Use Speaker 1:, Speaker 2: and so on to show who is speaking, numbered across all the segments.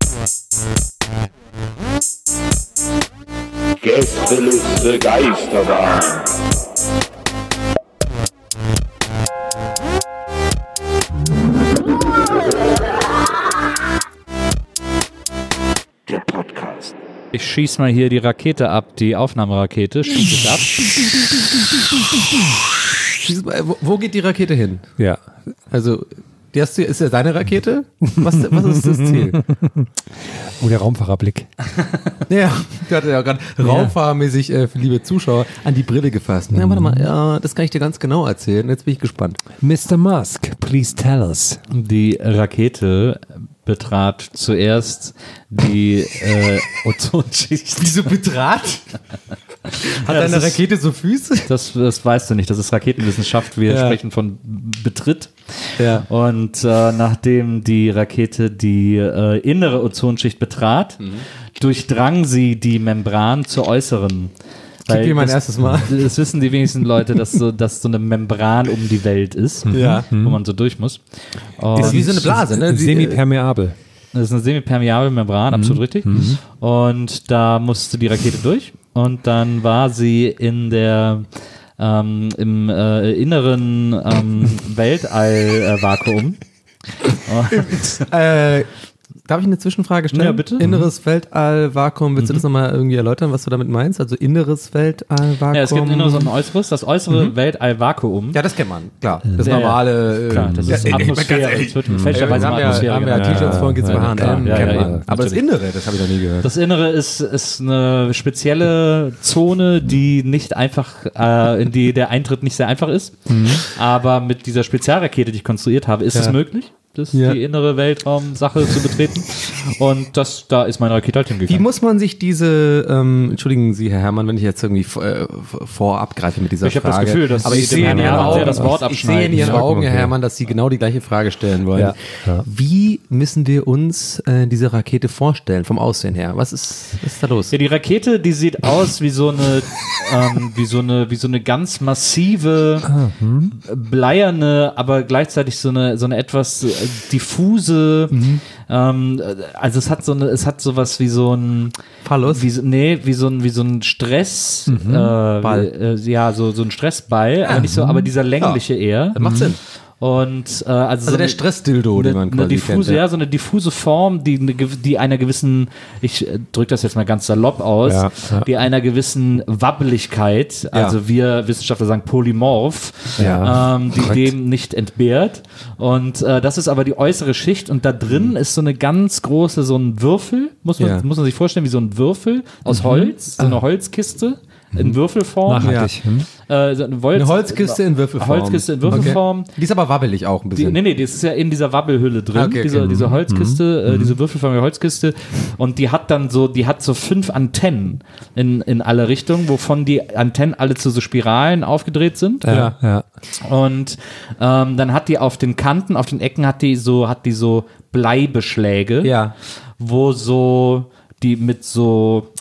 Speaker 1: Gästeliste Geisterbahn. Der Podcast.
Speaker 2: Ich schieß mal hier die Rakete ab, die Aufnahmerakete. Schieß es ab.
Speaker 3: Wo geht die Rakete hin?
Speaker 4: Ja.
Speaker 3: Also, ist ja deine Rakete? Was ist das Ziel?
Speaker 4: Der Raumfahrerblick.
Speaker 3: Ja, du hattest ja gerade raumfahrermäßig für liebe Zuschauer an die Brille gefasst. Ja, warte mal, ja, das kann ich dir ganz genau erzählen. Jetzt bin ich gespannt.
Speaker 4: Mr. Musk, please tell us.
Speaker 2: Die Rakete betrat zuerst die Ozonschicht.
Speaker 3: Wieso betrat? Hat
Speaker 2: Ja,
Speaker 3: deine Rakete so Füße?
Speaker 2: Das weißt du nicht, das ist Raketenwissenschaft, wir sprechen von Betritt.
Speaker 3: Ja.
Speaker 2: Und nachdem die Rakete die innere Ozonschicht betrat, durchdrang sie die Membran zur äußeren.
Speaker 3: Gib mir mein erstes Mal.
Speaker 2: Das wissen die wenigsten Leute, dass so eine Membran um die Welt ist,
Speaker 3: Ja.
Speaker 2: wo man so durch muss.
Speaker 3: Ist wie so eine Blase, ne?
Speaker 4: Semipermeabel.
Speaker 2: Das ist eine semipermeable Membran, absolut richtig. Und da musste die Rakete durch und dann war sie in der im inneren Weltallvakuum.
Speaker 3: Darf ich eine Zwischenfrage stellen?
Speaker 2: Ja, bitte.
Speaker 3: Inneres Weltall-Vakuum, willst du das nochmal irgendwie erläutern, was du damit meinst? Also inneres Weltall-Vakuum?
Speaker 2: Ja, es gibt ein inneres und ein äußeres. Das äußere Weltallvakuum.
Speaker 3: Ja, das kennt man, klar. Das
Speaker 2: Ja,
Speaker 3: normale...
Speaker 2: Klar, das ist Atmosphäre. Es wird fälschlicherweise
Speaker 3: haben
Speaker 2: Atmosphäre
Speaker 3: wir
Speaker 2: genannt.
Speaker 3: T-Shirts von geht's
Speaker 2: klar.
Speaker 3: kennt
Speaker 2: Ja,
Speaker 3: man.
Speaker 2: ja,
Speaker 3: Aber das Innere, das habe ich noch nie gehört.
Speaker 2: Das Innere ist eine spezielle Zone, die nicht einfach, in die der Eintritt nicht sehr einfach ist. Aber mit dieser Spezialrakete, die ich konstruiert habe, ist es möglich, die innere Weltraumsache zu betreten. Und da ist meine Rakete halt hingegangen.
Speaker 3: Wie muss man sich diese, entschuldigen Sie, Herr Herrmann, wenn ich jetzt irgendwie vorab greife mit dieser
Speaker 2: Ich habe
Speaker 3: Frage.
Speaker 2: das Gefühl, dass
Speaker 3: aber
Speaker 2: Sie
Speaker 3: ich
Speaker 2: dem
Speaker 3: sehe in
Speaker 2: Herrn
Speaker 3: Ihren
Speaker 2: Herrmann sehr
Speaker 3: Augen,
Speaker 2: das Wort
Speaker 3: ich sehe in
Speaker 2: abschneiden.
Speaker 3: Ihren Augen, Herr
Speaker 4: okay.
Speaker 3: Herrmann, dass Sie genau die gleiche Frage stellen wollen.
Speaker 4: Ja.
Speaker 3: Wie müssen wir uns diese Rakete vorstellen, vom Aussehen her? Was ist da los?
Speaker 2: Ja, die Rakete, die sieht aus wie so eine, wie so eine ganz massive, bleierne, aber gleichzeitig so eine etwas diffuse, also es hat sowas wie so ein
Speaker 3: Phallus?
Speaker 2: wie so ein Stress,
Speaker 3: Ball.
Speaker 2: so ein Stressball, aber nicht so, aber dieser längliche eher.
Speaker 3: Das macht Sinn.
Speaker 2: Und
Speaker 3: Also der Stressdildo, den man
Speaker 2: eine
Speaker 3: quasi
Speaker 2: diffuse,
Speaker 3: kennt.
Speaker 2: ja, so eine diffuse Form, die einer gewissen, ich drücke das jetzt mal ganz salopp aus,
Speaker 4: Ja.
Speaker 2: die einer gewissen Wabbeligkeit, also wir Wissenschaftler sagen Polymorph, die dem nicht entbehrt. Und das ist aber die äußere Schicht und da drin ist so eine ganz große, so ein Würfel, muss man sich vorstellen, wie so ein Würfel aus Holz, so eine Holzkiste. In Würfelform.
Speaker 4: Nachhaltig.
Speaker 2: So eine
Speaker 3: Holzkiste in Würfelform.
Speaker 2: Holzkiste in Würfelform.
Speaker 3: Okay. Die ist aber wabbelig auch ein bisschen.
Speaker 2: Die ist ja in dieser Wabbelhülle drin,
Speaker 3: Okay,
Speaker 2: diese Holzkiste, diese würfelförmige Holzkiste. Und die hat so 5 Antennen in alle Richtungen, wovon die Antennen alle zu so Spiralen aufgedreht sind.
Speaker 4: Ja.
Speaker 2: Und dann hat die auf den Kanten, auf den Ecken hat die so Bleibeschläge,
Speaker 3: Ja.
Speaker 2: wo so die mit so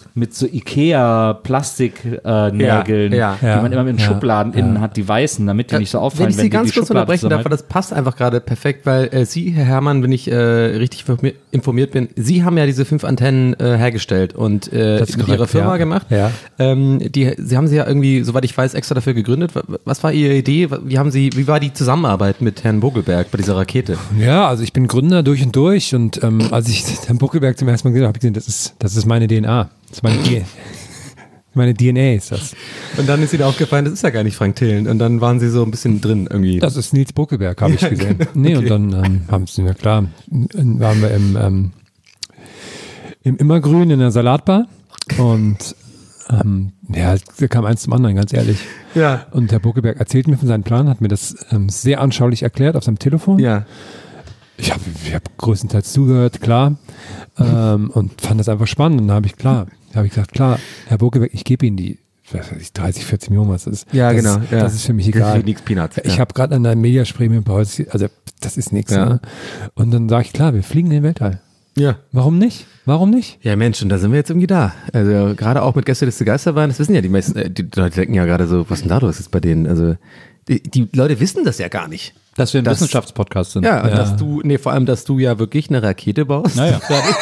Speaker 2: Ikea-Plastiknägeln,
Speaker 3: Ja.
Speaker 2: die man immer in Schubladen innen hat, die weißen, damit die nicht so auffallen,
Speaker 3: Wenn ich Sie ganz kurz
Speaker 2: Schublade
Speaker 3: unterbrechen darf, weil das passt einfach gerade perfekt, weil Sie, Herr Herrmann, wenn ich richtig informiert bin, Sie haben ja diese 5 Antennen hergestellt und mit
Speaker 4: korrekt,
Speaker 3: Ihrer Firma gemacht.
Speaker 4: Ja.
Speaker 3: Sie haben sie ja irgendwie, soweit ich weiß, extra dafür gegründet. Was war Ihre Idee? Wie war die Zusammenarbeit mit Herrn Vogelberg bei dieser Rakete?
Speaker 4: Ja, also ich bin Gründer durch und durch und als ich Herrn Buckelberg zum ersten Mal gesehen habe, habe ich gesehen, das ist meine DNA. Das ist meine DNA ist das.
Speaker 3: Und dann ist Ihnen aufgefallen, das ist ja gar nicht Frank Thelen. Und dann waren Sie so ein bisschen drin irgendwie.
Speaker 4: Das ist Nils Buckelberg, habe ich gesehen.
Speaker 3: Genau.
Speaker 4: Nee,
Speaker 3: Okay.
Speaker 4: und dann waren wir im Immergrün in der Salatbar und da kam eins zum anderen, ganz ehrlich.
Speaker 3: Ja.
Speaker 4: Und Herr Buckelberg erzählt mir von seinem Plan, hat mir das sehr anschaulich erklärt auf seinem Telefon.
Speaker 3: Ja.
Speaker 4: Ich hab größtenteils zugehört, klar, und fand das einfach spannend. Und dann habe ich gesagt, klar, Herr Buckelberg, ich gebe Ihnen die 30, 40 Millionen, was das ist.
Speaker 3: Ja,
Speaker 4: das,
Speaker 3: genau. Ja.
Speaker 4: Das ist für mich egal.
Speaker 3: Das ist nichts Peanuts.
Speaker 4: Ich habe gerade an einem Mediaspray mit Holz, also das ist nichts.
Speaker 3: Ja.
Speaker 4: Ne? Und dann sage ich, klar, wir fliegen in den Weltall.
Speaker 3: Ja.
Speaker 4: Warum nicht? Warum nicht?
Speaker 3: Ja, Mensch, und da sind wir jetzt irgendwie da. Also gerade auch mit Gästeliste Geisterbahn, das wissen ja die meisten, die Leute denken ja gerade so, was ist denn da los jetzt bei denen? Also die Leute wissen das ja gar nicht.
Speaker 2: Dass wir ein Wissenschaftspodcast sind.
Speaker 3: Ja, und vor allem, dass du ja wirklich eine Rakete baust.
Speaker 2: Naja.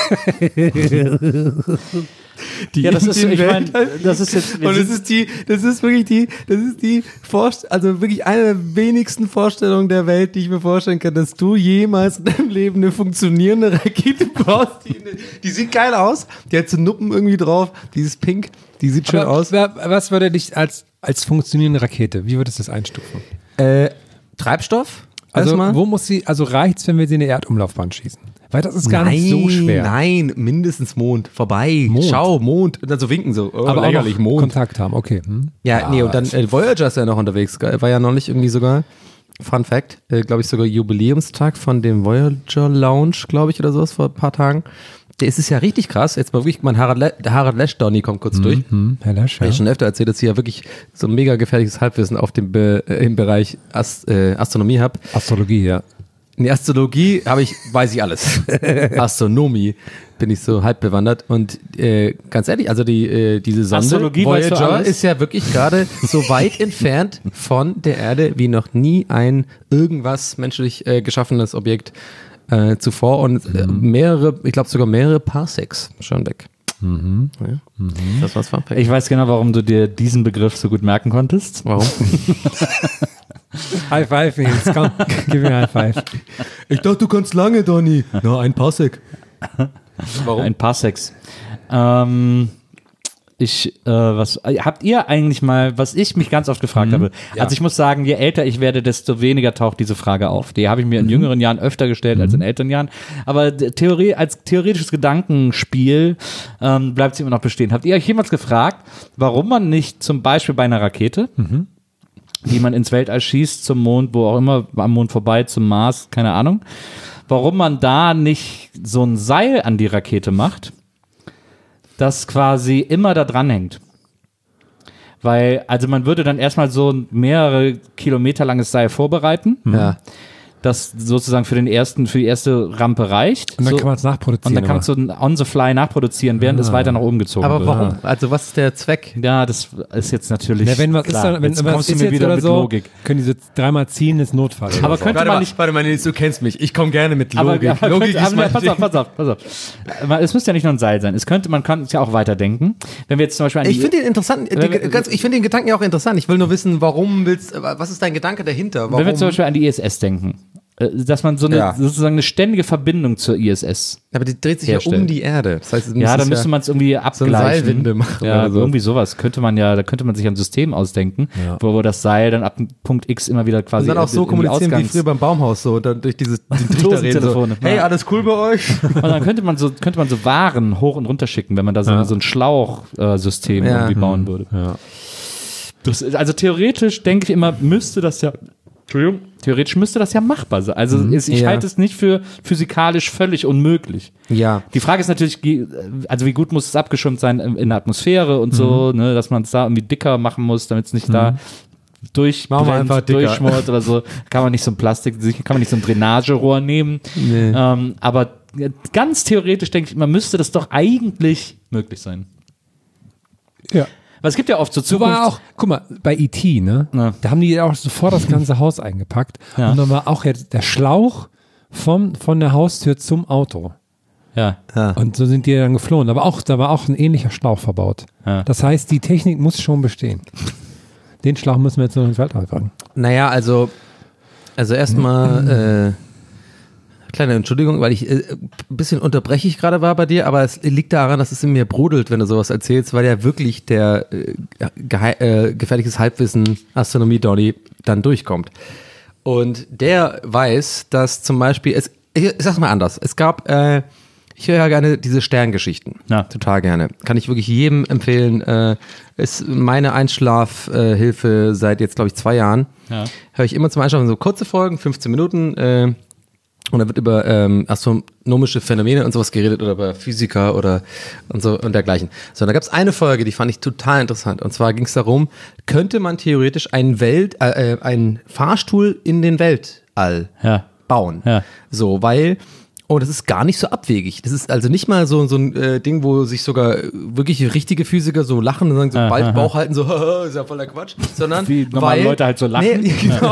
Speaker 2: Ja, das ist, ich meine, das ist jetzt.
Speaker 3: Und das ist wirklich die also wirklich eine der wenigsten Vorstellungen der Welt, die ich mir vorstellen kann, dass du jemals in deinem Leben eine funktionierende Rakete baust. Die sieht geil aus, die hat so Nuppen irgendwie drauf, die ist pink, die sieht schön aus.
Speaker 4: Was würde dich als funktionierende Rakete, wie würdest du das einstufen?
Speaker 3: Treibstoff?
Speaker 4: Also
Speaker 3: erstmal.
Speaker 4: wo muss sie, also reicht's, wenn wir sie in eine Erdumlaufbahn schießen? Weil das ist gar nicht so schwer.
Speaker 3: Nein, mindestens Mond. Vorbei.
Speaker 4: Mond.
Speaker 3: Schau, Mond. Und dann so winken so. Oh,
Speaker 4: Aber auch
Speaker 3: lächerlich,
Speaker 4: noch
Speaker 3: Mond.
Speaker 4: Kontakt haben, okay.
Speaker 3: Ja, nee, und dann Voyager ist ja noch unterwegs. War ja noch nicht irgendwie sogar, Fun Fact, glaube ich sogar Jubiläumstag von dem Voyager Lounge, glaube ich, oder sowas vor ein paar Tagen. Der ist es ja richtig krass. Jetzt mal wirklich, der Harald Lesch Donny kommt kurz durch.
Speaker 4: Herr Lesch,
Speaker 3: Habe ich schon öfter erzählt, dass ich ja wirklich so ein mega gefährliches Halbwissen auf dem im Bereich Astronomie habe.
Speaker 4: Astrologie, ja.
Speaker 3: Nee, Astrologie weiß ich alles. Astronomie bin ich so halb bewandert. Und ganz ehrlich, also diese Sonde
Speaker 2: Astrologie weißt du
Speaker 3: Voyager
Speaker 2: alles?
Speaker 3: ist ja wirklich gerade so weit entfernt von der Erde wie noch nie ein irgendwas menschlich geschaffenes Objekt zuvor. Und ich glaube sogar mehrere Parsecs schon weg. Ja. Das war's Fun Fact.
Speaker 2: Ich weiß genau, warum du dir diesen Begriff so gut merken konntest.
Speaker 3: Warum?
Speaker 4: High five, Nils, komm, gib mir ein High five.
Speaker 3: Ich dachte, du kannst lange, Donny. Na, ein Parsec. Warum?
Speaker 2: Ein Parsecs. Habt ihr eigentlich mal, was ich mich ganz oft gefragt habe, also ich muss sagen, je älter ich werde, desto weniger taucht diese Frage auf. Die habe ich mir in jüngeren Jahren öfter gestellt als in älteren Jahren, aber als theoretisches Gedankenspiel bleibt sie immer noch bestehen. Habt ihr euch jemals gefragt, warum man nicht zum Beispiel bei einer Rakete, die man ins Weltall schießt, zum Mond, wo auch immer, am Mond vorbei, zum Mars, keine Ahnung, warum man da nicht so ein Seil an die Rakete macht, das quasi immer da dran hängt. Weil, also man würde dann erstmal so ein mehrere Kilometer langes Seil vorbereiten,
Speaker 3: Ja.
Speaker 2: das sozusagen für die erste Rampe reicht.
Speaker 4: Und dann
Speaker 2: so,
Speaker 4: kann man es nachproduzieren.
Speaker 2: und dann kann man so on the fly nachproduzieren, während es weiter nach oben gezogen
Speaker 3: Aber
Speaker 2: wird.
Speaker 3: warum? Also was ist der Zweck?
Speaker 2: Ja, das ist jetzt natürlich
Speaker 4: Ja, wenn was
Speaker 2: klar.
Speaker 4: ist, dann, wenn
Speaker 2: jetzt
Speaker 4: was
Speaker 2: kommst du
Speaker 4: ist
Speaker 2: mir
Speaker 4: jetzt
Speaker 2: wieder
Speaker 4: oder
Speaker 2: mit
Speaker 4: so,
Speaker 2: Logik.
Speaker 4: können die so dreimal ziehen, ist Notfall.
Speaker 2: Aber
Speaker 4: oder so.
Speaker 2: könnte man nicht...
Speaker 3: Warte mal, Nils, du kennst mich. Ich komme gerne mit Logik.
Speaker 2: Aber
Speaker 3: Logik
Speaker 2: könnte,
Speaker 3: ist mein
Speaker 2: pass auf. Es müsste ja nicht nur ein Seil sein. Man kann es ja auch weiterdenken. Wenn wir jetzt zum Beispiel an
Speaker 3: Ich finde den interessant. Ich finde den Gedanken ja auch interessant. Ich will nur wissen, was ist dein Gedanke dahinter? Warum?
Speaker 2: Wenn wir zum Beispiel an die ISS denken, dass man sozusagen eine ständige Verbindung zur ISS.
Speaker 3: Aber die dreht sich ja
Speaker 2: herstellen.
Speaker 3: um die Erde. Das heißt,
Speaker 2: Ja, dann müsste man es irgendwie abgleichen.
Speaker 3: Seilwinde machen
Speaker 2: Ja,
Speaker 3: oder so.
Speaker 2: irgendwie sowas da könnte man sich ein System ausdenken, wo das Seil dann ab Punkt X immer wieder quasi
Speaker 3: und dann auch so
Speaker 2: in die
Speaker 3: kommunizieren wie früher beim Baumhaus so und dann durch diesen Trichter reden so,
Speaker 2: Dosentelefone.
Speaker 3: hey,
Speaker 2: Ja.
Speaker 3: alles cool bei euch?
Speaker 2: Und dann könnte man so Waren hoch und runter schicken, wenn man da so ein Schlauchsystem
Speaker 3: Ja.
Speaker 2: irgendwie bauen würde.
Speaker 4: Ja.
Speaker 2: Also theoretisch denke ich immer, theoretisch müsste das ja machbar sein. Also ich
Speaker 3: Ja.
Speaker 2: halte es nicht für physikalisch völlig unmlich.
Speaker 3: Ja.
Speaker 2: Die Frage ist natürlich, also wie gut muss es abgeschirmt sein in der Atmosphäre und so, ne, dass man es da irgendwie dicker machen muss, damit es nicht da
Speaker 3: Machen wir
Speaker 2: durchbrennt,
Speaker 3: einfach dicker.
Speaker 2: durchschmort oder so. Kann man nicht so ein Drainagerohr nehmen.
Speaker 3: Nee.
Speaker 2: Aber ganz theoretisch denke ich, man müsste das doch eigentlich möglich sein.
Speaker 4: Ja.
Speaker 2: Weil es gibt ja oft so
Speaker 4: So war
Speaker 2: Zukunft.
Speaker 4: auch, guck mal, bei E.T., ne?
Speaker 2: Ja.
Speaker 4: Da haben die auch sofort das ganze Haus eingepackt.
Speaker 2: Ja.
Speaker 4: Und dann war auch jetzt der Schlauch von der Haustür zum Auto.
Speaker 2: Ja.
Speaker 4: Und so sind die dann geflohen. Aber da war auch ein ähnlicher Schlauch verbaut.
Speaker 2: Ja.
Speaker 4: Das heißt, die Technik muss schon bestehen. Den Schlauch müssen wir jetzt noch ins Weltall packen.
Speaker 3: Naja, also erstmal kleine Entschuldigung, weil ich ein bisschen unterbrechig gerade war bei dir, aber es liegt daran, dass es in mir brodelt, wenn du sowas erzählst, weil ja wirklich der gefährliches Halbwissen Astronomie Donny dann durchkommt. Und der weiß, dass zum Beispiel, ich sag's mal anders, es gab, ich höre ja gerne diese Sterngeschichten, total gerne. Kann ich wirklich jedem empfehlen, ist meine Einschlafhilfe seit jetzt, glaube ich, 2 Jahren.
Speaker 2: Ja.
Speaker 3: Höre ich immer zum Einschlafen so kurze Folgen, 15 Minuten, und da wird über astronomische Phänomene und sowas geredet oder über Physiker und so und dergleichen. So, und da gab es eine Folge, die fand ich total interessant. Und zwar ging es darum, könnte man theoretisch einen Fahrstuhl in den Weltall bauen?
Speaker 2: Ja.
Speaker 3: So, weil, Und das ist gar nicht so abwegig. Das ist also nicht mal so ein Ding, wo sich sogar wirklich richtige Physiker so lachen und sagen so bald Bauch halten, so ist ja voller Quatsch, sondern
Speaker 2: wie normale Leute halt so lachen.
Speaker 3: Nee, genau.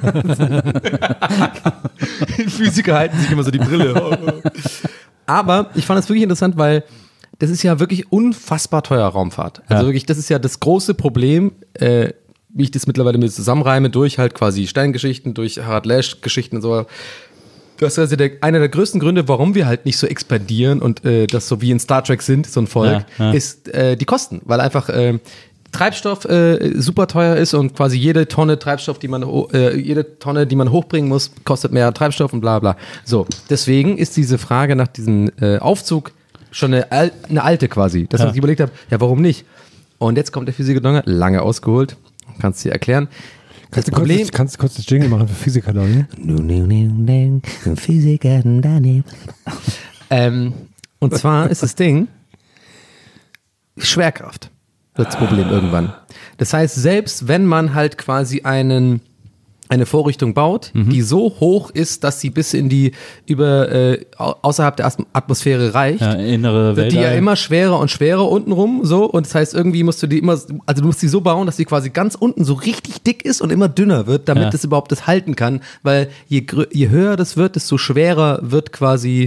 Speaker 3: Physiker halten sich immer so die Brille. Aber ich fand das wirklich interessant, weil das ist ja wirklich unfassbar teuer, Raumfahrt. Also wirklich, das ist ja das große Problem, wie ich das mittlerweile mir zusammenreime, durch halt quasi Sterngeschichten, durch Harald Lesch-Geschichten und so. Das ist also einer der größten Gründe, warum wir halt nicht so expandieren und das so wie in Star Trek sind, so ein Volk, ist die Kosten. Weil einfach Treibstoff super teuer ist und quasi jede Tonne Treibstoff, die man hochbringen muss, kostet mehr Treibstoff und bla bla. So, deswegen ist diese Frage nach diesem Aufzug schon eine alte quasi. Dass ich überlegt habe, ja, warum nicht? Und jetzt kommt der Physiker Donner, lange ausgeholt, kannst du dir erklären.
Speaker 4: Kannst du kurz das Jingle machen für Physiker Donner?
Speaker 3: Physiker Donner. Und zwar ist das Ding Schwerkraft. Wird das Problem irgendwann. Das heißt, selbst wenn man halt quasi eine Vorrichtung baut, die so hoch ist, dass sie bis in die außerhalb der Atmosphäre reicht,
Speaker 2: innere
Speaker 3: wird
Speaker 2: Welt,
Speaker 3: die ja immer schwerer und schwerer untenrum so, und das heißt, irgendwie musst du die immer, also du musst sie so bauen, dass sie quasi ganz unten so richtig dick ist und immer dünner wird, damit das überhaupt das halten kann, weil je höher das wird, desto schwerer wird quasi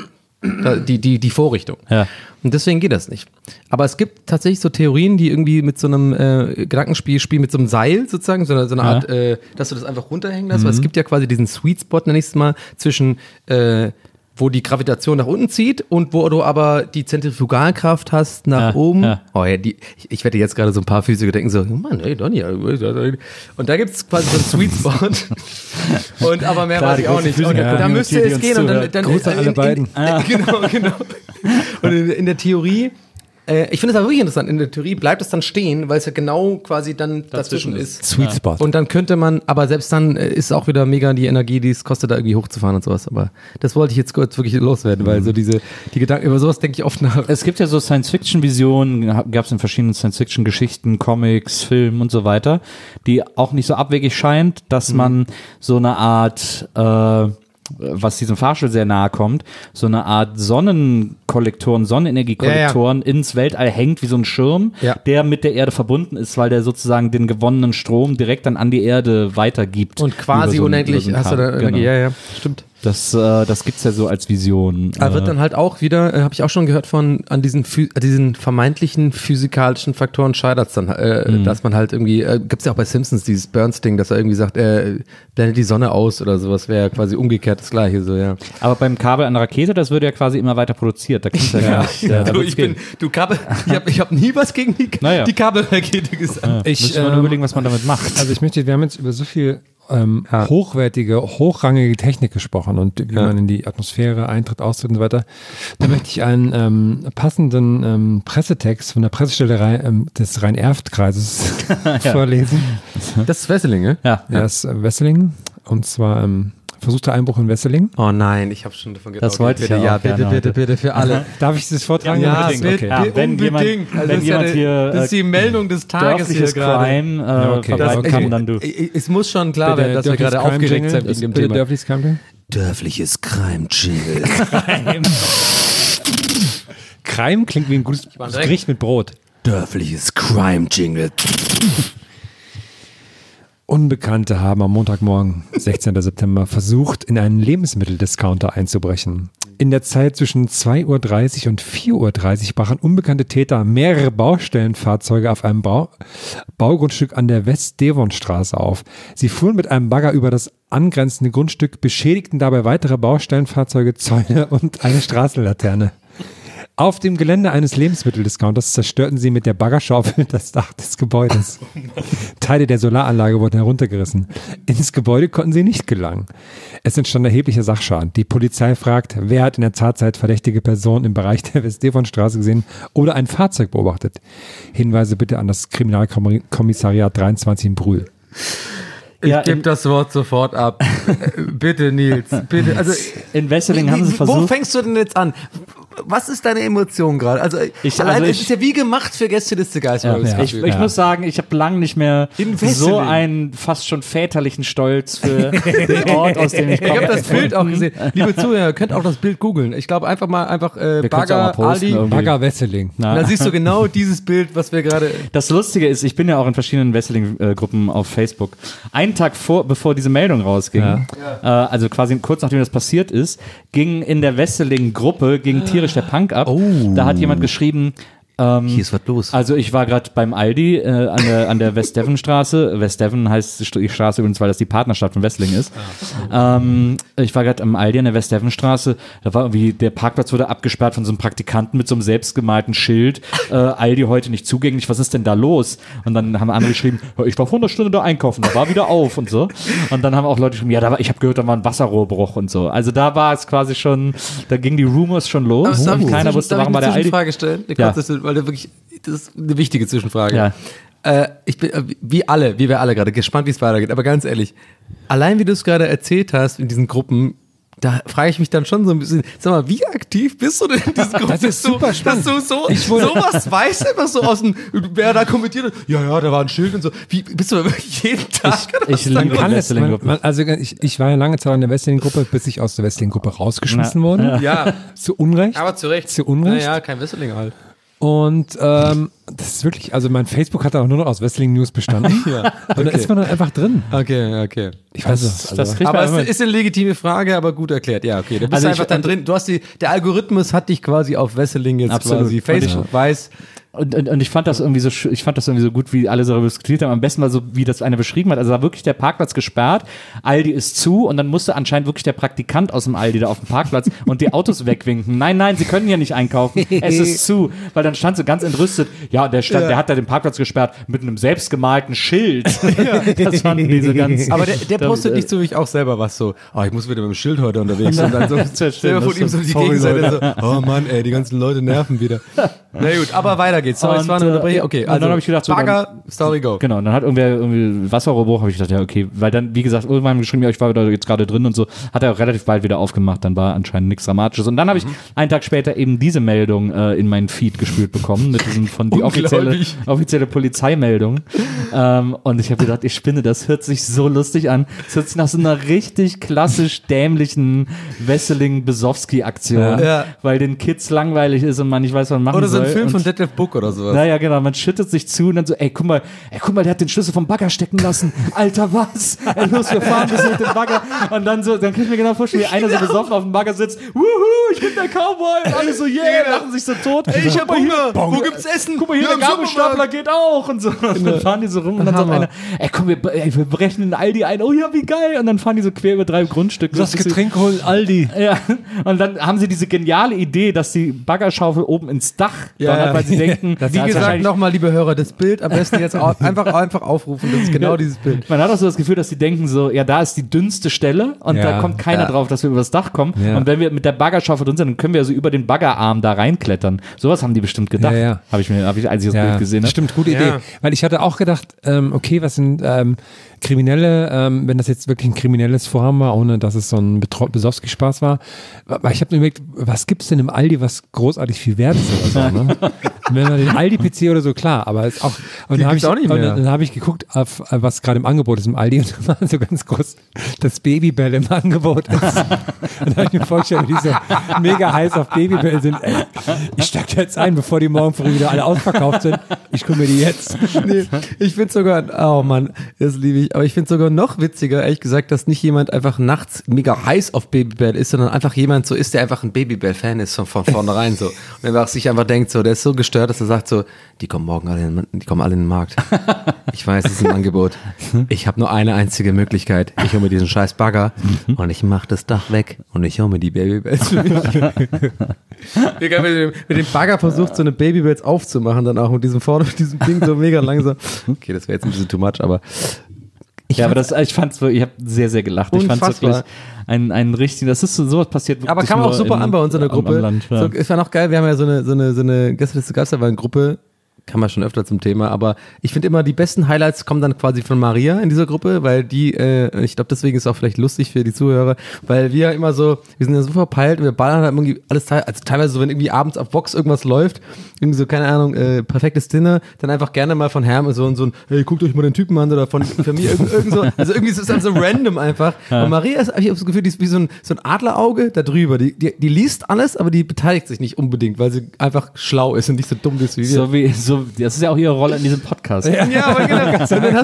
Speaker 3: die Vorrichtung. Ja. Und deswegen geht das nicht. Aber es gibt tatsächlich so Theorien, die irgendwie mit so einem Gedankenspiel spielen, mit so einem Seil sozusagen, so eine Art, dass du das einfach runterhängen lässt, weil es gibt ja quasi diesen Sweet Spot, nenne ich es mal, zwischen wo die Gravitation nach unten zieht und wo du aber die Zentrifugalkraft hast nach oben. Ja. Oh ja, ich wette jetzt gerade so ein paar Physiker denken so, Mann, ey, Donny. Und da gibt es quasi so einen Sweet Spot. Und aber mehr weiß ich auch nicht. Und da müsste es gehen. Und dann
Speaker 4: Gruß an alle beiden.
Speaker 3: Genau. Und in der Theorie, ich finde es aber wirklich interessant, in der Theorie bleibt es dann stehen, weil es ja genau quasi dann dazwischen ist.
Speaker 4: Sweet Spot.
Speaker 3: Und dann könnte man, aber selbst dann ist auch wieder mega die Energie, die es kostet, da irgendwie hochzufahren und sowas. Aber das wollte ich jetzt kurz wirklich loswerden, weil so die Gedanken, über sowas denke ich oft nach.
Speaker 2: Es gibt ja so Science-Fiction-Visionen, gab es in verschiedenen Science-Fiction-Geschichten, Comics, Filmen und so weiter, die auch nicht so abwegig scheint, dass man so eine Art was diesem Fahrstuhl sehr nahe kommt, so eine Art Sonnenenergiekollektoren ins Weltall hängt wie so ein Schirm, der mit der Erde verbunden ist, weil der sozusagen den gewonnenen Strom direkt dann an die Erde weitergibt.
Speaker 3: Und quasi unendlich hast du da Energie. Genau. Ja, stimmt.
Speaker 2: Das gibt's ja so als Vision.
Speaker 3: Aber wird dann halt auch wieder, habe ich auch schon gehört an diesen vermeintlichen physikalischen Faktoren scheitert es dann, dass man halt irgendwie, gibt's ja auch bei Simpsons dieses Burns-Ding, dass er irgendwie sagt, blendet die Sonne aus oder sowas, wäre ja quasi umgekehrt das Gleiche, so, ja.
Speaker 2: Aber beim Kabel an der Rakete, das würde ja quasi immer weiter produziert, da kannst du ja gar nicht.
Speaker 3: Ich habe nie was gegen die Kabelrakete gesagt.
Speaker 2: Ich muss mal überlegen, was man damit macht.
Speaker 4: Also wir haben jetzt über so viel hochwertige, hochrangige Technik gesprochen und wie man in die Atmosphäre eintritt, austritt und so weiter. Da möchte ich einen passenden Pressetext von der Pressestelle des Rhein-Erft-Kreises vorlesen.
Speaker 3: Das ist Wesseling, ne?
Speaker 4: Ja, das ist Wesseling, und zwar versuchter Einbruch in Wesseling.
Speaker 3: Oh nein, ich habe schon davon gedacht.
Speaker 2: Das wollte ich ja auch
Speaker 3: bitte für alle.
Speaker 4: Darf ich das vortragen?
Speaker 3: Ja, unbedingt.
Speaker 2: Okay.
Speaker 3: Wenn jemand
Speaker 2: hier
Speaker 3: das ist die Meldung des Tages hier gerade.
Speaker 2: Crime verbreiten, dann du.
Speaker 3: Es muss schon klar werden, dass wir gerade aufgeregt sind wegen dem Thema.
Speaker 4: Dörfliches Crime?
Speaker 3: Dörfliches Crime-Jingle.
Speaker 4: Crime klingt wie ein gutes Gericht mit Brot.
Speaker 3: Dörfliches Crime-Jingle.
Speaker 4: Unbekannte haben am Montagmorgen, 16. September, versucht, in einen Lebensmitteldiscounter einzubrechen. In der Zeit zwischen 2.30 Uhr und 4.30 Uhr brachen unbekannte Täter mehrere Baustellenfahrzeuge auf einem Baugrundstück an der West-Devonstraße auf. Sie fuhren mit einem Bagger über das angrenzende Grundstück, beschädigten dabei weitere Baustellenfahrzeuge, Zäune und eine Straßenlaterne. Auf dem Gelände eines Lebensmitteldiscounters zerstörten sie mit der Baggerschaufel das Dach des Gebäudes. Teile der Solaranlage wurden heruntergerissen. Ins Gebäude konnten sie nicht gelangen. Es entstand erheblicher Sachschaden. Die Polizei fragt, wer hat in der Tatzeit verdächtige Personen im Bereich der Westdevonstraße gesehen oder ein Fahrzeug beobachtet. Hinweise bitte an das Kriminalkommissariat 23 in Brühl.
Speaker 3: Ich gebe das Wort sofort ab. Bitte, Nils. Bitte. Also,
Speaker 2: in Wesseling haben sie versucht.
Speaker 3: Wo fängst du denn jetzt an? was ist deine Emotion gerade? Also, es ist ja wie gemacht für Gästeliste Geister.
Speaker 2: Ich muss sagen, ich habe lange nicht mehr so einen fast schon väterlichen Stolz für den Ort, aus dem ich komme.
Speaker 3: Ich habe das Bild auch gesehen. Liebe Zuhörer, ihr könnt auch das Bild googeln. Ich glaube einfach Bagger, Aldi,
Speaker 4: Bagger Wesseling.
Speaker 3: Da siehst du genau dieses Bild, was wir gerade...
Speaker 2: Das Lustige ist, ich bin ja auch in verschiedenen Wesseling-Gruppen auf Facebook. Einen Tag bevor diese Meldung rausging, also quasi kurz nachdem das passiert ist, ging in der Wesseling-Gruppe tierisch der Punk ab. Da hat jemand geschrieben,
Speaker 3: hier ist was los.
Speaker 2: Also ich war gerade beim Aldi an der Westdevon-Straße. Westdevon heißt die Straße übrigens, weil das die Partnerstadt von Wesseling ist. Ich war gerade am Aldi an der Westdevon-Straße. Da war irgendwie, der Parkplatz wurde abgesperrt von so einem Praktikanten mit so einem selbstgemalten Schild. Aldi heute nicht zugänglich. Was ist denn da los? Und dann haben andere geschrieben, ich war vor einer Stunde da einkaufen, da war wieder auf und so. Und dann haben auch Leute geschrieben, ich habe gehört, da war ein Wasserrohrbruch und so. Also da war es quasi schon, da gingen die Rumors schon los. Keiner wusste, warum war der Aldi.
Speaker 3: Frage stellen? Weil der wirklich, das ist eine wichtige Zwischenfrage.
Speaker 2: Ja.
Speaker 3: Ich bin, wie wir alle gerade, gespannt, wie es weitergeht. Aber ganz ehrlich, allein wie du es gerade erzählt hast in diesen Gruppen, da frage ich mich dann schon so ein bisschen, sag mal, wie aktiv bist du denn in diesen Gruppen?
Speaker 4: Das ist super spannend.
Speaker 3: Dass du sowas weißt, einfach so aus dem, wer da kommentiert hat, da war ein Schild und so. Wie, bist du wirklich jeden Tag?
Speaker 2: Ich liebe Wesseling-Gruppen.
Speaker 4: Also ich war ja lange Zeit in der Wesseling-Gruppe, bis ich aus der Wesseling-Gruppe rausgeschmissen wurde.
Speaker 3: Ja.
Speaker 4: Zu Unrecht.
Speaker 3: Aber zu Recht.
Speaker 4: Zu Unrecht.
Speaker 3: Naja, kein Wesseling halt.
Speaker 4: Und das ist wirklich, also mein Facebook hat auch nur noch aus Wrestling News bestanden. Und da ist man dann einfach drin.
Speaker 3: Okay.
Speaker 4: Ich weiß es.
Speaker 3: Aber es ist eine legitime Frage, aber gut erklärt. Ja, okay. Du bist einfach dann drin. Du hast der Algorithmus hat dich quasi auf Wrestling jetzt quasi. Facebook weiß.
Speaker 2: Und ich fand das irgendwie so gut, wie alle darüber diskutiert haben. Am besten mal so, wie das einer beschrieben hat. Also da war wirklich der Parkplatz gesperrt, Aldi ist zu und dann musste anscheinend wirklich der Praktikant aus dem Aldi da auf dem Parkplatz und die Autos wegwinken. Nein, sie können hier nicht einkaufen. Es ist zu. Weil dann stand so ganz entrüstet, der hat da den Parkplatz gesperrt mit einem selbstgemalten Schild. Das fanden die so ganz...
Speaker 3: Aber der postet nicht so wie ich auch selber was so, ich muss wieder mit dem Schild heute unterwegs und dann so selber von ihm so die Gegenseite so, oh Mann, die ganzen Leute nerven wieder. Na gut, aber weiter geht's. Sorry, es war eine Unterbrechung. Okay, also
Speaker 2: dann habe ich gedacht,
Speaker 3: Bagger, Story go.
Speaker 2: Genau, dann hat irgendwie Wasserrohrbruch, habe ich gedacht, ja okay, weil dann, wie gesagt, irgendwann geschrieben, ich war da jetzt gerade drin und so, hat er auch relativ bald wieder aufgemacht, dann war anscheinend nichts Dramatisches. Und dann habe ich einen Tag später eben diese Meldung in meinen Feed gespült bekommen, mit diesem von die offizielle Polizeimeldung. Und ich habe gedacht, ich spinne, das hört sich so lustig an. Das hört sich nach so einer richtig klassisch dämlichen Wesseling-Besowski-Aktion, weil den Kids langweilig ist und man nicht weiß, was man machen soll.
Speaker 3: Oder so ein Film von Detlef Book oder sowas.
Speaker 2: Naja, genau, man schüttet sich zu und dann so, guck mal, der hat den Schlüssel vom Bagger stecken lassen. Alter, was? Los, wir fahren bis mit dem Bagger. Und dann kann ich mir genau vorstellen, wie einer so besoffen auf dem Bagger sitzt. Wuhu, ich bin der Cowboy. Und alle so, lachen sich so tot.
Speaker 3: Ich hab Hunger. Wo gibt's Essen?
Speaker 2: Guck mal, hier, der Gabelstapler geht auch. Und so. Und dann fahren die so rum und dann sagt einer, komm, wir brechen in Aldi ein. Oh ja, wie geil. Und dann fahren die so quer über 3 Grundstücke.
Speaker 4: Das Getränk holen, Aldi.
Speaker 2: Ja. Und dann haben sie diese geniale Idee, dass die Baggerschaufel oben ins Dach donnert, weil sie denken,
Speaker 3: wie gesagt, nochmal, liebe Hörer, das Bild am besten jetzt einfach aufrufen. Das ist genau dieses Bild.
Speaker 2: Man hat auch so das Gefühl, dass sie denken so, da ist die dünnste Stelle und da kommt keiner drauf, dass wir über das Dach kommen. Ja. Und wenn wir mit der Baggerschaufel drin sind, dann können wir also über den Baggerarm da reinklettern. Sowas haben die bestimmt gedacht.
Speaker 4: Ja.
Speaker 2: Habe ich, als ich das Bild gesehen habe.
Speaker 4: Stimmt, gute Idee. Weil ich hatte auch gedacht, okay, was sind Kriminelle, wenn das jetzt wirklich ein kriminelles Vorhaben war, ohne dass es so ein Besowski-Spaß war. Aber ich habe mir überlegt, was gibt's denn im Aldi, was großartig viel wert ist oder so, ne? Wenn man den Aldi-PC oder so, klar, aber ist auch, und dann habe ich geguckt, auf, was gerade im Angebot ist im Aldi und da war so ganz groß, dass Babybell im Angebot ist. Und da habe ich mir vorgestellt, wie die so mega heiß auf Babybell sind. Ich steig jetzt ein, bevor die morgen früh wieder alle ausverkauft sind. Ich gucke mir die jetzt.
Speaker 3: Nee, ich finde sogar, oh Mann, das liebe ich, aber ich finde sogar noch witziger, ehrlich gesagt, dass nicht jemand einfach nachts mega heiß auf Babybell ist, sondern einfach jemand so ist, der einfach ein Babybell-Fan ist von vornherein so. Und er sich einfach denkt so, der ist so gestört, dass er sagt so, die kommen morgen alle in den Markt. Ich weiß, es ist ein Angebot. Ich habe nur eine einzige Möglichkeit. Ich hole mir diesen scheiß Bagger und ich mache das Dach weg und ich hole mir die Babybells für mich. Mit dem Bagger versucht, so eine Babybells aufzumachen, dann auch mit diesem Ding so mega langsam. Okay, das wäre jetzt ein bisschen too much, aber
Speaker 2: ich habe sehr, sehr gelacht.
Speaker 3: Unfassbar.
Speaker 2: Ich fand es wirklich ein richtig, das ist sowas passiert wirklich.
Speaker 3: Aber kam auch super an bei uns in der Gruppe.
Speaker 2: Land,
Speaker 3: so, es war noch geil, wir haben ja so eine Gästeliste Geisterwein-Gruppe, kam ja schon öfter zum Thema, aber ich finde immer, die besten Highlights kommen dann quasi von Maria in dieser Gruppe, weil die, ich glaube, deswegen ist es auch vielleicht lustig für die Zuhörer, weil wir immer so, wir sind ja so verpeilt und wir ballern halt irgendwie alles, also teilweise so, wenn irgendwie abends auf Vox irgendwas läuft, irgendwie so, keine Ahnung, perfektes Dinner, dann einfach gerne mal von Herm so ein, hey, guckt euch mal den Typen an oder von mir, irgend so, also irgendwie ist es dann so random einfach. Ja. Und Maria ist, ich habe das Gefühl, die ist wie so ein Adlerauge da drüber, die liest alles, aber die beteiligt sich nicht unbedingt, weil sie einfach schlau ist und nicht so dumm ist wie wir.
Speaker 2: Das ist ja auch ihre Rolle in diesem Podcast.
Speaker 3: Ja, aber genau. Und dann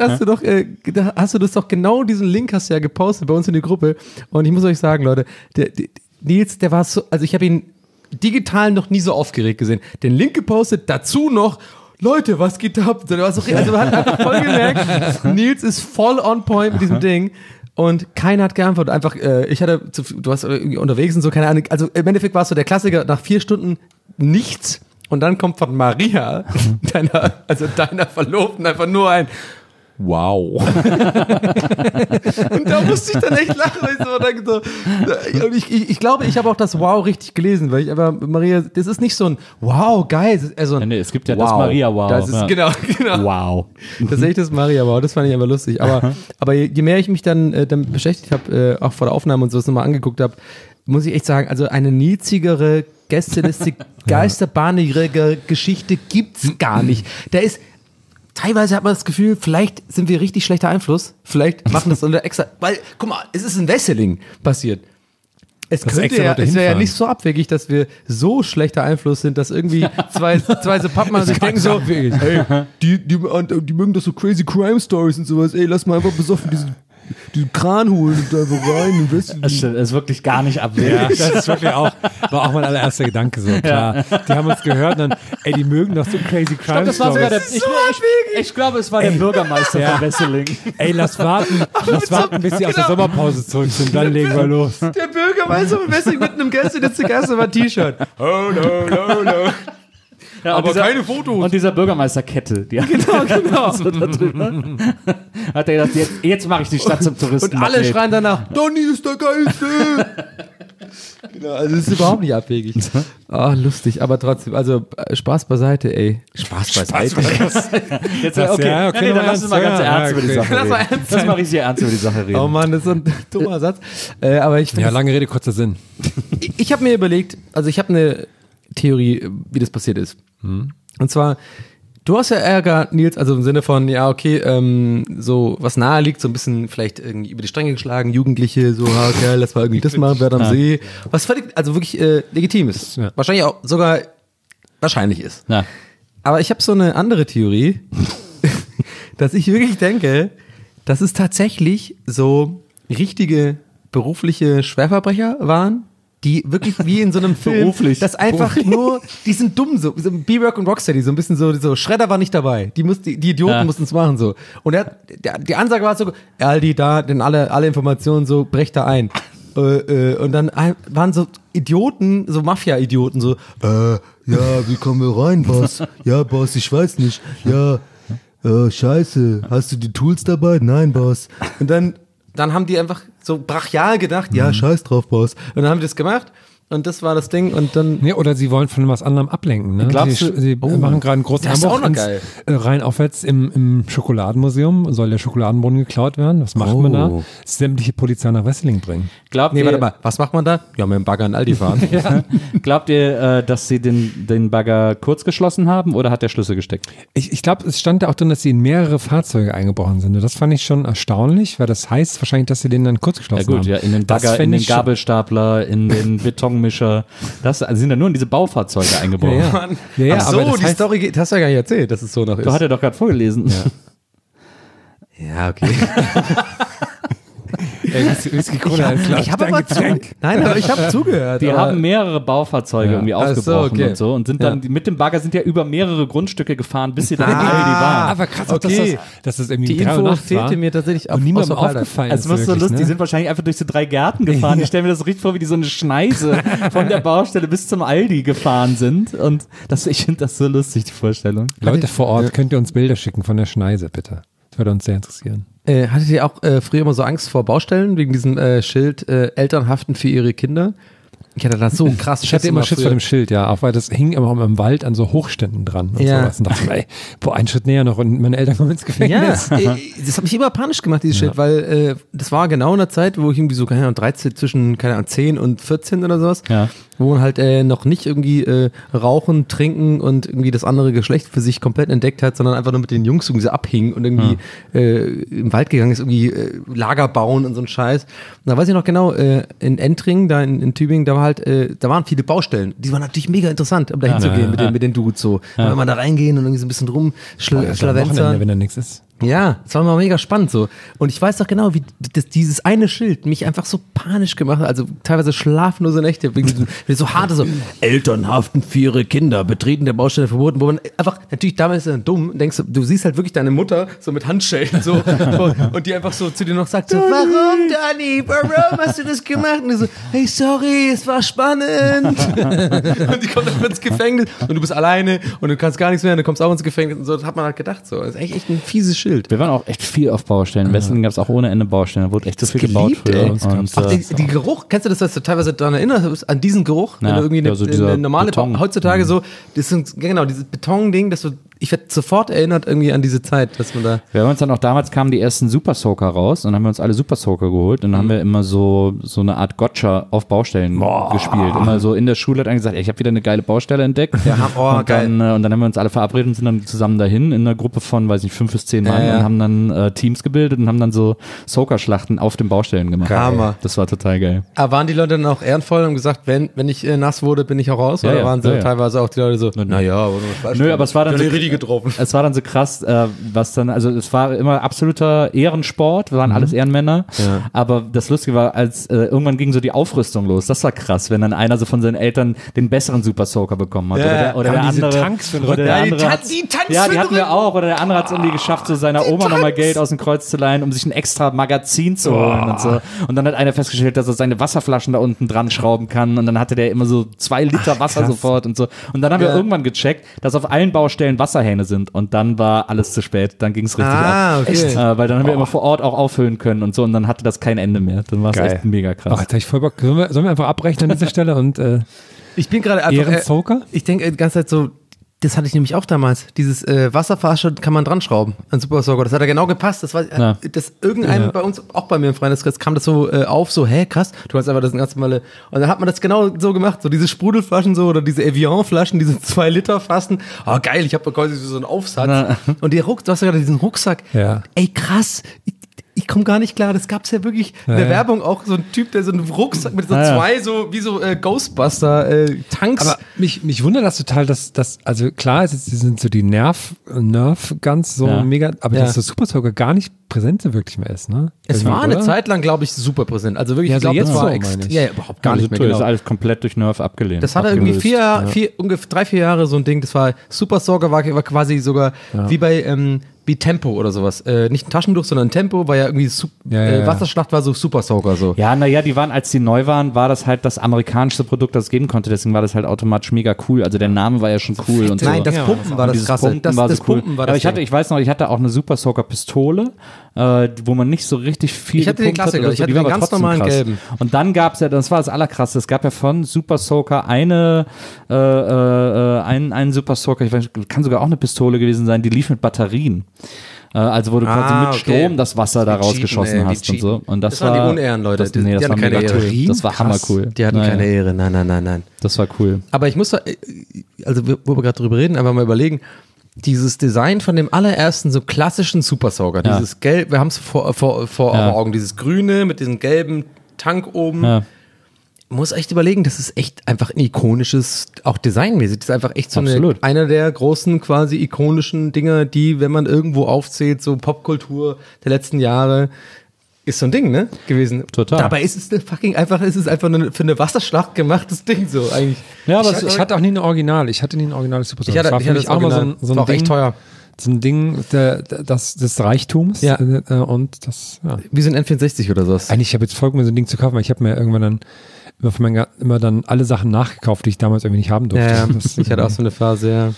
Speaker 3: hast du das doch genau, diesen Link hast du ja gepostet bei uns in die Gruppe. Und ich muss euch sagen, Leute, Nils, der war so, also ich habe ihn digital noch nie so aufgeregt gesehen. Den Link gepostet, dazu noch, Leute, was geht ab? Also man hat voll gemerkt, Nils ist voll on point mit diesem Ding. Und keiner hat geantwortet. Einfach, du warst irgendwie unterwegs und so, keine Ahnung. Also im Endeffekt war es so der Klassiker, nach 4 Stunden nichts. Und dann kommt von Maria, deiner Verlobten, einfach nur ein Wow. Und da musste ich dann echt lachen, weil ich so dachte, ich glaube, ich habe auch das Wow richtig gelesen, weil ich aber, Maria, das ist nicht so ein Wow, geil. Also
Speaker 2: nee, es gibt ja wow. Das Maria-Wow.
Speaker 3: Das ist, genau.
Speaker 2: Wow.
Speaker 3: Das ist echt das Maria-Wow, das fand ich aber lustig. Aber je mehr ich mich dann beschäftigt habe, auch vor der Aufnahme und so das nochmal angeguckt habe, muss ich echt sagen, also eine niedrigere, gästelistige, geisterbahnige Geschichte gibt's gar nicht. Teilweise hat man das Gefühl, vielleicht sind wir richtig schlechter Einfluss. Vielleicht machen das unter extra, weil, guck mal, es ist in Wesseling passiert. Es wäre ja nicht so abwegig, dass wir so schlechter Einfluss sind, dass irgendwie zwei so Pappmann sich denken so, hey, die mögen doch so crazy Crime Stories und sowas, ey, lass mal einfach besoffen diesen Kran holen und da einfach rein.
Speaker 2: Das ist wirklich gar nicht abwegig.
Speaker 4: Ja, das ist wirklich war auch mein allererster Gedanke so, klar. Ja. Die haben uns gehört und dann, die mögen doch so crazy Crime Stories.
Speaker 2: Ich glaube, es war der Bürgermeister von Wesseling.
Speaker 4: Ey, lass warten, bis sie aus der Sommerpause zurück sind, dann legen wir los.
Speaker 3: Der Bürgermeister von Wesseling mit einem Gäste-T-Shirt. Oh, no.
Speaker 2: Ja, aber keine Fotos. Und dieser Bürgermeisterkette. Die genau. So da drüber. Hat er gedacht, jetzt mache ich die Stadt zum Touristen.
Speaker 3: Und alle schreien danach, Donny ist der Geilste. Genau, also es ist überhaupt nicht abwegig. Lustig, aber trotzdem, also Spaß beiseite, ey. Spaß beiseite.
Speaker 2: Jetzt, okay, dann lass uns mal ganz ernst über die Sache reden. Das mache ich sehr ernst über die Sache reden.
Speaker 3: Oh Mann, das ist so ein dummer Satz. Aber ich
Speaker 4: lange Rede, kurzer Sinn.
Speaker 3: Ich habe mir überlegt, also ich habe eine Theorie, wie das passiert ist. Und zwar, du hast ja Ärger, Nils, also im Sinne von, ja, okay, so was nahe liegt, so ein bisschen vielleicht irgendwie über die Stränge geschlagen, Jugendliche, so, okay, lass mal irgendwie das machen, wer am See. Was völlig, also wirklich legitim ist. Ja. Wahrscheinlich auch sogar wahrscheinlich ist. Ja. Aber ich habe so eine andere Theorie, dass ich wirklich denke, dass es tatsächlich so richtige berufliche Schwerverbrecher waren, die wirklich wie in so einem Film, das einfach nur, die sind dumm, so B-Rock und Rocksteady, so ein bisschen so, Shredder war nicht dabei, die Idioten mussten es machen, so. Und die Ansage war so, Aldi, da, denn alle Informationen, so, brecht da ein. Und dann waren so Idioten, so Mafia-Idioten, so, ja, wie kommen wir rein, Boss? Ja, Boss, ich weiß nicht. Ja, scheiße, hast du die Tools dabei? Nein, Boss. Und dann haben die einfach so brachial gedacht, ja, scheiß drauf, Boss. Und dann haben die das gemacht und das war das Ding und dann...
Speaker 4: Nee, oder sie wollen von was anderem ablenken. Ne? Sie machen gerade einen großen Einbruch rein aufwärts im Schokoladenmuseum. Soll der Schokoladenbrunnen geklaut werden? Was macht man da? Sämtliche Polizei nach Wesseling bringen.
Speaker 3: Warte mal, was macht man da? Ja, mit dem Bagger in Aldi fahren.
Speaker 2: Ja. Glaubt ihr, dass sie den Bagger kurz geschlossen haben oder hat der Schlüssel gesteckt?
Speaker 4: Ich glaube, es stand da auch drin, dass sie in mehrere Fahrzeuge eingebrochen sind. Und das fand ich schon erstaunlich, weil das heißt wahrscheinlich, dass sie den dann kurz geschlossen haben.
Speaker 2: Ja, in den Bagger, in den Gabelstapler, in den Betonmischer. Das sind ja nur in diese Baufahrzeuge eingebaut.
Speaker 3: Ja. Ach so, aber die Story geht, hast du ja gar nicht erzählt, dass es so noch ist.
Speaker 2: Du hast ja doch gerade vorgelesen.
Speaker 3: Ja, okay.
Speaker 4: Ich habe aber
Speaker 3: zugehört.
Speaker 2: Die haben mehrere Baufahrzeuge irgendwie aufgebrochen und so und sind dann mit dem Bagger sind ja über mehrere Grundstücke gefahren, bis sie dann in Aldi waren.
Speaker 4: Aber krass, dass das irgendwie
Speaker 3: die Info fehlte mir tatsächlich
Speaker 4: auch niemandem aufgefallen.
Speaker 2: Es war so lustig, ne? Die sind wahrscheinlich einfach durch so 3 Gärten gefahren. Ich stelle mir das so richtig vor, wie die so eine Schneise von der Baustelle bis zum Aldi gefahren sind und ich finde das so lustig, die Vorstellung.
Speaker 4: Leute vor Ort, könnt ihr uns Bilder schicken von der Schneise, bitte? Das würde uns sehr interessieren.
Speaker 3: Hattet ihr auch früher immer so Angst vor Baustellen, wegen diesem Schild Eltern haften für ihre Kinder? Ich hatte da so krass
Speaker 4: Ich hatte immer Schiss vor dem Schild, ja, auch weil das hing immer im Wald an so Hochständen dran und sowas. Und dachte, ey, einen Schritt näher noch und meine Eltern kommen ins Gefängnis.
Speaker 3: Ja, das hat mich immer panisch gemacht, dieses Schild, weil das war genau in der Zeit, wo ich irgendwie so, keine Ahnung, 13, zwischen, keine Ahnung, 10 und 14 oder sowas, wo man halt noch nicht irgendwie rauchen, trinken und irgendwie das andere Geschlecht für sich komplett entdeckt hat, sondern einfach nur mit den Jungs irgendwie so abhing und irgendwie im Wald gegangen ist, irgendwie Lager bauen und so ein Scheiß. Und da weiß ich noch genau, in Entring, da in Tübingen, da waren viele Baustellen. Die waren natürlich mega interessant, um da hinzugehen mit den Dudes so. Ja. Wenn man da reingehen und irgendwie so ein bisschen rumschlawenzern.
Speaker 4: Wenn da nichts ist.
Speaker 3: Ja, das war mal mega spannend so. Und ich weiß doch genau, wie dieses eine Schild mich einfach so panisch gemacht hat. Also teilweise schlaflose Nächte, wie so harte so, Eltern haften für ihre Kinder, Betreten der Baustelle verboten, wo man einfach, natürlich damals ist dann dumm, denkst du siehst halt wirklich deine Mutter so mit Handschellen so und die einfach so zu dir noch sagt so, warum Dani, warum hast du das gemacht? Und du so, hey sorry, es war spannend. Und die kommt dann ins Gefängnis und du bist alleine und du kannst gar nichts mehr und du kommst auch ins Gefängnis und so, das hat man halt gedacht so. Das ist echt ein fieses Schild.
Speaker 2: Wir waren auch echt viel auf Baustellen. In Wesseling gab es auch ohne Ende Baustellen. Da wurde echt so viel gebaut früher.
Speaker 3: Die Geruch, kennst du das, dass du teilweise daran erinnerst, an diesen Geruch?
Speaker 2: Ja,
Speaker 3: wenn du irgendwie eine normale
Speaker 2: Beton.
Speaker 3: Heutzutage so, das sind, genau, dieses Betonding, dass du, ich werde sofort erinnert irgendwie an diese Zeit, dass man da.
Speaker 2: Wir haben uns dann auch, damals kamen die ersten Super Soaker raus und dann haben wir uns alle Super Soaker geholt und dann haben wir immer so eine Art Gotcha auf Baustellen gespielt. Immer so in der Schule hat einer gesagt, ey, ich habe wieder eine geile Baustelle entdeckt.
Speaker 3: Ja,
Speaker 2: geil. Und dann haben wir uns alle verabredet und sind dann zusammen dahin in einer Gruppe von, weiß nicht, 5 bis 10 Mann und haben dann Teams gebildet und haben dann so Soaker-Schlachten auf den Baustellen gemacht.
Speaker 3: Hammer.
Speaker 2: Das war total geil.
Speaker 3: Aber waren die Leute dann auch ehrenvoll und gesagt, wenn ich nass wurde, bin ich auch raus? Oder waren sie teilweise auch die Leute so, naja,
Speaker 2: nö, aber es war dann so,
Speaker 3: richtig getroffen.
Speaker 2: Es war dann so krass, was dann, also es war immer absoluter Ehrensport, wir waren alles Ehrenmänner, aber das Lustige war, als irgendwann ging so die Aufrüstung los, das war krass, wenn dann einer so von seinen Eltern den besseren Super Soaker bekommen hat oder der andere, die hatten wir auch, oder der andere hat es irgendwie geschafft, so seiner Oma nochmal Geld aus dem Kreuz zu leihen, um sich ein extra Magazin zu holen und so, und dann hat einer festgestellt, dass er seine Wasserflaschen da unten dran schrauben kann und dann hatte der immer so 2 Liter Wasser sofort und so, und dann haben wir irgendwann gecheckt, dass auf allen Baustellen Wasserhähne sind und dann war alles zu spät, dann ging es richtig ab.
Speaker 3: Okay.
Speaker 2: Weil dann haben wir immer vor Ort auch auffüllen können und so und dann hatte das kein Ende mehr. Dann war es echt mega krass.
Speaker 4: Ach, jetzt hab ich voll Bock. Sollen wir einfach abbrechen an dieser Stelle und
Speaker 3: ich bin gerade einfach
Speaker 4: Ehrensoaker?
Speaker 3: Ich denke die ganze Zeit so, das hatte ich nämlich auch damals. Dieses Wasserflasche kann man dran schrauben an Super Soaker. Das hat ja genau gepasst. Das war das irgendeinem bei uns, auch bei mir im Freundeskreis, kam das so auf, so, hä, krass, du hast einfach das ganz normale. Und dann hat man das genau so gemacht, so diese Sprudelflaschen so oder diese Evian-Flaschen, diese 2 Liter Fassen. Oh geil, ich habe quasi so einen Aufsatz. Und du hast ja gerade diesen Rucksack.
Speaker 4: Ja.
Speaker 3: Ey, krass. Ich komme gar nicht klar, das gab's ja wirklich in der Werbung auch, so ein Typ, der so einen Rucksack mit so 2 so wie so Ghostbuster-Tanks.
Speaker 4: Aber mich wundert das total, dass also klar, es sind so die Nerf Guns so mega, aber dass das Super Soaker gar nicht präsent so wirklich mehr ist, ne?
Speaker 3: Es war eine Zeit lang, glaube ich, super präsent. Also wirklich,
Speaker 4: ja,
Speaker 3: ich glaube,
Speaker 4: jetzt
Speaker 3: das war
Speaker 2: überhaupt gar nicht mehr. Das ist alles komplett durch Nerf abgelehnt.
Speaker 3: Das hatte irgendwie 3-4 Jahre so ein Ding, das war Super Soaker war quasi sogar wie bei wie Tempo oder sowas. Nicht ein Taschentuch, sondern ein Tempo, war ja irgendwie Wasserschlacht war so Super Soaker so.
Speaker 2: Ja, naja, die waren, als die neu waren, war das halt das amerikanische Produkt, das es geben konnte, deswegen war das halt automatisch mega cool. Also der Name war ja schon cool und so.
Speaker 3: Nein, das Pumpen war das krasse.
Speaker 2: Das Pumpen war das cool. Aber ich weiß noch, ich hatte auch eine Super Soaker Pistole, wo man nicht so richtig viel
Speaker 3: Ich hatte den Klassiker, ich hatte den ganz normalen gelben.
Speaker 2: Und dann gab es ja, das war das Allerkrasseste, es gab ja von Super Soaker einen Super Soaker, ich weiß, kann sogar auch eine Pistole gewesen sein, die lief mit Batterien. Also wo du quasi mit Strom das Wasser da rausgeschossen hast und so. Und das
Speaker 3: waren die Unehren, Leute.
Speaker 2: Das war
Speaker 3: keine
Speaker 2: Ehre. Das war hammercool.
Speaker 3: Die hatten keine Ehre. Nein.
Speaker 2: Das war cool.
Speaker 3: Aber ich muss da, also wo wir gerade drüber reden, einfach mal überlegen, dieses Design von dem allerersten so klassischen Super Soaker, dieses Gelb, wir haben es vor Augen, dieses Grüne mit diesem gelben Tank oben. Ja. Muss echt überlegen, das ist echt einfach ein ikonisches, auch designmäßig, das ist einfach echt so einer der großen quasi ikonischen Dinger, die, wenn man irgendwo aufzählt, so Popkultur der letzten Jahre, ist so ein Ding, ne, gewesen.
Speaker 2: Total.
Speaker 3: Dabei ist es einfach für eine Wasserschlacht gemachtes Ding so eigentlich.
Speaker 4: Ja, aber ich hatte auch nie ein Original, Super Soaker. Das war für mich auch mal so ein Ding.
Speaker 3: Echt teuer.
Speaker 4: So ein Ding des Reichtums und das,
Speaker 3: Wie so ein N64 oder sowas.
Speaker 4: Eigentlich, ich habe jetzt vollkommen so ein Ding zu kaufen, weil ich habe mir irgendwann dann immer dann alle Sachen nachgekauft, die ich damals irgendwie nicht haben durfte.
Speaker 3: Ja, ich hatte auch so eine Phase,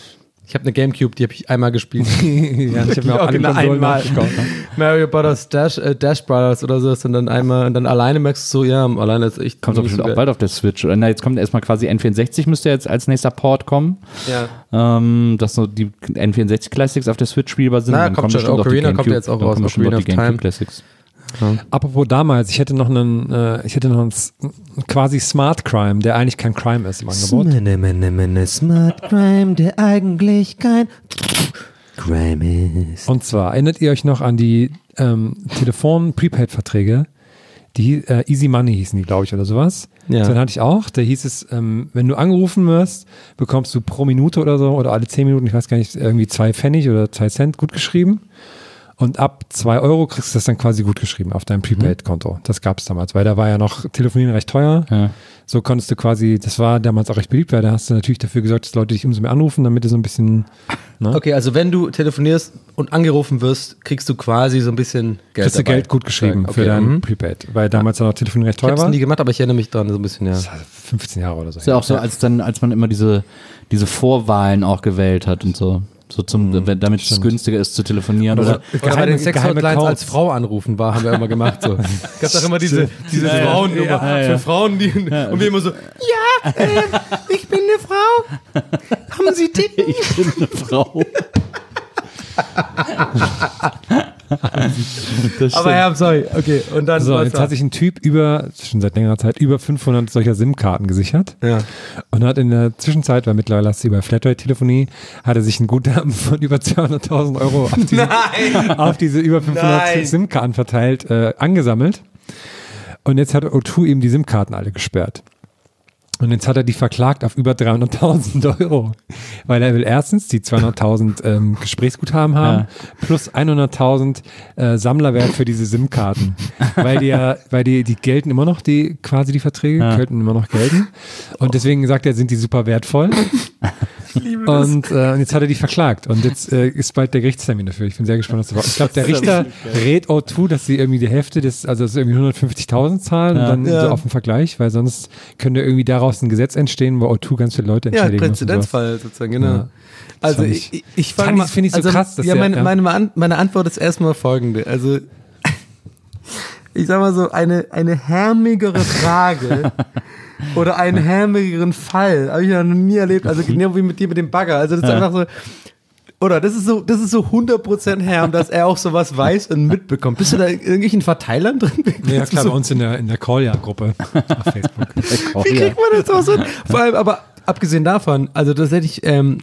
Speaker 3: Ich habe eine Gamecube, die habe ich einmal gespielt.
Speaker 4: Ja, ich habe mir auch alle Konsolen
Speaker 3: einmal.
Speaker 4: gekauft.
Speaker 3: Mario Brothers Dash Brothers oder so, und dann einmal und dann alleine merkst du so, ja, alleine ist echt.
Speaker 2: Kommt doch bestimmt auch bald auf der Switch. Oder na, jetzt kommt erstmal quasi N64 müsste jetzt als nächster Port kommen.
Speaker 3: Ja.
Speaker 2: Dass so die N64 Classics auf der Switch spielbar sind.
Speaker 3: Na,
Speaker 2: dann
Speaker 3: kommt
Speaker 2: kommen
Speaker 3: schon.
Speaker 2: bestimmt auch die
Speaker 3: Ocarina
Speaker 2: GameCube,
Speaker 3: kommt jetzt auch
Speaker 2: dann
Speaker 3: raus.
Speaker 2: kommen bestimmt
Speaker 3: Ocarina
Speaker 2: auch die
Speaker 3: of Time.
Speaker 2: GameCube Classics.
Speaker 4: Apropos damals, ich hätte noch einen quasi Smart Crime, der eigentlich kein Crime ist im Angebot.
Speaker 3: Smart Crime, der eigentlich kein Crime ist.
Speaker 4: Und zwar, erinnert ihr euch noch an die Telefon-Prepaid-Verträge? Die Easy Money hießen die, glaube ich, oder sowas.
Speaker 3: Ja.
Speaker 4: So, dann hatte ich auch, da hieß es, wenn du angerufen wirst, bekommst du pro Minute oder so, oder alle 10 Minuten, ich weiß gar nicht, irgendwie 2 Pfennig oder 2 Cent gut geschrieben. Und ab 2 Euro kriegst du das dann quasi gut geschrieben auf deinem Prepaid-Konto. Das gab es damals, weil da war ja noch Telefonieren recht teuer.
Speaker 2: Ja.
Speaker 4: So konntest du quasi, das war damals auch recht beliebt, weil da hast du natürlich dafür gesorgt, dass Leute dich umso mehr anrufen, damit du so ein bisschen, ne?
Speaker 3: Okay, also wenn du telefonierst und angerufen wirst, kriegst du quasi so ein bisschen Geld.
Speaker 4: Kriegst du
Speaker 3: dabei.
Speaker 4: Geld gut geschrieben
Speaker 3: Okay,
Speaker 4: für dein Prepaid, weil damals dann auch Telefonieren recht
Speaker 3: Ich
Speaker 4: teuer
Speaker 3: hab's
Speaker 4: war.
Speaker 3: nie gemacht, aber ich erinnere mich dran so ein bisschen, ja.
Speaker 4: Das war 15 Jahre oder so.
Speaker 2: Ist ja auch so, als man immer diese Vorwahlen auch gewählt hat und so. So damit es günstiger ist zu telefonieren. Oder
Speaker 3: Oder bei den Sex-Hotlines
Speaker 4: Codes.
Speaker 3: als Frau anrufen war, haben wir immer gemacht. So. Gab doch immer diese Frauennummer für Frauen, die und wir immer so, ja, ich bin eine Frau. Haben Sie Titten?
Speaker 2: ich bin eine Frau.
Speaker 3: Aber ja, sorry, okay. Und dann
Speaker 4: So,
Speaker 3: was
Speaker 4: jetzt
Speaker 3: da?
Speaker 4: hat sich ein Typ schon seit längerer Zeit, über 500 solcher SIM-Karten gesichert.
Speaker 3: Ja.
Speaker 4: Und hat in der Zwischenzeit, weil mittlerweile hast du über Flatrate-Telefonie, hat er sich ein Guthaben von über 200.000 Euro auf diese über 500
Speaker 3: Nein.
Speaker 4: SIM-Karten verteilt, angesammelt. Und jetzt hat O2 eben die SIM-Karten alle gesperrt. Und jetzt hat er die verklagt auf über 300.000 Euro, weil er will erstens die 200.000 Gesprächsguthaben haben, plus 100.000 Sammlerwert für diese SIM-Karten, weil die gelten immer noch, die Verträge könnten immer noch gelten. Und deswegen sagt er, sind die super wertvoll. Und jetzt hat er die verklagt und jetzt ist bald der Gerichtstermin dafür. Ich bin sehr gespannt, was das war. Ich glaube, der Richter rät O2, dass sie irgendwie die Hälfte also dass sie irgendwie 150.000 zahlen und dann so auf den Vergleich, weil sonst könnte irgendwie daraus ein Gesetz entstehen, wo O2 ganz viele Leute entschädigen muss.
Speaker 3: Präzedenzfall sozusagen, genau.
Speaker 4: Ja.
Speaker 3: Also
Speaker 4: fand
Speaker 3: ich frage mal,
Speaker 4: finde ich so krass, dass
Speaker 3: meine Antwort ist erstmal folgende. Also ich sag mal so, eine härmigere Frage oder einen härmigeren Fall habe ich noch nie erlebt. Also genau wie mit dir mit dem Bagger. Also das ist einfach so, oder das ist so 100% härm, dass er auch sowas weiß und mitbekommt. Bist du da in irgendwelchen Verteilern drin?
Speaker 4: Ja, klar, bei uns in der Call-Ja-Gruppe auf Facebook.
Speaker 3: Wie kriegt man das auch so? Vor allem, aber abgesehen davon, also tatsächlich,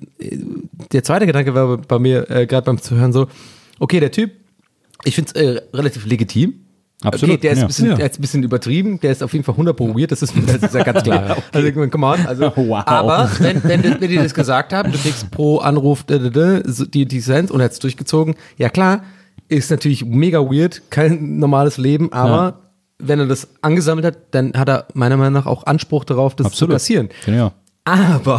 Speaker 3: der zweite Gedanke war bei mir gerade beim Zuhören so, okay, der Typ, ich finde es relativ legitim.
Speaker 2: Absolut.
Speaker 3: Okay, der ist ein bisschen übertrieben, der ist auf jeden Fall 100% weird, das ist ja ganz klar.
Speaker 2: Ja, okay.
Speaker 3: Also, come on, also,
Speaker 2: Wow.
Speaker 3: aber wenn die das gesagt haben, du kriegst pro Anruf die Cent und er hat es durchgezogen, ja klar, ist natürlich mega weird, kein normales Leben, aber wenn er das angesammelt hat, dann hat er meiner Meinung nach auch Anspruch darauf, das zu kassieren.
Speaker 2: Genau.
Speaker 3: Aber,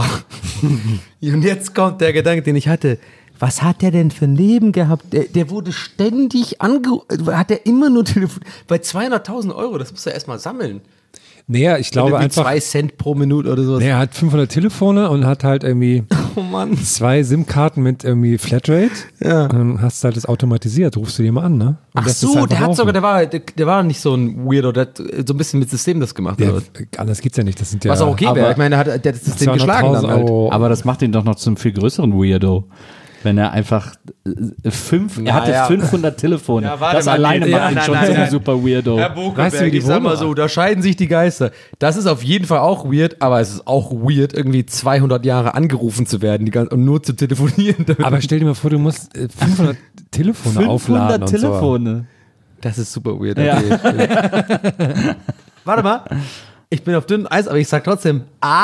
Speaker 3: und jetzt kommt der Gedanke, den ich hatte, was hat der denn für ein Leben gehabt? Der wurde ständig hat er immer nur telefoniert. Bei 200.000 Euro, das muss er erstmal sammeln.
Speaker 4: Naja, ich glaube einfach.
Speaker 3: 2 Cent pro Minute oder sowas.
Speaker 4: Er hat 500 Telefone und hat halt irgendwie
Speaker 3: Oh Mann.
Speaker 4: 2 SIM-Karten mit irgendwie Flatrate.
Speaker 3: Ja.
Speaker 4: Und dann hast du halt das automatisiert, rufst du dir mal an, ne? Und
Speaker 3: Ach
Speaker 4: lässt es
Speaker 3: so,
Speaker 4: einfach
Speaker 3: der hat
Speaker 4: laufen.
Speaker 3: sogar, der war nicht so ein Weirdo, der hat so ein bisschen mit System das gemacht.
Speaker 4: Ja,
Speaker 3: Oder?
Speaker 4: anders geht's ja nicht. Das sind ja
Speaker 3: Was auch okay wäre. Ich meine, der hat das System geschlagen dann halt.
Speaker 4: Euro.
Speaker 2: Aber das macht ihn doch noch zum viel größeren Weirdo. Wenn er einfach er hatte 500 Telefone.
Speaker 3: Ja, warte
Speaker 2: das
Speaker 3: mal,
Speaker 2: alleine
Speaker 3: ja,
Speaker 2: macht ihn
Speaker 3: nein,
Speaker 2: schon
Speaker 3: nein,
Speaker 2: zum
Speaker 3: nein.
Speaker 2: super Weirdo.
Speaker 3: Herr Bokelberg,
Speaker 4: Weißt du, wie die
Speaker 3: ich sag mal
Speaker 4: Wohnung
Speaker 3: so, da scheiden sich die Geister. Das ist auf jeden Fall auch weird, aber es ist auch weird, irgendwie 200 Jahre angerufen zu werden und nur zu telefonieren.
Speaker 4: Aber stell dir mal vor, du musst 500 Telefone aufladen und
Speaker 2: Telefone.
Speaker 3: Das ist super weird.
Speaker 2: Ja.
Speaker 3: Okay. Warte mal, ich bin auf dünnem Eis, aber ich sag trotzdem,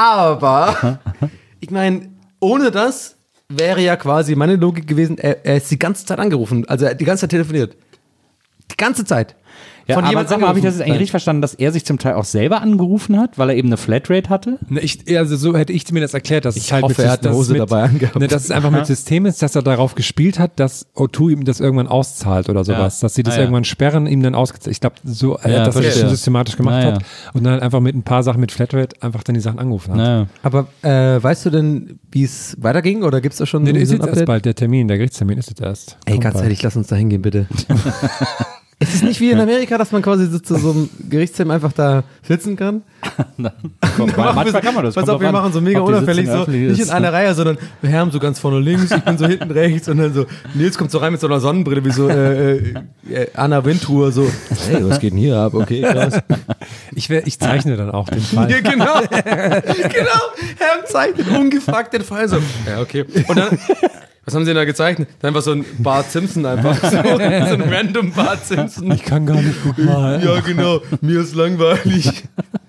Speaker 3: aber ich meine, ohne das wäre ja quasi meine Logik gewesen, er ist die ganze Zeit angerufen, also er hat die ganze Zeit telefoniert. Die ganze Zeit.
Speaker 2: Ja,
Speaker 3: von
Speaker 2: aber
Speaker 3: jemand
Speaker 2: sag mal, habe ich das jetzt eigentlich
Speaker 3: angerufen.
Speaker 2: richtig verstanden, dass er sich zum Teil auch selber angerufen hat, weil er eben eine Flatrate hatte?
Speaker 4: Also so hätte ich mir das erklärt, dass es halt
Speaker 3: hoffe, er hat eine
Speaker 4: dass es
Speaker 3: Hose dabei angehabt.
Speaker 4: dass es einfach mit System ist, dass er darauf gespielt hat, dass O2 ihm das irgendwann auszahlt oder sowas, dass sie das irgendwann sperren, ihm dann ausgezahlt. Ich glaube, so, dass er das
Speaker 2: verstehe.
Speaker 4: schon systematisch gemacht hat und dann halt einfach mit ein paar Sachen mit Flatrate einfach dann die Sachen angerufen hat.
Speaker 2: Naja.
Speaker 3: Aber weißt du denn, wie es weiterging oder gibt es da schon
Speaker 4: Nee, der ist
Speaker 3: so ein
Speaker 4: jetzt erst
Speaker 3: Update?
Speaker 4: bald, der Gerichtstermin ist jetzt erst.
Speaker 3: Ey,
Speaker 4: Kommt
Speaker 3: ganz
Speaker 4: bald.
Speaker 3: ehrlich, lass uns da hingehen, bitte. Ist es nicht wie in Amerika, dass man quasi so zu so einem Gerichtstermin einfach da sitzen kann?
Speaker 2: Manchmal kann man das.
Speaker 3: Pass
Speaker 2: kommt
Speaker 3: auf, wir
Speaker 2: drauf an,
Speaker 3: machen so mega
Speaker 2: ob die
Speaker 3: unauffällig,
Speaker 2: Sitzung
Speaker 3: so
Speaker 2: öffentlich
Speaker 3: nicht
Speaker 2: ist,
Speaker 3: in einer Reihe, sondern wir haben so ganz vorne links, ich bin so hinten rechts und dann so, Nils kommt so rein mit so einer Sonnenbrille, wie so Anna Wintour, so, hey, was geht denn hier ab? Okay, krass.
Speaker 4: Ich zeichne dann auch den Fall.
Speaker 3: Ja, genau. Genau. Herr zeichnet ungefragt den Fall so. Ja, okay. Und dann, was haben sie denn da gezeichnet? Dann war so ein Bart Simpson einfach. So ein random Bart Simpson.
Speaker 4: Ich kann gar nicht gut malen.
Speaker 3: Ja, genau. Mir ist langweilig.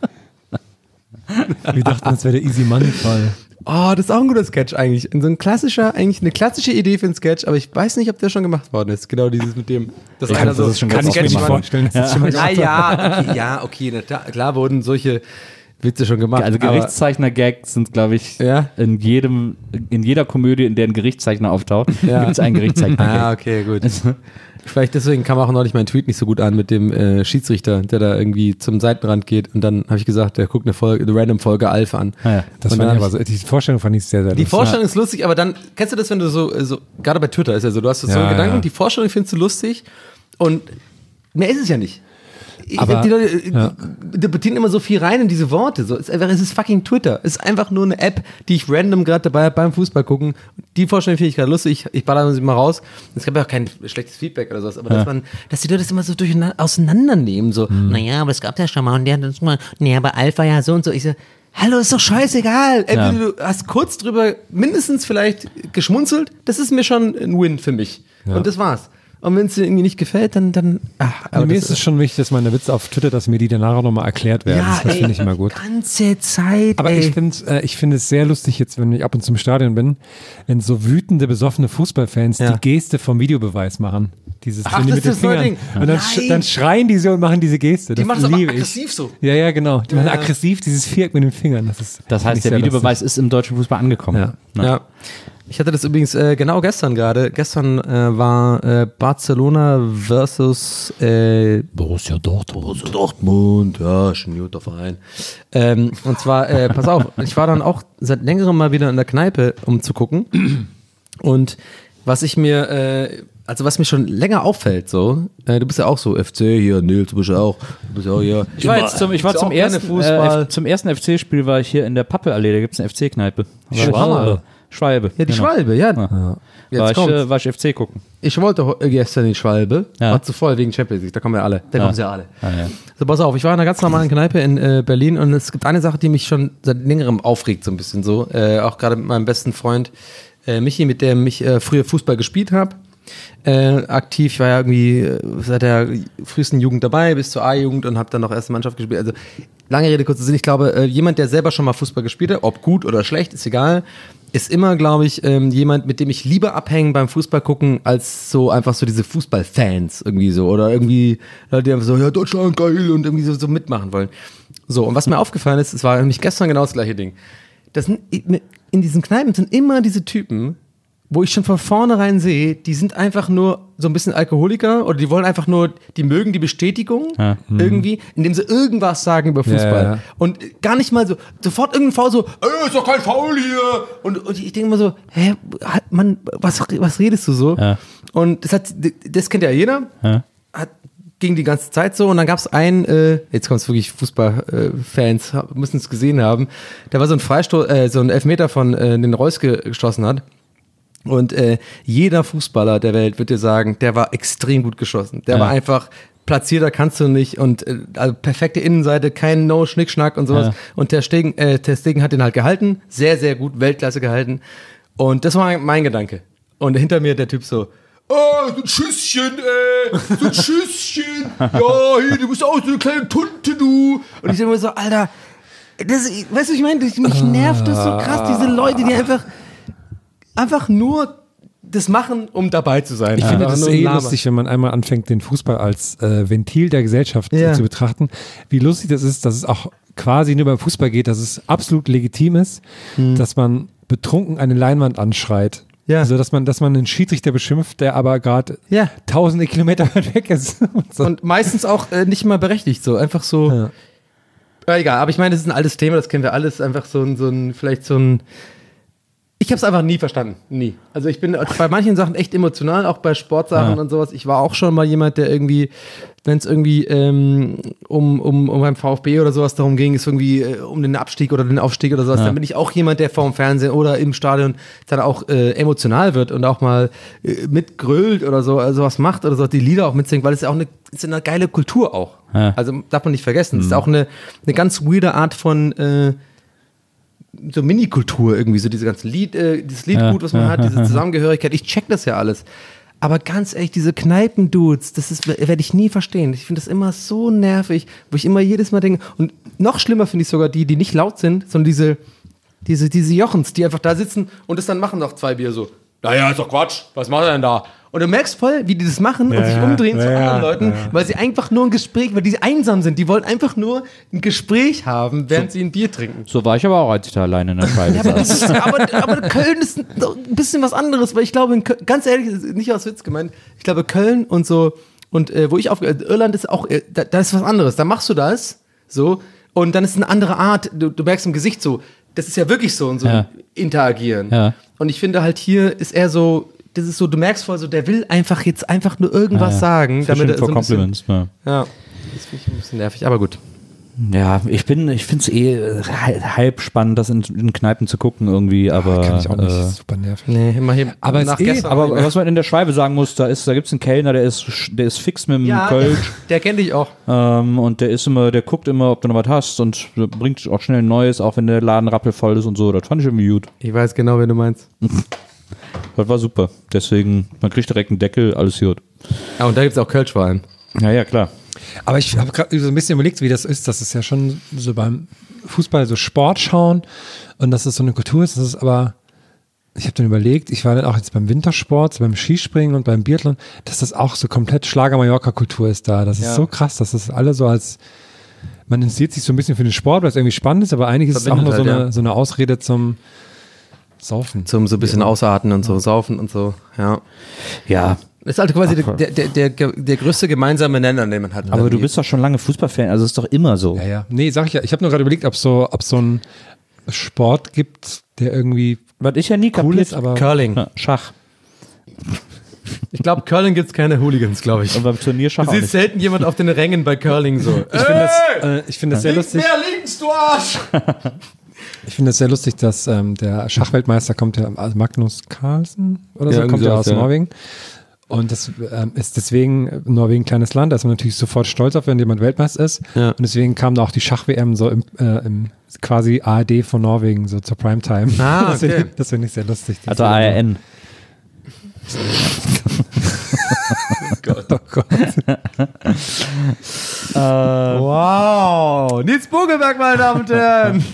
Speaker 4: Wir dachten, das wäre der Easy Money Fall.
Speaker 3: Oh, das ist auch ein guter Sketch eigentlich. So ein klassischer, eigentlich eine klassische Idee für einen Sketch, aber ich weiß nicht, ob der schon gemacht worden ist. Genau dieses mit dem, dass
Speaker 2: Ich
Speaker 3: einer
Speaker 2: glaub, das ist schon
Speaker 4: Kann
Speaker 2: ganz
Speaker 4: ich mir nicht
Speaker 2: oft
Speaker 4: vorstellen. Das ist schon mal
Speaker 3: okay, na, klar wurden solche Witze schon gemacht.
Speaker 2: Also
Speaker 3: aber-
Speaker 2: Gerichtszeichner-Gags sind, glaube ich,
Speaker 3: Ja?
Speaker 2: in jeder Komödie, in der ein Gerichtszeichner auftaucht,
Speaker 3: Ja.
Speaker 2: gibt es einen Gerichtszeichner-Gag.
Speaker 3: Ah, okay, gut. Vielleicht deswegen kam auch neulich mein Tweet nicht so gut an mit dem Schiedsrichter, der da irgendwie zum Seitenrand geht und dann habe ich gesagt, der guckt eine random Folge Alf an.
Speaker 2: Ah, ja.
Speaker 4: Das
Speaker 3: Und
Speaker 4: fand
Speaker 3: dann
Speaker 4: ich
Speaker 3: hab
Speaker 4: aber so, die Vorstellung fand ich sehr, sehr
Speaker 3: Die
Speaker 4: lustig.
Speaker 3: Vorstellung ist lustig, aber dann, kennst du das, wenn du so gerade bei Twitter ist ja so, du hast so einen Gedanken, die Vorstellung findest du lustig und mehr ist es ja nicht.
Speaker 4: Aber-
Speaker 3: Die Leute interpretieren immer so viel rein in diese Worte. So, es ist fucking Twitter. Es ist einfach nur eine App, die ich random gerade dabei habe beim Fußball gucken. Die Vorstellung finde ich gerade lustig. Ich baller sie mal raus. Es gab ja auch kein schlechtes Feedback oder sowas, aber dass die Leute das immer so auseinandernehmen. So, naja, aber es gab ja schon mal und der hat uns mal, naja, aber Alpha ja so und so. Ich so, hallo, ist doch scheißegal. Entweder du hast kurz drüber mindestens vielleicht geschmunzelt, das ist mir schon ein Win für mich.
Speaker 4: Ja.
Speaker 3: Und das war's. Und wenn es dir irgendwie nicht gefällt, dann
Speaker 4: Aber mir ist es schon wichtig, dass meine Witze auf Twitter, dass mir die danach auch nochmal erklärt werden. Das finde ich immer gut.
Speaker 3: Ganze Zeit,
Speaker 4: Aber ich finde es sehr lustig jetzt, wenn ich ab und zu im Stadion bin, wenn so wütende, besoffene Fußballfans die Geste vom Videobeweis machen. Dieses
Speaker 3: Ach,
Speaker 4: wenn die
Speaker 3: das
Speaker 4: mit den
Speaker 3: ist das neue
Speaker 4: Fingern.
Speaker 3: Ding.
Speaker 4: Und dann,
Speaker 3: Nein.
Speaker 4: dann schreien die so und machen diese Geste.
Speaker 3: Die
Speaker 4: Das
Speaker 3: machen es aber
Speaker 4: liebe ich.
Speaker 3: aggressiv so.
Speaker 4: Ja, ja, genau. Die machen aggressiv dieses Viereck mit den Fingern. Das
Speaker 2: Das
Speaker 4: finde ich
Speaker 2: heißt, der
Speaker 4: sehr
Speaker 2: Videobeweis ist im deutschen Fußball angekommen.
Speaker 4: Ja.
Speaker 2: Na.
Speaker 3: Ja. Ich hatte das übrigens genau gestern gerade. Gestern war Barcelona versus Borussia Dortmund. Ja, schon ein guter Verein. Und zwar, pass auf, ich war dann auch seit längerem mal wieder in der Kneipe, um zu gucken. Und was ich mir, was mir schon länger auffällt, so, du bist ja auch so FC hier, Nils, du bist ja auch hier.
Speaker 2: Ich war jetzt zum
Speaker 3: Fußball.
Speaker 2: zum ersten FC-Spiel war ich hier in der Pappelallee, da gibt es eine FC-Kneipe. Schwalbe.
Speaker 3: Ja, die Schwalbe, ja. Jetzt kommt's.
Speaker 2: War ich FC gucken.
Speaker 3: Ich wollte gestern in Schwalbe,
Speaker 2: Ja.
Speaker 3: war zu voll wegen Champions League, da kommen ja alle. Da kommen sie ja alle.
Speaker 2: Ah, ja.
Speaker 3: So, pass auf, ich war in einer ganz normalen Kneipe in Berlin und es gibt eine Sache, die mich schon seit längerem aufregt, so ein bisschen so. Auch gerade mit meinem besten Freund Michi, mit dem ich früher Fußball gespielt habe. Aktiv, ich war ja irgendwie seit der frühesten Jugend dabei, bis zur A-Jugend und habe dann noch erste Mannschaft gespielt. Also lange Rede, kurzer Sinn, ich glaube, jemand, der selber schon mal Fußball gespielt hat, ob gut oder schlecht, ist egal, ist immer, glaube ich, jemand, mit dem ich lieber abhängen beim Fußball gucken, als so einfach so diese Fußballfans irgendwie so. Oder irgendwie Leute, die einfach so, ja, Deutschland, geil und irgendwie so mitmachen wollen. So, und was mir aufgefallen ist, es war nämlich gestern genau das gleiche Ding. Das sind, in diesen Kneipen sind immer diese Typen, wo ich schon von vornherein sehe, die sind einfach nur so ein bisschen Alkoholiker oder die wollen einfach nur, die mögen die Bestätigung irgendwie, indem sie irgendwas sagen über Fußball.
Speaker 4: Ja.
Speaker 3: Und gar nicht mal so, sofort irgendein Foul so, ist doch kein Foul hier. Und ich denke immer so, hä, Mann, was redest du so?
Speaker 2: Ja.
Speaker 3: Und das kennt ja jeder.
Speaker 2: Ja.
Speaker 3: Ging die ganze Zeit so und dann gab es einen, jetzt kommt es wirklich Fußballfans, müssen es gesehen haben, der war so ein Freistoß, so ein Elfmeter von den Reus geschossen hat. Und jeder Fußballer der Welt wird dir sagen, der war extrem gut geschossen. Der war einfach platzierter kannst du nicht und also perfekte Innenseite, kein No-Schnickschnack und sowas.
Speaker 2: Ja.
Speaker 3: Und Ter Stegen hat den halt gehalten, sehr, sehr gut, Weltklasse gehalten. Und das war mein Gedanke. Und hinter mir der Typ so, so ein Schüsschen, so ein Schüsschen. Ja, hier, du bist auch so eine kleine Tunte, du. Und ich denke mir so, Alter, weißt du, was ich meine? Mich nervt das so krass, diese Leute, die einfach nur das machen, um dabei zu sein.
Speaker 4: Ich finde das
Speaker 3: nur
Speaker 4: eh
Speaker 3: labern.
Speaker 4: lustig, wenn man einmal anfängt, den Fußball als Ventil der Gesellschaft zu betrachten. Wie lustig das ist, dass es auch quasi nur beim Fußball geht, dass es absolut legitim ist, dass man betrunken eine Leinwand anschreit.
Speaker 3: Ja.
Speaker 4: Also, dass man einen Schiedsrichter beschimpft, der aber gerade tausende Kilometer weit weg ist.
Speaker 3: Und meistens auch nicht mal berechtigt, so einfach so.
Speaker 4: Ja.
Speaker 3: Egal, aber ich meine, das ist ein altes Thema, das kennen wir alles, einfach vielleicht so ein. Ich habe es einfach nie verstanden, nie. Also ich bin bei manchen Sachen echt emotional, auch bei Sportsachen und sowas. Ich war auch schon mal jemand, der irgendwie, wenn es irgendwie um beim VfB oder sowas darum ging, ist irgendwie um den Abstieg oder den Aufstieg oder sowas, dann bin ich auch jemand, der vorm Fernsehen oder im Stadion dann auch emotional wird und auch mal mitgrölt oder so, sowas macht oder so, die Lieder auch mitsingt, weil es ja auch ist eine geile Kultur auch. Ja. Also darf man nicht vergessen. Es ist auch eine ganz weirde Art von so Mini-Kultur irgendwie, so diese ganzen dieses Liedgut, was man hat, diese Zusammengehörigkeit. Ich check das ja alles. Aber ganz ehrlich, diese Kneipendudes, werde ich nie verstehen. Ich finde das immer so nervig, wo ich immer jedes Mal denke, und noch schlimmer finde ich sogar die nicht laut sind, sondern diese Jochens, die einfach da sitzen und das dann machen noch 2 Bier so. Naja, ist doch Quatsch, was macht er denn da? Und du merkst voll, wie die das machen und sich umdrehen zu anderen Leuten, weil sie einfach nur ein Gespräch, weil die einsam sind, die wollen einfach nur ein Gespräch haben, während sie ein Bier trinken.
Speaker 2: So war ich aber auch, als ich da alleine in der Schweiz saß.
Speaker 3: aber Köln ist ein bisschen was anderes, weil ich glaube, ganz ehrlich, nicht aus Witz gemeint, ich glaube Köln und so, und wo ich Irland ist auch, da ist was anderes, da machst du das, so, und dann ist eine andere Art, du merkst im Gesicht so, das ist ja wirklich so, und so interagieren. Ja. Und ich finde halt hier ist eher so, das ist so, du merkst voll so, der will jetzt einfach nur irgendwas sagen, damit er so ein bisschen, das finde ich ein bisschen nervig, aber gut.
Speaker 2: Ja, ich finde es halb spannend, das in Kneipen zu gucken irgendwie, aber
Speaker 4: kann ich auch nicht, super nervig.
Speaker 3: Nee, immer hier
Speaker 2: aber was man in der Schweibe sagen muss, da gibt es einen Kellner, der ist fix mit dem Kölsch.
Speaker 3: Der kennt dich auch.
Speaker 2: Und der guckt immer, ob du noch was hast und bringt auch schnell ein Neues, auch wenn der Laden rappelvoll ist und so. Das fand ich irgendwie gut.
Speaker 3: Ich weiß genau, wen du meinst.
Speaker 2: Das war super. Deswegen, man kriegt direkt einen Deckel, alles gut.
Speaker 3: Ja, und da gibt es auch Kölsch vor allem.
Speaker 2: Ja, klar.
Speaker 4: Aber ich habe gerade so ein bisschen überlegt, wie das ist. Das ist ja schon so beim Fußball so Sport schauen und dass es so eine Kultur ist. Das ist aber, ich habe dann überlegt, ich war dann auch jetzt beim Wintersport, beim Skispringen und beim Biathlon, dass das auch so komplett Schlager-Mallorca-Kultur ist da. Das ist so krass, dass das alle so als, man interessiert sich so ein bisschen für den Sport, weil es irgendwie spannend ist, aber eigentlich ist es auch nur so eine Ausrede zum Saufen.
Speaker 3: Zum so ein bisschen ausatmen und so, saufen und so, ja. Das ist halt quasi der größte gemeinsame Nenner, den man hat.
Speaker 2: Aber du bist doch schon lange Fußballfan, also ist doch immer so.
Speaker 4: Ja. Nee, sag ich ja. Ich habe nur gerade überlegt, ob so ein Sport gibt, der irgendwie
Speaker 2: was ich ja nie
Speaker 4: cool ist, aber
Speaker 3: Curling.
Speaker 2: Ja, Schach.
Speaker 3: Ich glaube, Curling gibt es keine Hooligans, glaube ich.
Speaker 2: Und beim Turnierschach
Speaker 3: du siehst selten jemand auf den Rängen bei Curling so.
Speaker 4: Ich finde das sehr lustig.
Speaker 3: Mehr links, du Arsch!
Speaker 4: Ich finde es sehr lustig, dass der Schachweltmeister kommt ja, also Magnus Carlsen oder so, kommt ja aus Norwegen. Und das ist deswegen Norwegen ein kleines Land, da ist man natürlich sofort stolz auf, wenn jemand Weltmeister ist. Ja. Und deswegen kam da auch die Schach-WM so im quasi ARD von Norwegen, so zur Primetime.
Speaker 3: Ah, okay.
Speaker 4: Das finde ich sehr lustig.
Speaker 2: Also ARN.
Speaker 3: Oh Gott. Wow. Nils Bogelberg, meine Damen und Herren.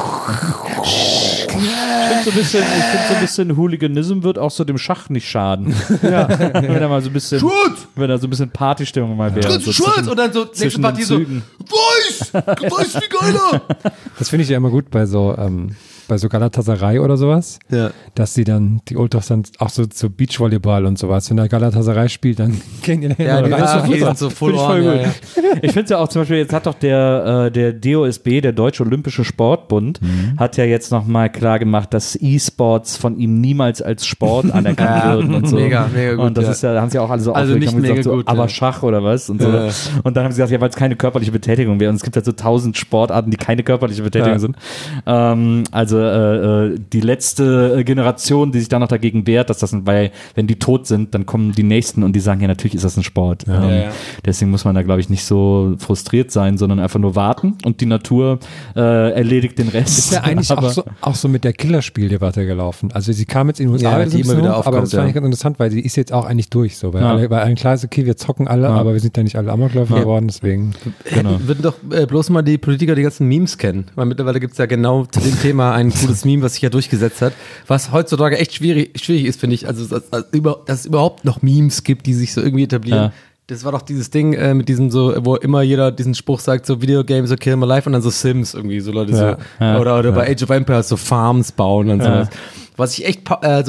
Speaker 2: Ich finde so ein bisschen Hooliganism wird auch so dem Schach nicht schaden. Ja. Wenn er mal so ein bisschen, wenn da so ein bisschen Partystimmung mal wäre.
Speaker 3: So und dann so nächste Partie so, weiß wie geiler.
Speaker 4: Das finde ich ja immer gut bei so Galatasaray oder sowas, dass die Ultras dann auch so zu Beachvolleyball und sowas, wenn der Galatasaray spielt, dann gehen die
Speaker 3: sind so voll
Speaker 2: gut. Ich finde es ja auch zum Beispiel, jetzt hat doch der DOSB, der Deutsche Olympische Sportbund, hat ja jetzt nochmal klar gemacht, dass E-Sports von ihm niemals als Sport anerkannt würden und so.
Speaker 3: Mega gut.
Speaker 2: Und das ist ja, da haben sie auch alle so
Speaker 3: also nicht mega
Speaker 2: gesagt,
Speaker 3: gut,
Speaker 2: aber Schach oder was und so. Und dann haben sie gesagt, ja, weil es keine körperliche Betätigung wäre. Und es gibt halt so 1000 Sportarten, die keine körperliche Betätigung sind. Also die letzte Generation, die sich da noch dagegen wehrt, dass das, weil wenn die tot sind, dann kommen die Nächsten und die sagen, ja, natürlich ist das ein Sport. Deswegen muss man da, glaube ich, nicht so frustriert sein, sondern einfach nur warten und die Natur erledigt den Rest.
Speaker 4: Ist ja eigentlich auch so mit der Killerspieldebatte gelaufen. Also sie kam jetzt in den USA,
Speaker 3: die immer wieder aufkommt,
Speaker 4: aber das fand ich ganz interessant, weil sie ist jetzt auch eigentlich durch. So, weil allen klar ist, okay, wir zocken alle, aber wir sind ja nicht alle Amokläufer geworden, deswegen.
Speaker 3: Würden doch bloß mal die Politiker die ganzen Memes kennen, weil mittlerweile gibt es ja genau zu dem Thema ein cooles Meme, was sich ja durchgesetzt hat, was heutzutage echt schwierig ist, finde ich. Also, dass es überhaupt noch Memes gibt, die sich so irgendwie etablieren.
Speaker 2: Ja.
Speaker 3: Das war doch dieses Ding mit diesem so, wo immer jeder diesen Spruch sagt, so Videogames are kill my life und dann so Sims irgendwie, so Leute so. Oder bei Age of Empires so Farms bauen und sowas. Was ich echt, ich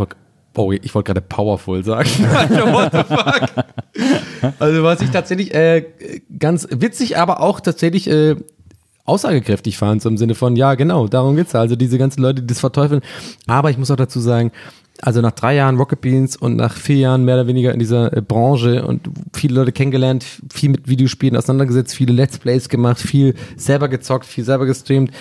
Speaker 3: wollte gerade powerful sagen. What the fuck? Also was ich tatsächlich ganz witzig, aber auch tatsächlich aussagekräftig fand, so im Sinne von, ja genau, darum geht's. Also diese ganzen Leute, die das verteufeln. Aber ich muss auch dazu sagen, also nach 3 Jahren Rocket Beans und nach 4 Jahren mehr oder weniger in dieser Branche und viele Leute kennengelernt, viel mit Videospielen auseinandergesetzt, viele Let's Plays gemacht, viel selber gezockt, viel selber gestreamt,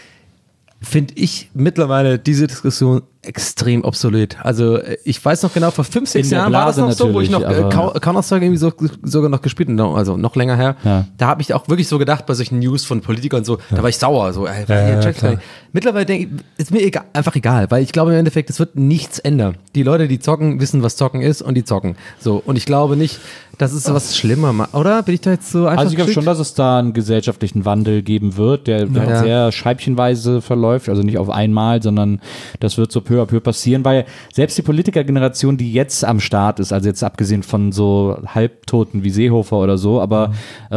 Speaker 3: finde ich mittlerweile diese Diskussion extrem obsolet. Also ich weiß noch genau, vor 5, 6 Jahren war das noch so, wo ich noch Counter-Strike irgendwie sogar noch gespielt habe, also noch länger her. Ja. Da habe ich auch wirklich so gedacht, bei solchen News von Politikern und so, da war ich sauer. So, mittlerweile denke ich, ist mir einfach egal, weil ich glaube im Endeffekt, es wird nichts ändern. Die Leute, die zocken, wissen, was zocken ist und die zocken. So, und ich glaube nicht, dass es was schlimmer macht, oder? Bin ich da jetzt so einfach?
Speaker 2: Also ich glaube schon, dass es da einen gesellschaftlichen Wandel geben wird, der sehr scheibchenweise verläuft, also nicht auf einmal, sondern das wird so peu à peu passieren, weil selbst die Politikergeneration, die jetzt am Start ist, also jetzt abgesehen von so Halbtoten wie Seehofer oder so, aber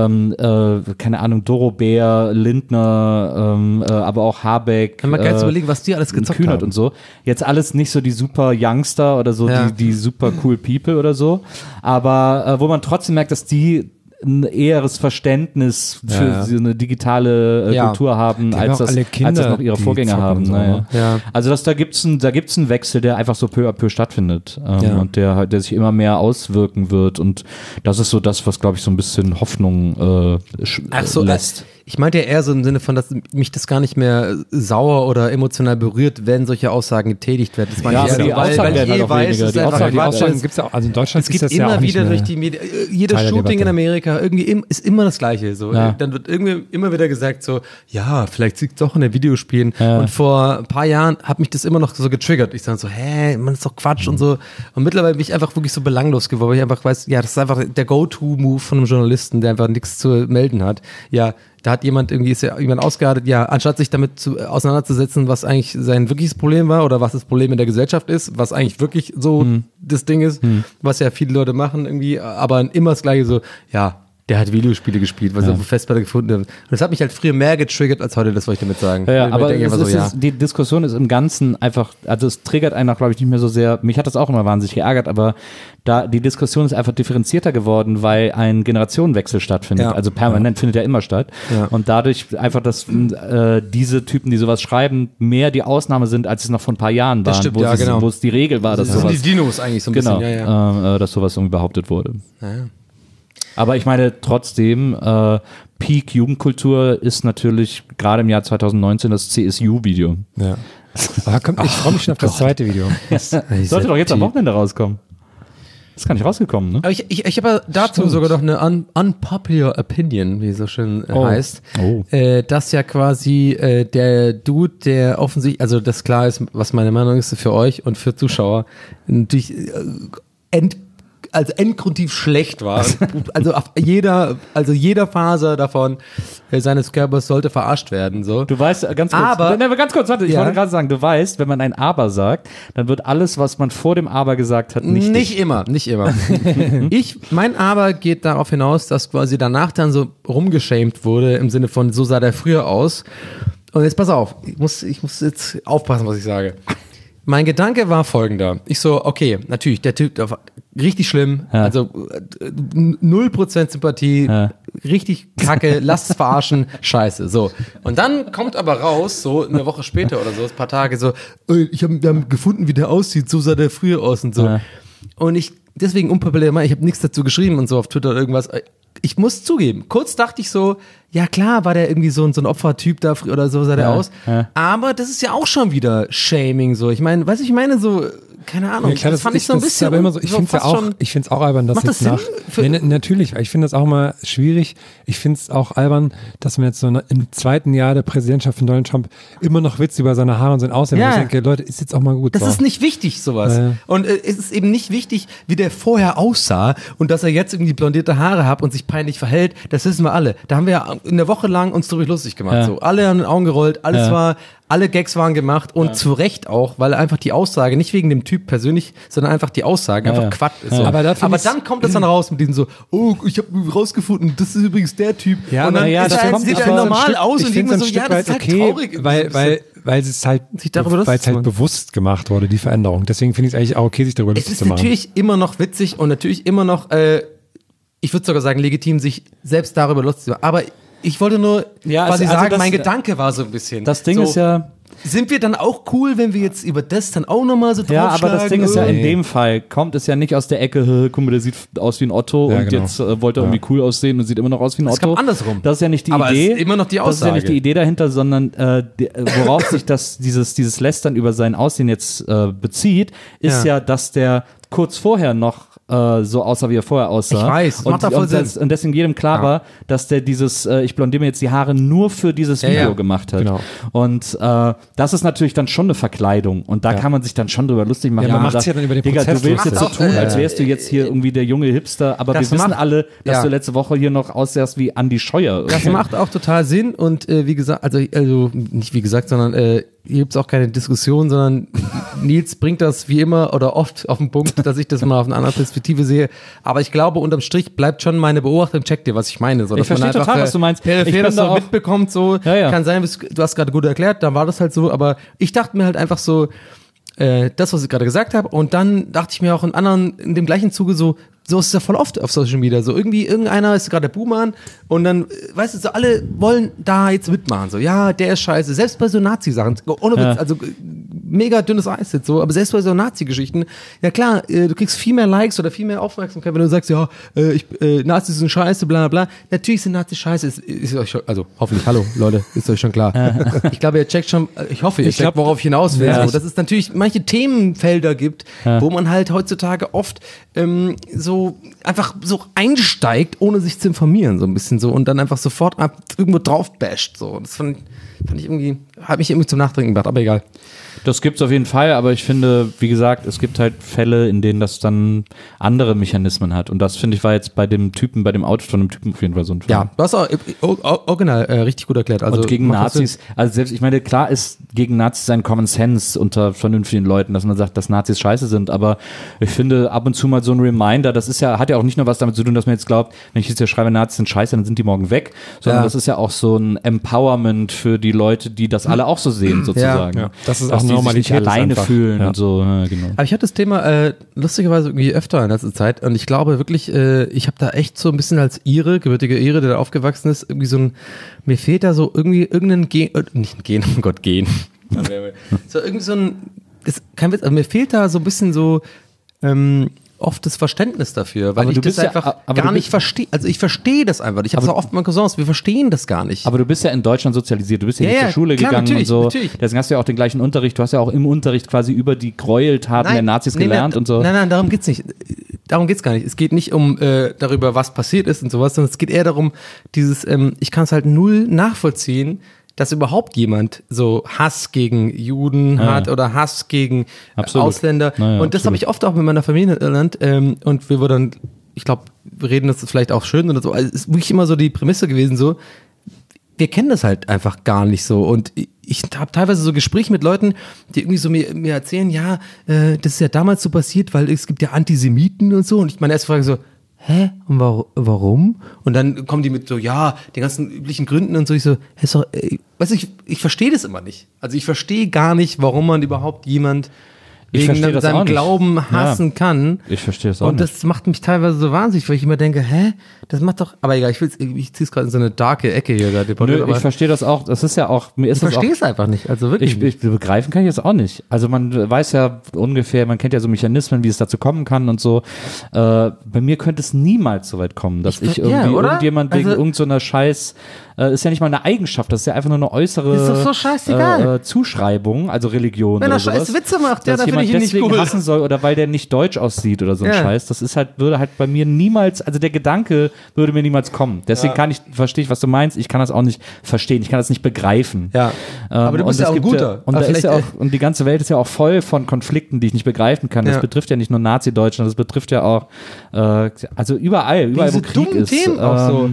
Speaker 2: keine Ahnung, Doro Bär, Lindner, aber auch Habeck,
Speaker 3: kann man ganz überlegen, was die alles gezockt
Speaker 2: Kühnert
Speaker 3: haben
Speaker 2: und so. Jetzt alles nicht so die super Youngster oder so, die super cool People oder so, aber wo man trotzdem merkt, dass die ein eheres Verständnis für so eine digitale Kultur haben, als das noch ihre Vorgänger haben. Also da gibt's einen Wechsel, der einfach so peu à peu stattfindet und der sich immer mehr auswirken wird und das ist so das, was glaube ich so ein bisschen Hoffnung lässt.
Speaker 3: Ich meinte ja eher so im Sinne von, dass mich das gar nicht mehr sauer oder emotional berührt, wenn solche Aussagen getätigt werden. Das meine ich eher,
Speaker 2: die Aussagen werden halt auch weniger. Die Aussagen
Speaker 4: gibt es auch, also in Deutschland
Speaker 3: es gibt immer wieder durch die Medien, jedes Shooting in Amerika, irgendwie ist immer das Gleiche. So. Ja. Dann wird irgendwie immer wieder gesagt so, ja, vielleicht liegt es doch in den Videospielen. Ja. Und vor ein paar Jahren hat mich das immer noch so getriggert. Ich sage so, man, das ist doch Quatsch und so. Und mittlerweile bin ich einfach wirklich so belanglos geworden, weil ich einfach weiß, ja, das ist einfach der Go-To-Move von einem Journalisten, der einfach nichts zu melden hat. Ja, da hat jemand ausgeartet, anstatt sich damit auseinanderzusetzen, was eigentlich sein wirkliches Problem war oder was das Problem in der Gesellschaft ist, was eigentlich wirklich so das Ding ist, was ja viele Leute machen irgendwie, aber immer das Gleiche so, der hat Videospiele gespielt, was er auf der Festplatte gefunden hat. Und das hat mich halt früher mehr getriggert als heute, das wollte ich damit sagen.
Speaker 2: Ja, aber die Diskussion ist im Ganzen einfach, also es triggert einen auch, glaube ich, nicht mehr so sehr. Mich hat das auch immer wahnsinnig geärgert, aber die Diskussion ist einfach differenzierter geworden, weil ein Generationenwechsel stattfindet. Also permanent findet er immer statt. Ja. Und dadurch einfach, dass diese Typen, die sowas schreiben, mehr die Ausnahme sind, als es noch vor ein paar Jahren waren,
Speaker 3: stimmt,
Speaker 2: wo es die Regel war, dass
Speaker 3: das
Speaker 2: sowas.
Speaker 3: Das sind die Dinos eigentlich so ein
Speaker 2: bisschen. Dass sowas irgendwie behauptet wurde. Ja. Aber ich meine trotzdem, Peak Jugendkultur ist natürlich gerade im Jahr 2019 das CSU-Video.
Speaker 4: Ja. Aber ich freue mich schon auf das zweite Video.
Speaker 2: Sollte doch jetzt am Wochenende rauskommen. Ist gar nicht rausgekommen, ne?
Speaker 3: Aber ich habe dazu sogar noch eine unpopular opinion, wie es so schön heißt. Dass ja quasi der Dude, der offensichtlich, also das klar ist, was meine Meinung ist für euch und für Zuschauer, natürlich endgrundtief schlecht war. Also jeder Faser davon seines Körpers sollte verarscht werden. So.
Speaker 2: Du weißt, ganz kurz, warte, ich wollte gerade sagen, du weißt, wenn man ein Aber sagt, dann wird alles, was man vor dem Aber gesagt hat, nichtig.
Speaker 3: Nicht immer. Mein Aber geht darauf hinaus, dass quasi danach dann so rumgeschämt wurde, im Sinne von, so sah der früher aus. Und jetzt pass auf, ich muss jetzt aufpassen, was ich sage. Mein Gedanke war folgender. Ich so, okay, natürlich, der Typ, der war richtig schlimm, also 0% Sympathie, richtig kacke, lasst es verarschen, scheiße, so. Und dann kommt aber raus, so eine Woche später oder so, ein paar Tage so, wir haben gefunden, wie der aussieht, so sah der früher aus und so. Und deswegen unpopulär, ich habe nichts dazu geschrieben und so auf Twitter oder irgendwas. Ich muss zugeben, kurz dachte ich so, ja klar, war der irgendwie so ein Opfertyp da oder so sah der aus. Ja. Aber das ist ja auch schon wieder Shaming so. Ich meine, so, keine Ahnung. Ja, klar, das fand ich so ein bisschen.
Speaker 4: Aber immer so, ich finde es auch albern, dass jetzt nach. Natürlich, ich finde das auch mal schwierig. Ich finde es auch albern, dass man jetzt so im zweiten Jahr der Präsidentschaft von Donald Trump immer noch Witze über seine Haare und sein Aussehen. Ja. Ich denke, Leute, ist jetzt auch mal gut.
Speaker 3: Das ist nicht wichtig, sowas. Und es ist eben nicht wichtig, wie der vorher aussah und dass er jetzt irgendwie blondierte Haare hat und sich peinlich verhält. Das wissen wir alle. Da haben wir ja eine Woche lang uns darüber lustig gemacht. So. Alle haben den Augen gerollt, alles war Alle Gags waren gemacht und zu Recht auch, weil einfach die Aussage, nicht wegen dem Typ persönlich, sondern einfach die Aussage einfach Quatsch ist. So.
Speaker 4: Aber
Speaker 3: dann kommt es dann raus mit diesem so, oh, ich habe rausgefunden, das ist übrigens der Typ.
Speaker 4: Ja,
Speaker 3: und dann sieht er normal aus und denkt mir so, ja, das ist halt traurig.
Speaker 4: Weil es halt,
Speaker 3: darüber
Speaker 4: bewusst gemacht wurde, die Veränderung. Deswegen finde ich es eigentlich auch okay, sich darüber lustig zu machen.
Speaker 3: Es ist natürlich immer noch witzig und natürlich immer noch, ich würde sogar sagen, legitim, sich selbst darüber lustig zu machen. Aber ich wollte nur quasi sagen, mein Gedanke war so ein bisschen.
Speaker 2: Das Ding ist ja...
Speaker 3: Sind wir dann auch cool, wenn wir jetzt über das dann auch nochmal so draufschlagen?
Speaker 2: Ja, aber das Ding ist ja, in dem Fall kommt es ja nicht aus der Ecke, guck mal, der sieht aus wie ein Otto und jetzt wollte er irgendwie cool aussehen und sieht immer noch aus wie ein Otto.
Speaker 3: Das kommt andersrum.
Speaker 2: Das ist ja nicht die
Speaker 3: aber
Speaker 2: Idee.
Speaker 3: Es ist immer noch die Aussage.
Speaker 2: Das ist ja nicht die Idee dahinter, sondern worauf sich dieses Lästern über sein Aussehen jetzt bezieht, ist ja, dass der kurz vorher noch so aussah, wie er vorher aussah.
Speaker 3: Ich weiß, das macht da voll Sinn.
Speaker 2: Und deswegen jedem klar war, dass der ich blondiere mir jetzt die Haare nur für dieses Video gemacht hat.
Speaker 4: Genau.
Speaker 2: Und das ist natürlich dann schon eine Verkleidung. Und da kann man sich dann schon drüber lustig machen.
Speaker 4: Ja, man macht es ja dann über den
Speaker 2: Digga,
Speaker 4: Prozess
Speaker 2: du willst jetzt so
Speaker 4: lustig.
Speaker 2: tun, als wärst du jetzt hier irgendwie der junge Hipster, aber wir wissen alle, dass du letzte Woche hier noch aussahst wie Andi Scheuer.
Speaker 3: Das macht auch total Sinn und wie gesagt, also nicht wie gesagt, sondern hier gibt es auch keine Diskussion, sondern Nils bringt das wie immer oder oft auf den Punkt, dass ich das mal auf eine andere Perspektive sehe. Aber ich glaube, unterm Strich bleibt schon meine Beobachtung, check dir, was ich meine. So,
Speaker 2: ich verstehe total, was du meinst.
Speaker 3: Peripher das so mitbekommt, so kann sein, du hast gerade gut erklärt, dann war das halt so, aber ich dachte mir halt einfach so, das, was ich gerade gesagt habe, und dann dachte ich mir auch in dem gleichen Zuge so ist es ja voll oft auf Social Media, so irgendwie irgendeiner ist gerade der Boomer und dann, weißt du, so alle wollen da jetzt mitmachen, so, ja, der ist scheiße, selbst bei so Nazi-Sachen, ohne Witz, also mega dünnes Eis jetzt so, aber selbst bei so Nazi-Geschichten, ja klar, du kriegst viel mehr Likes oder viel mehr Aufmerksamkeit, wenn du sagst, ja, Nazis sind scheiße, bla bla, natürlich sind Nazis scheiße, ist euch schon, also hoffentlich, hallo Leute, ist euch schon klar. Ich glaube, ihr checkt schon, ich hoffe, ihr checkt, worauf ich hinaus will, so, dass es natürlich manche Themenfelder gibt, wo man halt heutzutage oft so einfach so einsteigt, ohne sich zu informieren, so ein bisschen so, und dann einfach sofort irgendwo drauf basht, so. Das fand ich irgendwie, hat mich irgendwie zum Nachdenken gebracht, aber egal.
Speaker 2: Das gibt's auf jeden Fall, aber ich finde, wie gesagt, es gibt halt Fälle, in denen das dann andere Mechanismen hat. Und das, finde ich, war jetzt bei dem Auto von dem Typen auf jeden Fall so ein Fall.
Speaker 3: Ja, du hast auch original richtig gut erklärt. Also,
Speaker 2: und gegen Nazis, also selbst, ich meine, klar ist gegen Nazis ein Common Sense unter vernünftigen Leuten, dass man sagt, dass Nazis scheiße sind, aber ich finde ab und zu mal so ein Reminder, das ist ja, hat ja auch nicht nur was damit zu tun, dass man jetzt glaubt, wenn ich jetzt hier schreibe, Nazis sind scheiße, dann sind die morgen weg, sondern das ist ja auch so ein Empowerment für die Leute, die das alle auch so sehen, sozusagen.
Speaker 4: Ja. Das ist
Speaker 2: dass
Speaker 4: auch
Speaker 2: die sich nicht alleine
Speaker 4: einfach
Speaker 2: fühlen und so. Ja, genau.
Speaker 3: Aber ich hatte das Thema lustigerweise irgendwie öfter in letzter Zeit und ich glaube wirklich, ich habe da echt so ein bisschen als gebürtige Ire, der da aufgewachsen ist, irgendwie mir fehlt da so irgendwie irgendein Gen, nicht ein Gen, oh Gott, Gen. So irgendwie so ist kein Witz, aber mir fehlt da so ein bisschen so oft das Verständnis dafür, weil
Speaker 2: aber
Speaker 3: ich das einfach gar nicht verstehe. Also ich verstehe das einfach. Ich habe es auch oft mit Cousins, wir verstehen das gar nicht.
Speaker 2: Aber du bist ja in Deutschland sozialisiert, du bist ja nicht zur Schule gegangen und so. Natürlich. Deswegen hast du ja auch den gleichen Unterricht, du hast ja auch im Unterricht quasi über die Gräueltaten der Nazis gelernt und so.
Speaker 3: Nein, darum geht's nicht. Darum geht's gar nicht. Es geht nicht um darüber, was passiert ist und sowas, sondern es geht eher darum, ich kann es halt null nachvollziehen, dass überhaupt jemand so Hass gegen Juden hat oder Hass gegen Ausländer. Und das habe ich oft auch mit meiner Familie in Irland. Und wir wurden, ich glaube, wir reden das vielleicht auch schön oder so. Also es ist wirklich immer so die Prämisse gewesen, so, wir kennen das halt einfach gar nicht so. Und ich habe teilweise so Gespräche mit Leuten, die irgendwie so mir erzählen, ja, das ist ja damals so passiert, weil es gibt ja Antisemiten und so. Und ich meine erste Frage so, hä? Und warum? Und dann kommen die mit so, ja, den ganzen üblichen Gründen und so. Ich so, weißt du, ich verstehe das immer nicht. Also ich verstehe gar nicht, warum man überhaupt jemand wegen seinem Glauben hassen kann.
Speaker 2: Ich verstehe das auch
Speaker 3: nicht. Und das macht mich teilweise so wahnsinnig, weil ich immer denke, das macht doch, aber egal, ich ziehe es gerade in so eine darke Ecke hier.
Speaker 2: Ich verstehe das auch, das ist ja auch,
Speaker 3: ich verstehe es einfach nicht, also wirklich.
Speaker 2: Ich begreifen kann ich das auch nicht. Also man weiß ja ungefähr, man kennt ja so Mechanismen, wie es dazu kommen kann und so. Bei mir könnte es niemals so weit kommen, dass ich irgendwie irgendjemand wegen irgendeiner Scheiß, ist ja nicht mal eine Eigenschaft, das ist ja einfach nur eine äußere
Speaker 3: ist doch so scheißegal.
Speaker 2: Zuschreibung, also Religion
Speaker 3: wenn
Speaker 2: oder
Speaker 3: er scheiß Witze macht, ja, dann finde ich ihn nicht
Speaker 2: deswegen
Speaker 3: cool.
Speaker 2: hassen soll oder weil der nicht deutsch aussieht oder so ein Scheiß, das ist halt, würde halt bei mir niemals, also der Gedanke würde mir niemals kommen. Deswegen verstehe ich, was du meinst, ich kann das auch nicht verstehen, ich kann das nicht begreifen.
Speaker 3: Ja. Aber du bist ja auch ein guter.
Speaker 2: Und die ganze Welt ist ja auch voll von Konflikten, die ich nicht begreifen kann. Das betrifft ja nicht nur Nazi-Deutschland, das betrifft ja auch, also überall wo Krieg ist.
Speaker 3: Themen auch so.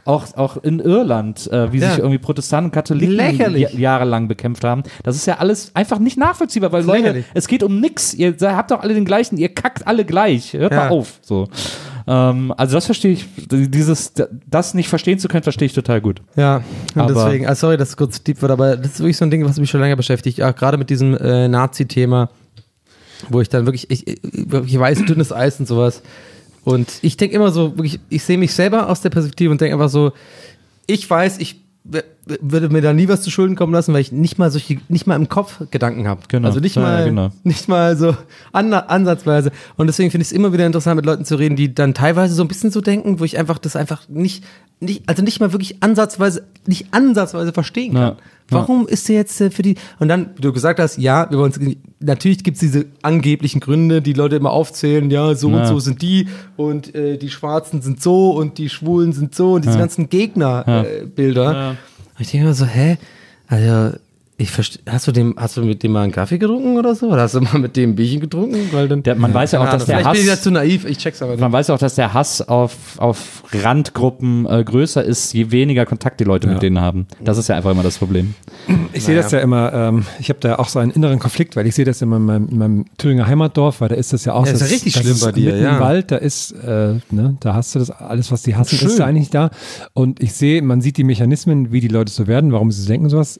Speaker 2: auch in Irland, wie sich irgendwie Protestanten und Katholiken jahrelang bekämpft haben. Das ist ja alles einfach nicht nachvollziehbar, weil Leute, es geht um nix. Ihr habt doch alle den gleichen, ihr kackt alle gleich. Hört mal auf. So. Also das verstehe ich, das nicht verstehen zu können, verstehe ich total gut.
Speaker 3: Ja, und
Speaker 2: aber
Speaker 3: deswegen, sorry, dass es kurz deep wird, aber das ist wirklich so ein Ding, was mich schon länger beschäftigt, auch gerade mit diesem Nazi-Thema, wo ich dann wirklich weiß, dünnes Eis und sowas. Und ich denke immer so, wirklich, ich sehe mich selber aus der Perspektive und denke einfach so, ich weiß, ich würde mir da nie was zu Schulden kommen lassen, weil ich nicht mal im Kopf Gedanken habe.
Speaker 2: Genau.
Speaker 3: Also nicht mal so ansatzweise. Und deswegen finde ich es immer wieder interessant, mit Leuten zu reden, die dann teilweise so ein bisschen so denken, wo ich einfach das einfach nicht mal wirklich ansatzweise verstehen kann. Ja. Warum ist der jetzt für die, und dann, wie du gesagt hast, ja, natürlich gibt es diese angeblichen Gründe, die Leute immer aufzählen, ja, so und so sind die und die Schwarzen sind so und die Schwulen sind so und diese ganzen Gegnerbilder.
Speaker 2: Ja.
Speaker 3: Ich denke immer so, also ich verstehe, hast du mit dem mal einen Kaffee getrunken oder so? Oder hast du mal mit dem ein Bierchen getrunken? Weil dann,
Speaker 2: man weiß ja auch, dass der Hass...
Speaker 3: Vielleicht bin ich ja zu naiv, ich check's aber nicht.
Speaker 2: Man weiß auch, dass der Hass auf Randgruppen größer ist, je weniger Kontakt die Leute mit denen haben. Das ist ja einfach immer das Problem.
Speaker 4: Ich sehe das ja immer, ich habe da auch so einen inneren Konflikt, weil ich sehe das immer in meinem Thüringer Heimatdorf, weil da ist das ja auch so.
Speaker 3: Das ist ja richtig schlimm bei dir,
Speaker 4: mitten im Wald, da ist, da hast du das, alles, was die hassen, ist da eigentlich da. Und man sieht die Mechanismen, wie die Leute so werden, warum sie so denken, sowas.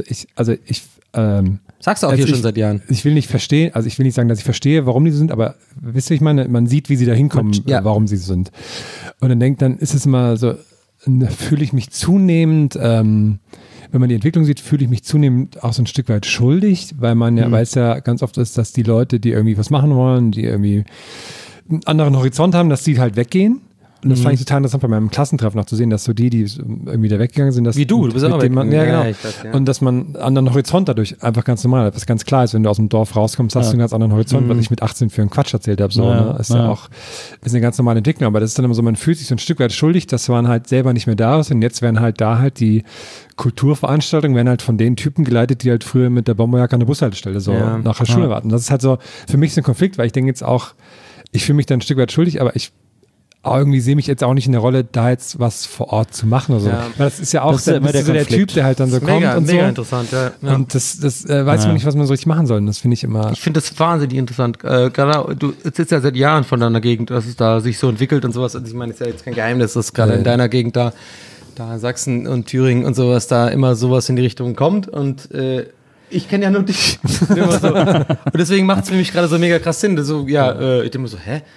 Speaker 3: Sagst du auch hier schon seit Jahren.
Speaker 4: Ich will nicht sagen, dass ich verstehe, warum die so sind, aber wisst ihr, ich meine, man sieht, wie sie da hinkommen, warum sie so sind. Und dann ist es immer so, fühle ich mich zunehmend, wenn man die Entwicklung sieht, fühle ich mich zunehmend auch so ein Stück weit schuldig, weil man ja weiß ja ganz oft ist, dass die Leute, die irgendwie was machen wollen, die irgendwie einen anderen Horizont haben, dass die halt weggehen. Und das fand ich total interessant bei meinem Klassentreffen noch zu sehen, dass so die irgendwie da weggegangen sind. Dass
Speaker 3: wie du bist auch weggegangen.
Speaker 4: Ja, genau. Und dass man einen anderen Horizont dadurch einfach ganz normal hat. Was ganz klar ist, wenn du aus dem Dorf rauskommst, hast du einen ganz anderen Horizont, was ich mit 18 für einen Quatsch erzählt habe. So, ne? Ist eine ganz normale Entwicklung. Aber das ist dann immer so, man fühlt sich so ein Stück weit schuldig, dass man halt selber nicht mehr da ist. Und jetzt werden halt da halt die Kulturveranstaltungen werden halt von den Typen geleitet, die halt früher mit der Bomberjacke an der Bushaltestelle so nach der Schule warten. Das ist halt so für mich so ein Konflikt, weil ich denke jetzt auch, ich fühle mich dann ein Stück weit schuldig, aber ich irgendwie sehe mich jetzt auch nicht in der Rolle, da jetzt was vor Ort zu machen oder so. Ja. Weil das ist ja auch so der Typ, der halt dann so kommt und so.
Speaker 3: Mega interessant, ja.
Speaker 4: Und das weiß man nicht, was man so richtig machen soll. Und das finde ich immer...
Speaker 3: Ich finde das wahnsinnig interessant. Gerade du sitzt ja seit Jahren von deiner Gegend, dass es da sich so entwickelt und sowas. Und ich meine, es ist ja jetzt kein Geheimnis, dass gerade in deiner Gegend da in Sachsen und Thüringen und sowas, da immer sowas in die Richtung kommt. Und ich kenne ja nur dich. Immer so. Und deswegen macht es für mich gerade so mega krass Sinn. So, ich denke mir so,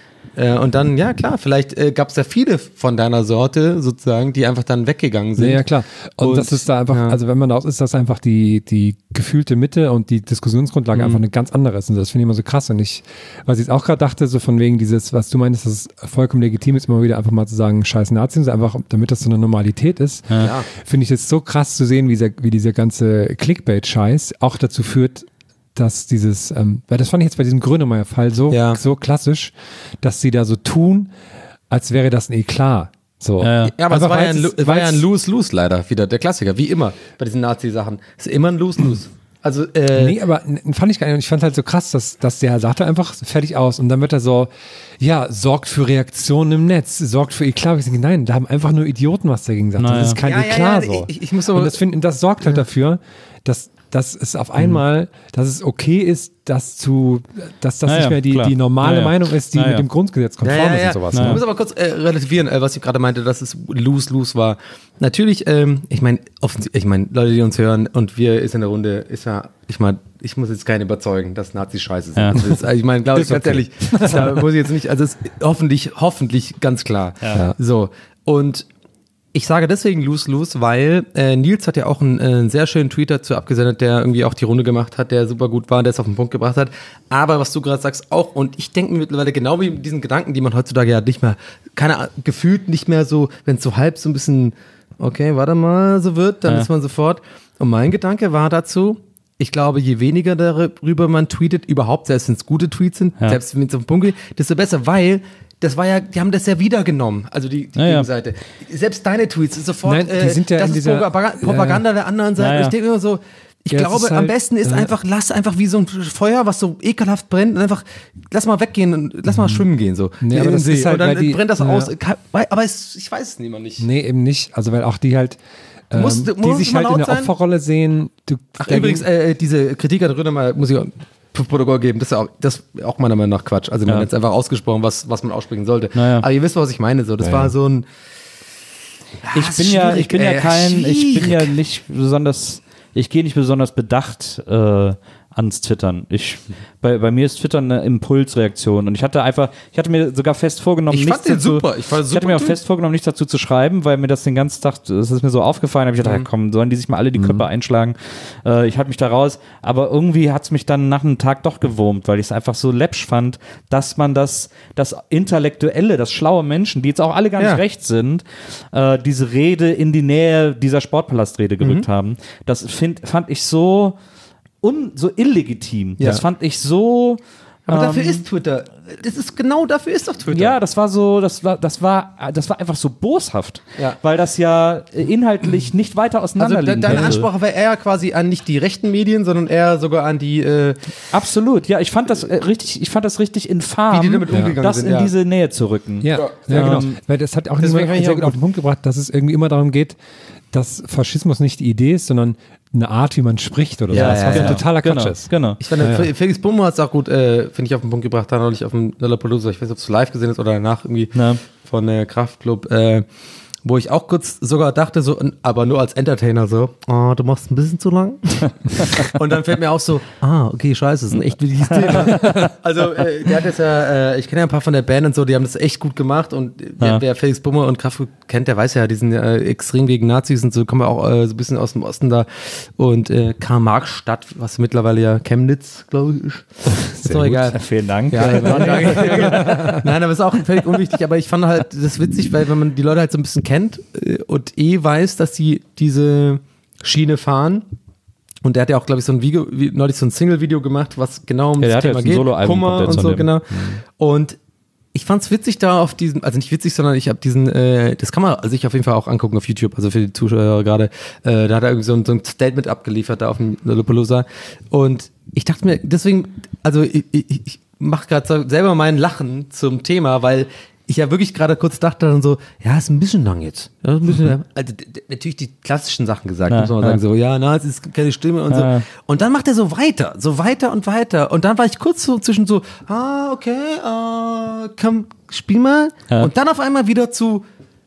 Speaker 3: und dann, ja klar, vielleicht gab es ja viele von deiner Sorte sozusagen, die einfach dann weggegangen sind.
Speaker 4: Ja, klar. Und das ist da einfach, also wenn man da ist, das einfach die gefühlte Mitte und die Diskussionsgrundlage einfach eine ganz andere ist. Und das finde ich immer so krass. Und was ich auch gerade dachte, so von wegen dieses, was du meinst, dass es vollkommen legitim ist, immer wieder einfach mal zu sagen, scheiß Nazis, einfach damit das so eine Normalität ist, finde ich es so krass zu sehen, wie dieser ganze Clickbait-Scheiß auch dazu führt, dass weil das fand ich jetzt bei diesem Grönemeyer-Fall so klassisch, dass sie da so tun, als wäre das ein Eklat. So.
Speaker 3: Ja, aber es war ja ein Lose-Lose leider, wieder der Klassiker, wie immer bei diesen Nazi-Sachen. Es ist immer ein Lose-Lose. Also,
Speaker 4: nee, aber fand ich gar nicht. Ich fand halt so krass, dass der sagt einfach fertig aus und dann wird er so, sorgt für Reaktionen im Netz, sorgt für Eklat. Ich denke, nein, da haben einfach nur Idioten was dagegen gesagt. Das ist kein Eklat so.
Speaker 3: Ich muss so.
Speaker 4: Und das sorgt halt dafür, dass es auf einmal, dass es okay ist, dass das nicht mehr die normale Meinung ist, die mit dem Grundgesetz konform ist und sowas.
Speaker 3: Ich muss aber kurz relativieren, was ich gerade meinte, dass es lose war. Natürlich, ich meine, Leute, die uns hören und wir ist in der Runde, ist ja, ich meine, ich muss jetzt keinen überzeugen, dass Nazis scheiße sind. Ja. Also ich meine, glaube ich, ganz ehrlich, da muss ich jetzt nicht, also es ist hoffentlich ganz klar. Ja. So. Und ich sage deswegen lose, weil Nils hat ja auch einen sehr schönen Tweet dazu abgesendet, der irgendwie auch die Runde gemacht hat, der super gut war, der es auf den Punkt gebracht hat. Aber was du gerade sagst auch, und ich denke mir mittlerweile genau wie mit diesen Gedanken, die man heutzutage ja nicht mehr, gefühlt nicht mehr so, wenn es so halb so ein bisschen, okay, warte mal, so wird, dann ist man sofort. Und mein Gedanke war dazu, ich glaube, je weniger darüber man tweetet, überhaupt, selbst wenn es gute Tweets sind, selbst wenn es auf den Punkt geht, desto besser, weil das war ja, die haben das ja wieder genommen, also die Gegenseite. Selbst deine Tweets ist sofort,
Speaker 4: Nein, die sind ja
Speaker 3: das ist Propaganda der anderen Seite. Ich denke immer so, Ich glaube, am besten ist einfach, lass einfach wie so ein Feuer, was so ekelhaft brennt, und einfach, lass mal weggehen und lass mal schwimmen gehen, so.
Speaker 4: Nee, aber das ist halt,
Speaker 3: und dann
Speaker 4: weil
Speaker 3: brennt das aus. Aber ich weiß es niemand nicht.
Speaker 4: Nee, eben nicht. Also, weil auch die halt, die sich
Speaker 3: immer
Speaker 4: halt in
Speaker 3: laut
Speaker 4: der
Speaker 3: sein?
Speaker 4: Opferrolle sehen.
Speaker 3: Übrigens, diese Kritik an Rönemeyer muss ich für Protokoll geben, das ist auch meiner Meinung nach Quatsch. Also, man hat jetzt einfach ausgesprochen, was man aussprechen sollte.
Speaker 2: Naja.
Speaker 3: Aber ihr wisst, was ich meine, so. Das war so ein,
Speaker 2: Ich gehe nicht besonders bedacht ans Twittern. Bei mir ist Twittern eine Impulsreaktion und ich hatte mir sogar fest vorgenommen, nichts dazu zu schreiben, weil mir das den ganzen Tag, das ist mir so aufgefallen, habe ich gedacht, komm, sollen die sich mal alle die Köpfe einschlagen. Ich halte mich da raus, aber irgendwie hat es mich dann nach einem Tag doch gewurmt, weil ich es einfach so läppsch fand, dass man das Intellektuelle, das schlaue Menschen, die jetzt auch alle gar nicht recht sind, diese Rede in die Nähe dieser Sportpalastrede gerückt haben. Das fand ich so illegitim.
Speaker 3: Ja.
Speaker 2: Das fand ich so.
Speaker 3: aber dafür ist Twitter. Dafür ist doch Twitter.
Speaker 2: Ja, das war einfach so boshaft.
Speaker 3: Ja.
Speaker 2: Weil das ja inhaltlich nicht weiter auseinander liegen
Speaker 3: deine
Speaker 2: könnte.
Speaker 3: Ansprache war eher quasi an nicht die rechten Medien, sondern eher sogar an die,
Speaker 2: Absolut, ja, ich fand das richtig infam,
Speaker 3: wie die damit umgegangen
Speaker 2: das
Speaker 3: sind,
Speaker 2: in diese Nähe zu rücken.
Speaker 4: Ja, genau. Weil das hat auch
Speaker 3: deswegen
Speaker 4: niemand sehr gut auf den Punkt gebracht, dass es irgendwie immer darum geht, dass Faschismus nicht die Idee ist, sondern eine Art, wie man spricht oder so.
Speaker 3: Ja,
Speaker 4: was
Speaker 3: ja,
Speaker 4: ein totaler Quatsch ist.
Speaker 2: Genau.
Speaker 3: ich fand, Felix Bummer hat es auch gut, finde ich, auf den Punkt gebracht, da neulich auf dem Lollapalooza, ich weiß nicht, ob es live gesehen ist oder danach irgendwie von der Kraftclub, wo ich auch kurz sogar dachte, so, aber nur als Entertainer so, du machst ein bisschen zu lang. Und dann fällt mir auch so, okay, scheiße, das ist ein echt wichtiges Thema. Also, der hat jetzt ich kenne ja ein paar von der Band und so, die haben das echt gut gemacht und wer Felix Bummer und Kraftclub kennt, der weiß ja, die sind extrem gegen Nazis und so, kommen wir auch so ein bisschen aus dem Osten da und Karl-Marx-Stadt, was mittlerweile ja Chemnitz, glaube ich, ist. Ist doch egal.
Speaker 2: Vielen Dank.
Speaker 3: Ja, nein, aber ist auch völlig unwichtig, aber ich fand halt das witzig, weil wenn man die Leute halt so ein bisschen kennt und weiß, dass sie diese Schiene fahren und der hat ja auch, glaube ich, so ein Video, neulich so ein Single-Video gemacht, was genau um das Thema geht, Kummer und so, genau. Und ich fand's witzig da auf diesem, also nicht witzig, sondern ich habe diesen, das kann man sich auf jeden Fall auch angucken auf YouTube, also für die Zuschauer gerade, da hat er irgendwie so ein Statement abgeliefert da auf dem Lollapalooza und ich dachte mir, deswegen, also ich mache gerade selber mein Lachen zum Thema, weil ich ja wirklich gerade kurz dachte dann so, ja, ist ein bisschen lang jetzt. Ja, also natürlich die klassischen Sachen gesagt, muss man sagen, so, es ist keine Stimme und so. Und dann macht er so weiter und weiter. Und dann war ich kurz so zwischen so, okay, komm, spiel mal. Und dann auf einmal wieder zu,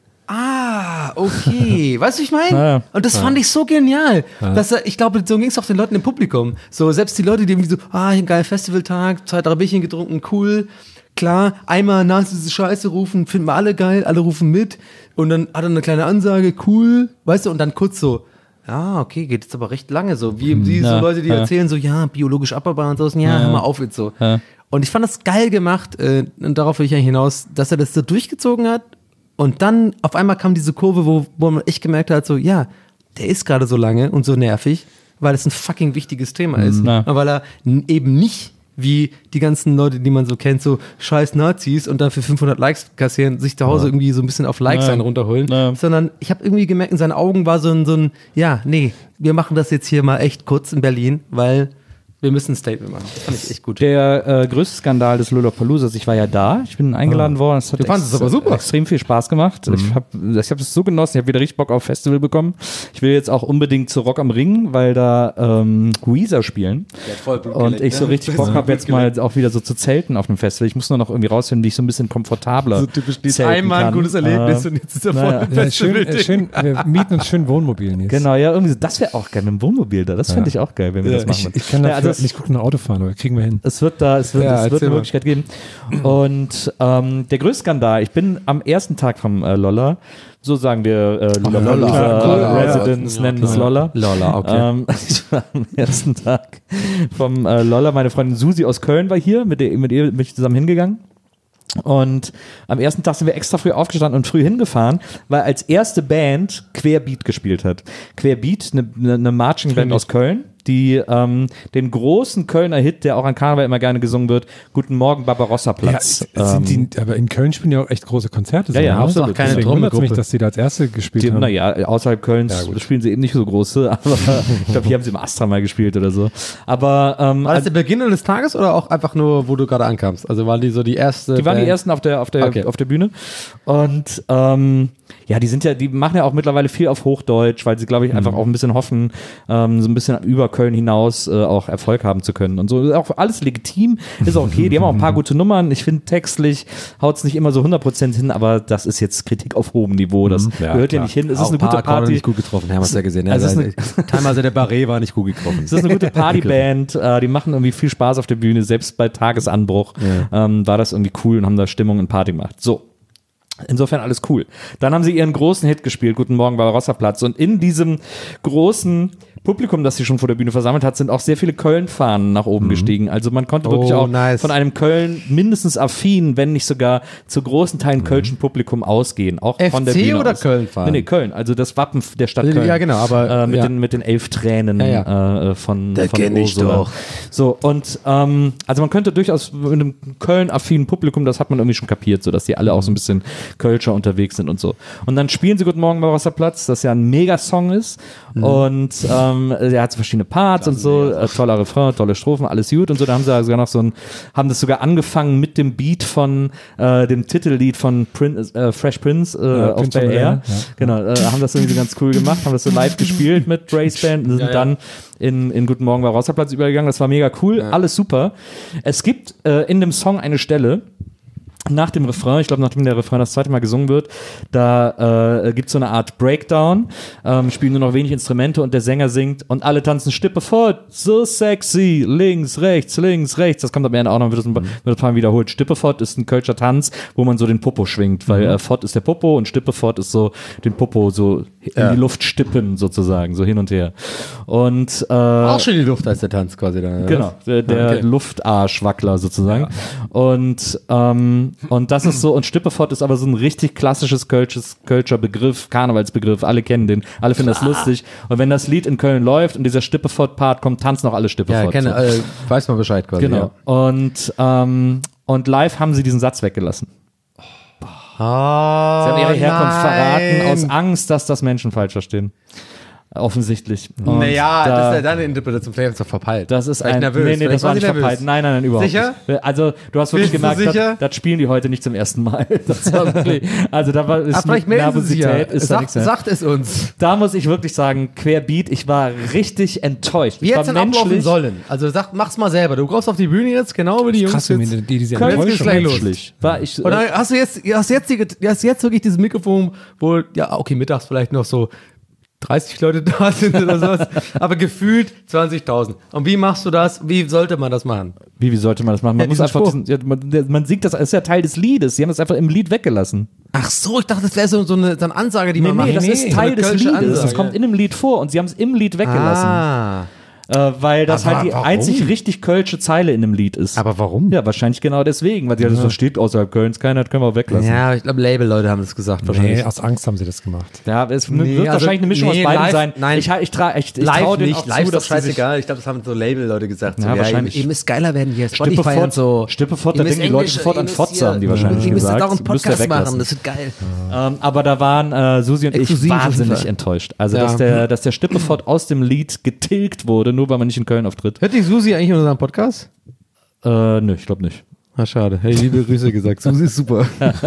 Speaker 3: okay. Weißt du, ich meine?
Speaker 2: Ja.
Speaker 3: Und das fand ich so genial. Dass ich glaube, so ging es auch den Leuten im Publikum. So, selbst die Leute, die irgendwie so, ein geiler Festivaltag, 2, 3 Bierchen getrunken, cool. Klar, einmal diese Scheiße rufen, finden wir alle geil, alle rufen mit. Und dann hat er eine kleine Ansage, cool, weißt du, und dann kurz so, okay, geht jetzt aber recht lange so. Wie so Leute, die erzählen so, biologisch abbaubar und so, hör mal auf jetzt so. Ja. Und ich fand das geil gemacht, und darauf will ich eigentlich hinaus, dass er das so durchgezogen hat. Und dann auf einmal kam diese Kurve, wo man echt gemerkt hat, so, der ist gerade so lange und so nervig, weil es ein fucking wichtiges Thema ist. Und weil er eben nicht wie die ganzen Leute, die man so kennt, so scheiß Nazis und dann für 500 Likes kassieren, sich zu Hause irgendwie so ein bisschen auf Likes einen runterholen, sondern ich habe irgendwie gemerkt, in seinen Augen war so ein wir machen das jetzt hier mal echt kurz in Berlin, weil wir müssen ein Statement machen. Das fand ich echt gut.
Speaker 2: Der größte Skandal des Lollapaloozas, ich war ja da, ich bin eingeladen worden, es hat extrem viel Spaß gemacht. Ich hab es so genossen, ich habe wieder richtig Bock auf Festival bekommen. Ich will jetzt auch unbedingt zu Rock am Ring, weil da Weezer spielen. Und ich so richtig Bock habe, jetzt mal auch wieder so zu zelten auf einem Festival. Ich muss nur noch irgendwie rausfinden, wie ich so ein bisschen komfortabler
Speaker 3: so typisch einmal ein gutes Erlebnis und jetzt ist er voll
Speaker 4: schön, wir mieten uns schön Wohnmobil.
Speaker 2: Genau, ja, irgendwie so, das wäre auch geil mit dem Wohnmobil da. Das fände ich auch geil, wenn wir das machen.
Speaker 4: Ich kann dafür nicht gut nach Auto fahren, aber kriegen wir hin.
Speaker 2: Es wird eine Möglichkeit geben. Und der größte Skandal, ich bin am ersten Tag vom Lolla, so sagen wir Lollapalooza Residents nennen es Lolla.
Speaker 3: Lolla, okay.
Speaker 2: Ich war am ersten Tag vom Lolla, meine Freundin Susi aus Köln war hier, mit ihr bin ich zusammen hingegangen. Und am ersten Tag sind wir extra früh aufgestanden und früh hingefahren, weil als erste Band Querbeat gespielt hat. Querbeat, eine Marching Band aus Köln, den großen Kölner Hit, der auch an Karneval immer gerne gesungen wird, Guten Morgen Barbarossa-Platz.
Speaker 4: Aber in Köln spielen ja auch echt große Konzerte.
Speaker 2: Ja, ja, absolut.
Speaker 3: Auch keine
Speaker 4: Deswegen wundert es mich,
Speaker 3: Trommel-Gruppe.
Speaker 4: dass die da als erste gespielt haben.
Speaker 2: Naja, außerhalb Kölns spielen sie eben nicht so große, aber ich glaube, hier haben sie im Astra mal gespielt oder so. Aber
Speaker 3: War das der Beginn des Tages oder auch einfach nur, wo du gerade ankamst? Also waren die so die erste?
Speaker 2: die waren die ersten auf der
Speaker 3: Okay.
Speaker 2: Bühne. Und die machen ja auch mittlerweile viel auf Hochdeutsch, weil sie, glaube ich, einfach auch ein bisschen hoffen, so ein bisschen über Köln hinaus auch Erfolg haben zu können. Und so ist auch alles legitim, ist auch okay. Die haben auch ein paar gute Nummern. Ich finde, textlich haut es nicht immer so 100% hin, aber das ist jetzt Kritik auf hohem Niveau. Das gehört ja nicht hin. Es ist eine gute Party.
Speaker 3: nicht gut getroffen, haben wir es ja gesehen.
Speaker 2: Also
Speaker 3: teilweise der Barret war nicht gut getroffen.
Speaker 2: Es ist eine gute Partyband, die machen irgendwie viel Spaß auf der Bühne, selbst bei Tagesanbruch war das irgendwie cool und haben da Stimmung und Party gemacht. So. Insofern alles cool. Dann haben sie ihren großen Hit gespielt, Guten Morgen Barbarossa-Platz. Und in diesem großen Publikum, das sie schon vor der Bühne versammelt hat, sind auch sehr viele Köln-Fahnen nach oben gestiegen. Also man konnte wirklich auch von einem Köln mindestens affin, wenn nicht sogar zu großen Teilen kölschen Publikum ausgehen. Auch von der Bühne
Speaker 3: oder
Speaker 2: aus.
Speaker 3: Köln-Fahnen?
Speaker 2: Nee, Köln. Also das Wappen der Stadt Köln.
Speaker 3: Ja, genau. Aber
Speaker 2: mit den 11 Tränen von
Speaker 3: kenn ich
Speaker 2: Ursula.
Speaker 3: doch.
Speaker 2: So, und also man könnte durchaus mit einem Köln-affinen Publikum, das hat man irgendwie schon kapiert, so dass die alle auch so ein bisschen Kölscher unterwegs sind und so. Und dann spielen sie Guten Morgen Barbarossa-Platz, das ja ein Megasong ist. Und der hat so verschiedene Parts und so, toller Refrain, tolle Strophen, alles gut und so. Da haben sie sogar noch haben das sogar angefangen mit dem Beat von dem Titellied von Fresh Prince auf
Speaker 4: Prince
Speaker 2: Bel Air.
Speaker 4: Ja.
Speaker 2: Genau, haben das irgendwie ganz cool gemacht, haben das so live gespielt mit Dre's Band und sind dann in Guten Morgen Barbarossa-Platz übergegangen. Das war mega cool, alles super. Es gibt in dem Song eine Stelle, nach dem Refrain, ich glaube, nachdem der Refrain das zweite Mal gesungen wird, da gibt es so eine Art Breakdown, spielen nur noch wenig Instrumente und der Sänger singt und alle tanzen Stippe fort, so sexy, links, rechts, das kommt am Ende auch noch, wird ein paar Mal wiederholt. Stippe fort ist ein Kölscher Tanz, wo man so den Popo schwingt, weil fort ist der Popo und Stippe fort ist so den Popo so in die Luft stippen sozusagen, so hin und her. Und
Speaker 3: auch schon die Luft als der Tanz quasi da.
Speaker 2: Genau, der Luftarschwackler sozusagen. Ja. Und das ist so, und Stippefort ist aber so ein richtig klassisches Kölscher Begriff, Karnevalsbegriff, alle kennen den, alle finden das lustig. Und wenn das Lied in Köln läuft und dieser Stippefort-Part kommt, tanzen auch alle Stippefort.
Speaker 3: Ja, weiß man Bescheid quasi.
Speaker 2: Genau.
Speaker 3: Ja.
Speaker 2: Und live haben sie diesen Satz weggelassen.
Speaker 3: Sie
Speaker 2: Sie haben ihre Herkunft verraten, aus Angst, dass das Menschen falsch verstehen. Offensichtlich. Und
Speaker 3: das ist ja deine Interpretation, vielleicht ist er verpeilt.
Speaker 2: Das ist
Speaker 3: vielleicht nervös.
Speaker 2: Nee, das war nicht verpeilt. Nein, überhaupt
Speaker 3: sicher?
Speaker 2: nicht. Also, du hast wirklich gemerkt, das spielen die heute nicht zum ersten Mal. Das war wirklich, also da war Nervosität.
Speaker 3: Sagt es uns.
Speaker 2: Da muss ich wirklich sagen, querbeat, ich war richtig enttäuscht.
Speaker 3: Wie hätte es denn ablaufen sollen? Also mach's mal selber. Du kommst auf die Bühne jetzt, genau wie die Jungs
Speaker 4: Krass,
Speaker 3: jetzt.
Speaker 4: die sind
Speaker 3: Köln geht's gleich los.
Speaker 2: menschlich. War ich,
Speaker 3: Und dann hast du jetzt wirklich dieses Mikrofon, wo, ja, okay, mittags vielleicht noch so 30 Leute da sind oder sowas, aber gefühlt 20.000. Und wie machst du das? Wie sollte man das machen?
Speaker 2: Wie sollte man das machen? Man muss einfach man singt das ist ja Teil des Liedes. Sie haben das einfach im Lied weggelassen.
Speaker 3: Ach so, ich dachte, das wäre so eine Ansage, die man macht.
Speaker 2: Nee, das ist Teil des Liedes.
Speaker 3: Ansage.
Speaker 2: Das kommt in dem Lied vor und sie haben es im Lied weggelassen. Weil das
Speaker 3: Aber
Speaker 2: halt die
Speaker 3: warum?
Speaker 2: einzig richtig kölsche Zeile in dem Lied ist.
Speaker 3: Aber warum?
Speaker 2: Ja, wahrscheinlich genau deswegen, weil das versteht außerhalb Kölns keiner, das können wir auch weglassen.
Speaker 3: Ja, ich glaube, Label-Leute haben das gesagt wahrscheinlich.
Speaker 4: Nee, aus Angst haben sie das gemacht.
Speaker 2: Ja, es wird wahrscheinlich eine Mischung aus beiden sein.
Speaker 3: Nein,
Speaker 2: ich traue
Speaker 3: live
Speaker 2: denen
Speaker 3: nicht,
Speaker 2: auch
Speaker 3: live
Speaker 2: zu,
Speaker 3: ist doch
Speaker 2: dass sie sich
Speaker 3: scheißegal. Ich glaube, das haben so Label-Leute gesagt. So,
Speaker 2: Ja, wahrscheinlich.
Speaker 3: Ihr müsst geiler werden hier. Spotify und so.
Speaker 2: Stippefort, da denken die Leute sofort an Fotze, haben die wahrscheinlich
Speaker 3: ihr
Speaker 2: gesagt.
Speaker 3: müsst auch einen
Speaker 2: Müsst ihr
Speaker 3: Podcast
Speaker 2: weglassen.
Speaker 3: machen, das wird geil.
Speaker 2: Aber da waren Susi und
Speaker 3: Exklusiv
Speaker 2: ich
Speaker 3: auf jeden
Speaker 2: wahnsinnig
Speaker 3: Fall.
Speaker 2: enttäuscht. Also,
Speaker 3: Ja.
Speaker 2: dass der Stippefort aus dem Lied getilgt wurde, nur weil man nicht in Köln auftritt.
Speaker 3: Hört die Susi eigentlich in unserem Podcast?
Speaker 2: Nö, ich glaube nicht.
Speaker 3: Ah, schade. Hey, liebe Grüße gesagt. Susi ist super. Das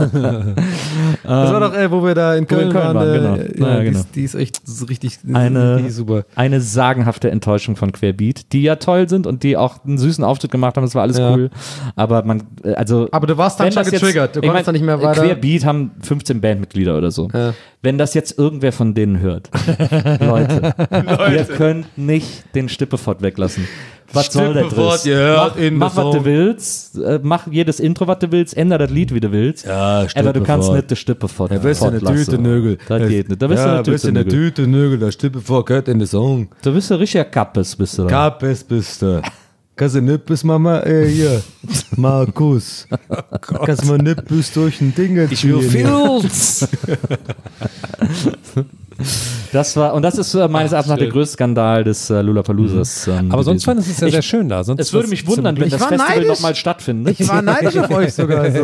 Speaker 3: war doch, wo wir da in Köln waren.
Speaker 2: Genau. Genau.
Speaker 3: Die ist echt richtig super.
Speaker 2: Eine sagenhafte Enttäuschung von Querbeat, die ja toll sind und die auch einen süßen Auftritt gemacht haben, das war alles cool. Aber
Speaker 3: Aber du warst dann schon getriggert, du konntest dann nicht mehr weiter.
Speaker 2: Querbeat haben 15 Bandmitglieder oder so.
Speaker 3: Ja.
Speaker 2: Wenn das jetzt irgendwer von denen hört, Leute, ihr könnt nicht den Stippefort weglassen. Was soll der Driss? Mach was du willst, mach jedes Intro, was du willst, änder das Lied, wie du willst.
Speaker 3: Ja,
Speaker 2: aber du kannst nicht die Stippefort
Speaker 3: Ja, bist du eine Tüte Nögel.
Speaker 2: Das geht nicht. Da bist du eine Tüte Nögel.
Speaker 3: Tüte Nögel, der Stippefort gehört in den Song.
Speaker 2: Du bist ein richtiger Kappes, bist du da.
Speaker 3: Kappes bist du. Kannst du nicht bis Mama, hier, Markus. Kannst du mal nicht bis durch ein Ding
Speaker 2: Ich will Fields. Das ist meines Erachtens nach der größte Skandal des Lollapaloozas.
Speaker 4: Aber sonst fand es ja sehr schön da. Sonst
Speaker 2: es würde mich wundern, wenn das Festival nochmal stattfindet.
Speaker 3: Ich war neidisch auf euch sogar. So.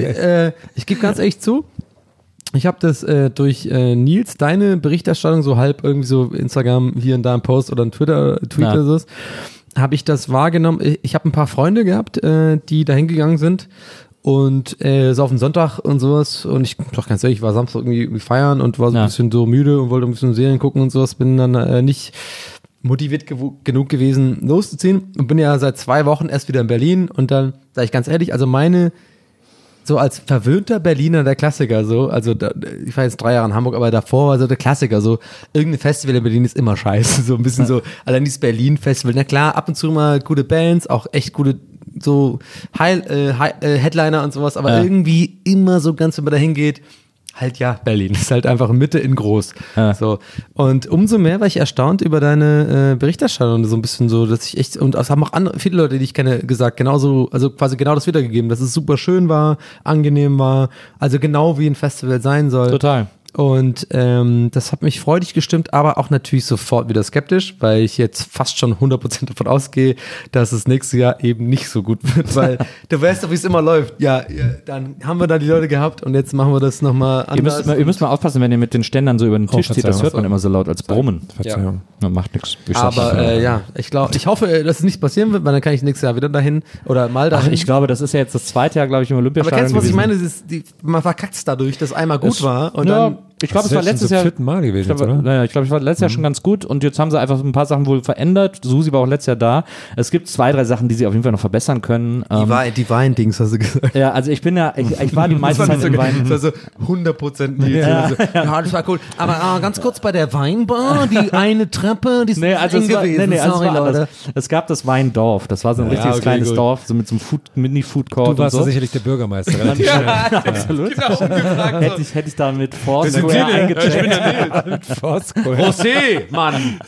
Speaker 3: Ich gebe ganz ehrlich zu, ich habe das durch Nils, deine Berichterstattung, so halb irgendwie so Instagram, hier und da ein Post oder ein Tweet oder so, habe ich das wahrgenommen. Ich habe ein paar Freunde gehabt, die da hingegangen sind und so auf den Sonntag und sowas und ich doch ganz ehrlich, ich war Samstag irgendwie feiern und war so ein bisschen so müde und wollte ein bisschen Serien gucken und sowas, bin dann nicht motiviert genug gewesen loszuziehen und bin ja seit 2 Wochen erst wieder in Berlin und dann, sage ich ganz ehrlich, also so als verwöhnter Berliner der Klassiker so, also ich war jetzt 3 Jahre in Hamburg, aber davor war so der Klassiker so, irgendein Festival in Berlin ist immer scheiße, so ein bisschen so, allein dieses Berlin-Festival, na klar, ab und zu mal gute Bands, auch echt gute so Headliner und sowas, aber irgendwie immer so ganz, wenn man da hingeht, halt Berlin ist halt einfach Mitte in groß. Ja. So. Und umso mehr war ich erstaunt über deine Berichterstattung, so ein bisschen so, dass ich echt, und es haben auch viele Leute, die ich kenne, gesagt, genauso, also quasi genau das wiedergegeben, dass es super schön war, angenehm war, also genau wie ein Festival sein soll.
Speaker 2: Total.
Speaker 3: Und das hat mich freudig gestimmt, aber auch natürlich sofort wieder skeptisch, weil ich jetzt fast schon 100% davon ausgehe, dass es nächstes Jahr eben nicht so gut wird, weil du weißt doch, wie es immer läuft. Ja, dann haben wir da die Leute gehabt und jetzt machen wir das nochmal anders.
Speaker 2: Ihr müsst mal aufpassen, wenn ihr mit den Ständern so über den Tisch zieht, das hört man immer so laut als Brummen.
Speaker 4: Verzeihung.
Speaker 2: Ja. Macht nichts.
Speaker 3: Aber ich hoffe, dass es nicht passieren wird, weil dann kann ich nächstes Jahr wieder dahin oder mal dahin.
Speaker 2: Ich glaube, das ist ja jetzt das 2. Jahr, glaube ich, im Olympiastadion.
Speaker 3: Aber kennst du, was ich meine? Man verkackt es dadurch, dass einmal gut war und dann...
Speaker 2: Ich glaube, es war letztes Jahr.
Speaker 4: Mal gewesen,
Speaker 2: ich glaube, es war letztes Jahr schon ganz gut und jetzt haben sie einfach ein paar Sachen wohl verändert. Susi war auch letztes Jahr da. Es gibt 2, 3 Sachen, die sie auf jeden Fall noch verbessern können.
Speaker 3: Die Wein-Dings, hast du gesagt.
Speaker 2: Ja, also ich war die meiste Zeit im Wein.
Speaker 3: Das war so 100% Nils. Ja, das war cool. Aber ganz kurz bei der Weinbar, die eine Treppe, die ist eng gewesen. Sorry, Leute.
Speaker 2: Es gab das Weindorf. Das war so ein richtiges kleines Dorf, so mit so einem Mini-Food-Court.
Speaker 4: Du warst sicherlich der Bürgermeister.
Speaker 2: Absolut. Hätte ich da mit Foursquare eingecheckt.
Speaker 3: Ich bin der Nils. José, Mann.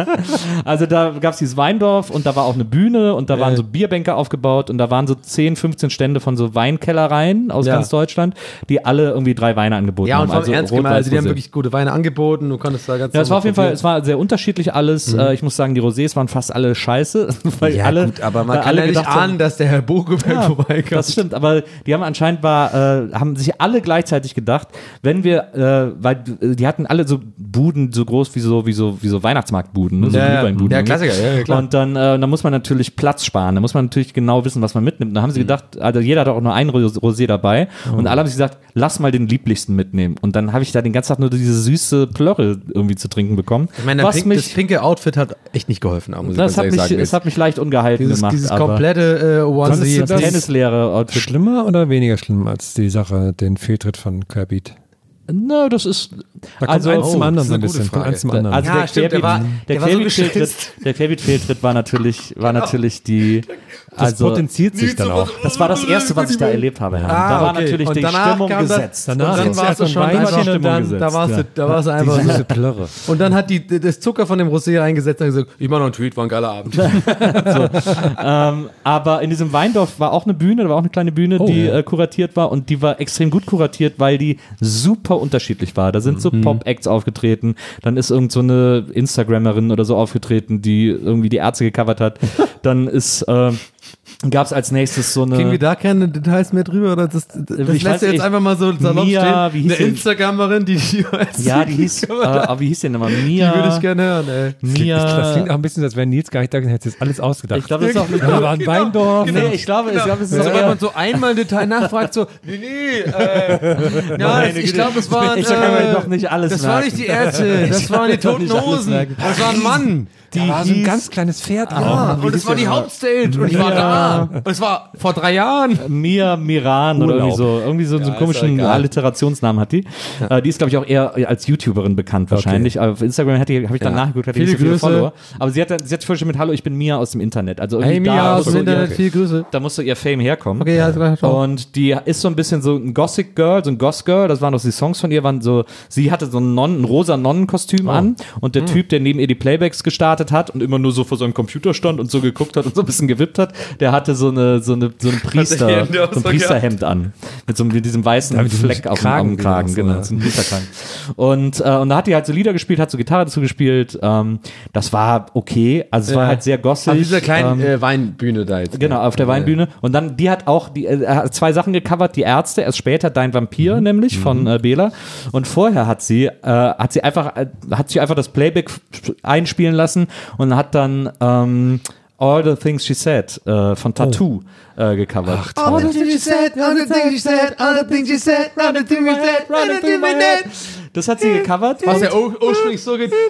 Speaker 2: Also da gab es dieses Weindorf und da war auch eine Bühne und da waren so Bierbänke aufgebaut und da waren so 10, 15 Stände von so Weinkellereien aus ganz Deutschland, die alle irgendwie 3 Weine angeboten haben.
Speaker 3: Ja, und ernst gemeint, also die haben wirklich gute Weine angeboten, du konntest da ganz...
Speaker 2: Ja, es war auf jeden Fall, es war sehr unterschiedlich alles. Ich muss sagen, die Rosés waren fast alle scheiße. Weil gut,
Speaker 3: aber man kann ja nicht ahnen, dass der Herr Bogeberg vorbeikommt.
Speaker 2: Das stimmt, aber die haben anscheinend haben sich alle gleichzeitig gedacht, wenn wir, weil die hatten alle so Buden so groß wie so Weihnachtsmarktbuden, ne? So Glühweinbuden.
Speaker 3: Ja, Klassiker, ja, klar.
Speaker 2: Und dann muss man natürlich Platz sparen, da muss man natürlich genau wissen, was man mitnimmt. Da haben sie gedacht, also jeder hat auch nur ein Rosé dabei und alle haben sich gesagt, lass mal den lieblichsten mitnehmen. Und dann habe ich da den ganzen Tag nur diese süße Plörre irgendwie zu trinken bekommen.
Speaker 3: Ich meine, das pinke Outfit hat echt nicht geholfen, muss ich ganz ehrlich sagen.
Speaker 2: Es hat mich leicht ungehalten gemacht.
Speaker 3: Dieses komplette
Speaker 2: Onesie, das tennisleere Outfit.
Speaker 4: Schlimmer oder weniger schlimm als die Sache, den Fehltritt von Querbeat?
Speaker 2: No, das ist...
Speaker 4: Da kommt eins zum anderen so ein bisschen.
Speaker 2: Also
Speaker 3: ja,
Speaker 2: der Querbeat-Fehltritt war natürlich die...
Speaker 4: Das potenziert sich dann auch.
Speaker 2: Das war das Erste, was ich da erlebt habe. Da war natürlich die Stimmung gesetzt.
Speaker 3: Dann warst du schon da warst du einfach
Speaker 4: diese Plörre.
Speaker 3: Und dann hat das Zucker von dem Rosé eingesetzt und gesagt, ich mach noch einen Tweet, war ein geiler Abend.
Speaker 2: Aber in diesem Weindorf war auch eine Bühne, da war auch eine kleine Bühne, die kuratiert war und die war extrem gut kuratiert, weil die super unterschiedlich war. Da sind so Pop-Acts aufgetreten, dann ist irgend so eine Instagrammerin oder so aufgetreten, die irgendwie die Ärzte gecovert hat. Dann gab es als nächstes so eine...
Speaker 3: Kriegen wir da keine Details mehr drüber? Oder das lässt jetzt einfach mal so salopp stehen. Eine Instagrammerin, die
Speaker 2: ja, die hieß... wie hieß die denn nochmal? Mia...
Speaker 3: Die würde ich gerne hören, ey.
Speaker 4: Das klingt auch ein bisschen, als wäre Nils gar nicht da gewesen, hätte jetzt alles ausgedacht.
Speaker 2: Ich glaube, das ist auch...
Speaker 4: Da war ein Weindorf.
Speaker 2: Nee, ich glaube, es ist
Speaker 3: so, wenn man so einmal im Detail nachfragt, so, ich glaube, es war...
Speaker 2: Ich kann doch nicht alles
Speaker 3: das war nicht die Ärzte, das waren die Toten Hosen, das war ein Mann.
Speaker 4: Da war so ein ganz kleines Pferd.
Speaker 3: Und es war die Hauptstage und ich war da. Und es war vor 3 Jahren.
Speaker 2: Mia Miran oder irgendwie so einen komischen Alliterationsnamen hat die. Die ist, glaube ich, auch eher als YouTuberin bekannt wahrscheinlich. Aber auf Instagram habe ich dann nachgeguckt, hat die nicht so viele Follower. Aber sie hat vorhin mit Hallo, ich bin Mia aus dem Internet. Also
Speaker 3: hey Mia aus dem Internet, viele Grüße.
Speaker 2: Da musste ihr Fame herkommen.
Speaker 3: Okay, ja, klar.
Speaker 2: Und die ist so ein bisschen so ein Gothic Girl, so ein Goth Girl. Das waren doch die Songs von ihr, sie hatte so ein rosa Nonnenkostüm an und der Typ, der neben ihr die Playbacks gestartet hat und immer nur so vor seinem Computer stand und so geguckt hat und so ein bisschen gewippt hat, der hatte so ein Priesterhemd an. Mit diesem weißen Fleck auf dem Kragen. Genau, so ein Priesterkragen. Und da hat die halt so Lieder gespielt, hat so Gitarre dazu gespielt. Das war okay. Also es war halt sehr gossig.
Speaker 3: Auf dieser kleinen Weinbühne da jetzt.
Speaker 2: Genau, auf der Weinbühne. Und dann, die hat auch zwei Sachen gecovert. Die Ärzte, erst später Dein Vampir nämlich von Bela. Und vorher hat sie einfach das Playback einspielen lassen und hat dann All the Things She Said von Tattoo gecovert.
Speaker 3: All the things she said, all the things she said, all the things she said, all the things she said, running through my head.
Speaker 2: Das hat sie gecovert.
Speaker 3: Was ja ursprünglich so geht.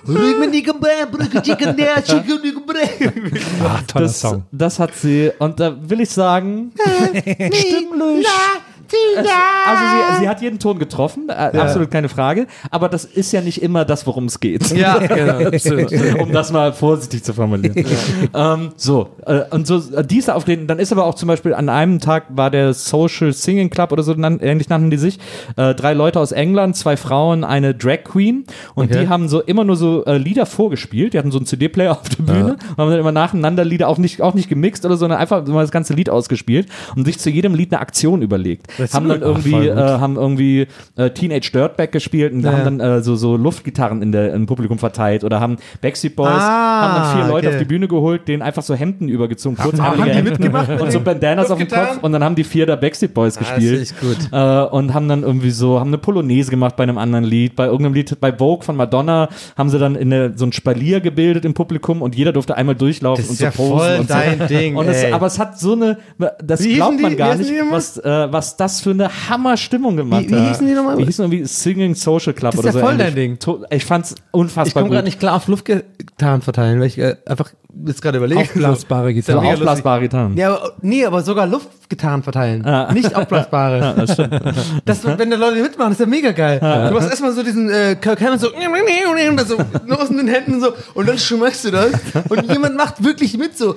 Speaker 4: Toller Song.
Speaker 2: Das hat sie, und da will ich sagen, stimmlich. Also sie hat jeden Ton getroffen, absolut keine Frage, aber das ist ja nicht immer das, worum es geht.
Speaker 3: Ja, genau.
Speaker 2: Um das mal vorsichtig zu formulieren. Die ist da aufgetreten, dann ist aber auch zum Beispiel an einem Tag war der Social Singing Club oder so, ähnlich nannten die sich, 3 Leute aus England, 2 Frauen, eine Drag Queen und die haben so immer nur so Lieder vorgespielt, die hatten so einen CD-Player auf der Bühne und haben dann immer nacheinander Lieder auch nicht gemixt oder so, sondern einfach mal das ganze Lied ausgespielt und sich zu jedem Lied eine Aktion überlegt. Haben dann irgendwie Teenage Dirtbag gespielt und haben dann so Luftgitarren im Publikum verteilt oder haben Backstreet Boys, haben dann 4 Leute auf die Bühne geholt, denen einfach so Hemden übergezogen, kurzarmige Hemden und so Bandanas auf dem Kopf und dann haben die 4 da Backstreet Boys gespielt.
Speaker 3: Das ist gut.
Speaker 2: Und haben dann irgendwie haben eine Polonaise gemacht bei einem anderen Lied, bei irgendeinem Lied, bei Vogue von Madonna haben sie dann so ein Spalier gebildet im Publikum und jeder durfte einmal durchlaufen und so posen.
Speaker 3: Voll
Speaker 2: und
Speaker 3: dein
Speaker 2: so.
Speaker 3: Ding,
Speaker 2: Aber es hat so das glaubt man gar nicht, was das für eine Hammer-Stimmung gemacht hat.
Speaker 3: Wie hießen die nochmal?
Speaker 2: Die hießen irgendwie Singing Social Club oder so.
Speaker 3: Das ist ja voll dein Ding.
Speaker 2: Ich fand's unfassbar
Speaker 3: Ich komme
Speaker 2: gut.
Speaker 3: gerade nicht klar auf Luftgitarren verteilen, weil ich einfach jetzt gerade überlege.
Speaker 4: Aufblasbare
Speaker 2: So
Speaker 4: Gitarre.
Speaker 2: aufblasbare Gitarren.
Speaker 3: Ja, aber sogar Luftgitarren verteilen. Nicht aufblasbare.
Speaker 2: Ja, das stimmt.
Speaker 3: Wenn da Leute mitmachen, ist ja mega geil. Du hast erstmal so diesen Kirk Hammett so nur aus den Händen so und dann schmeißt du das und jemand macht wirklich mit so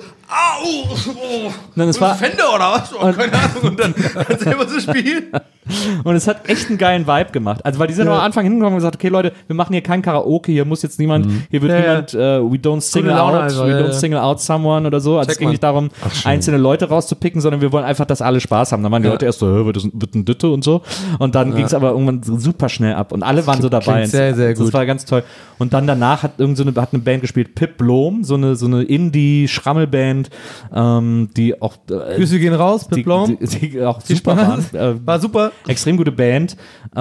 Speaker 2: Dann es war
Speaker 3: Fender oder was? Oh, keine Ahnung. Und dann kannst du immer so spielen.
Speaker 2: Und es hat echt einen geilen Vibe gemacht. Also, weil die sind am Anfang hingekommen und gesagt, okay, Leute, wir machen hier kein Karaoke, hier muss jetzt niemand, hier wird niemand, we don't single out someone oder so. Also, es ging nicht darum, einzelne Leute rauszupicken, sondern wir wollen einfach, dass alle Spaß haben. Da waren die Leute erst so, wird ein Ditte und so. Und dann ging es aber irgendwann super schnell ab und alle waren so dabei.
Speaker 3: Sehr, sehr gut.
Speaker 2: Das war ganz toll. Und dann danach hat eine Band gespielt, Pip Blom, so eine Indie-Schrammelband, die auch
Speaker 3: Grüße gehen raus, Pip Blom.
Speaker 2: Die auch super waren.
Speaker 3: War super.
Speaker 2: Extrem gute Band,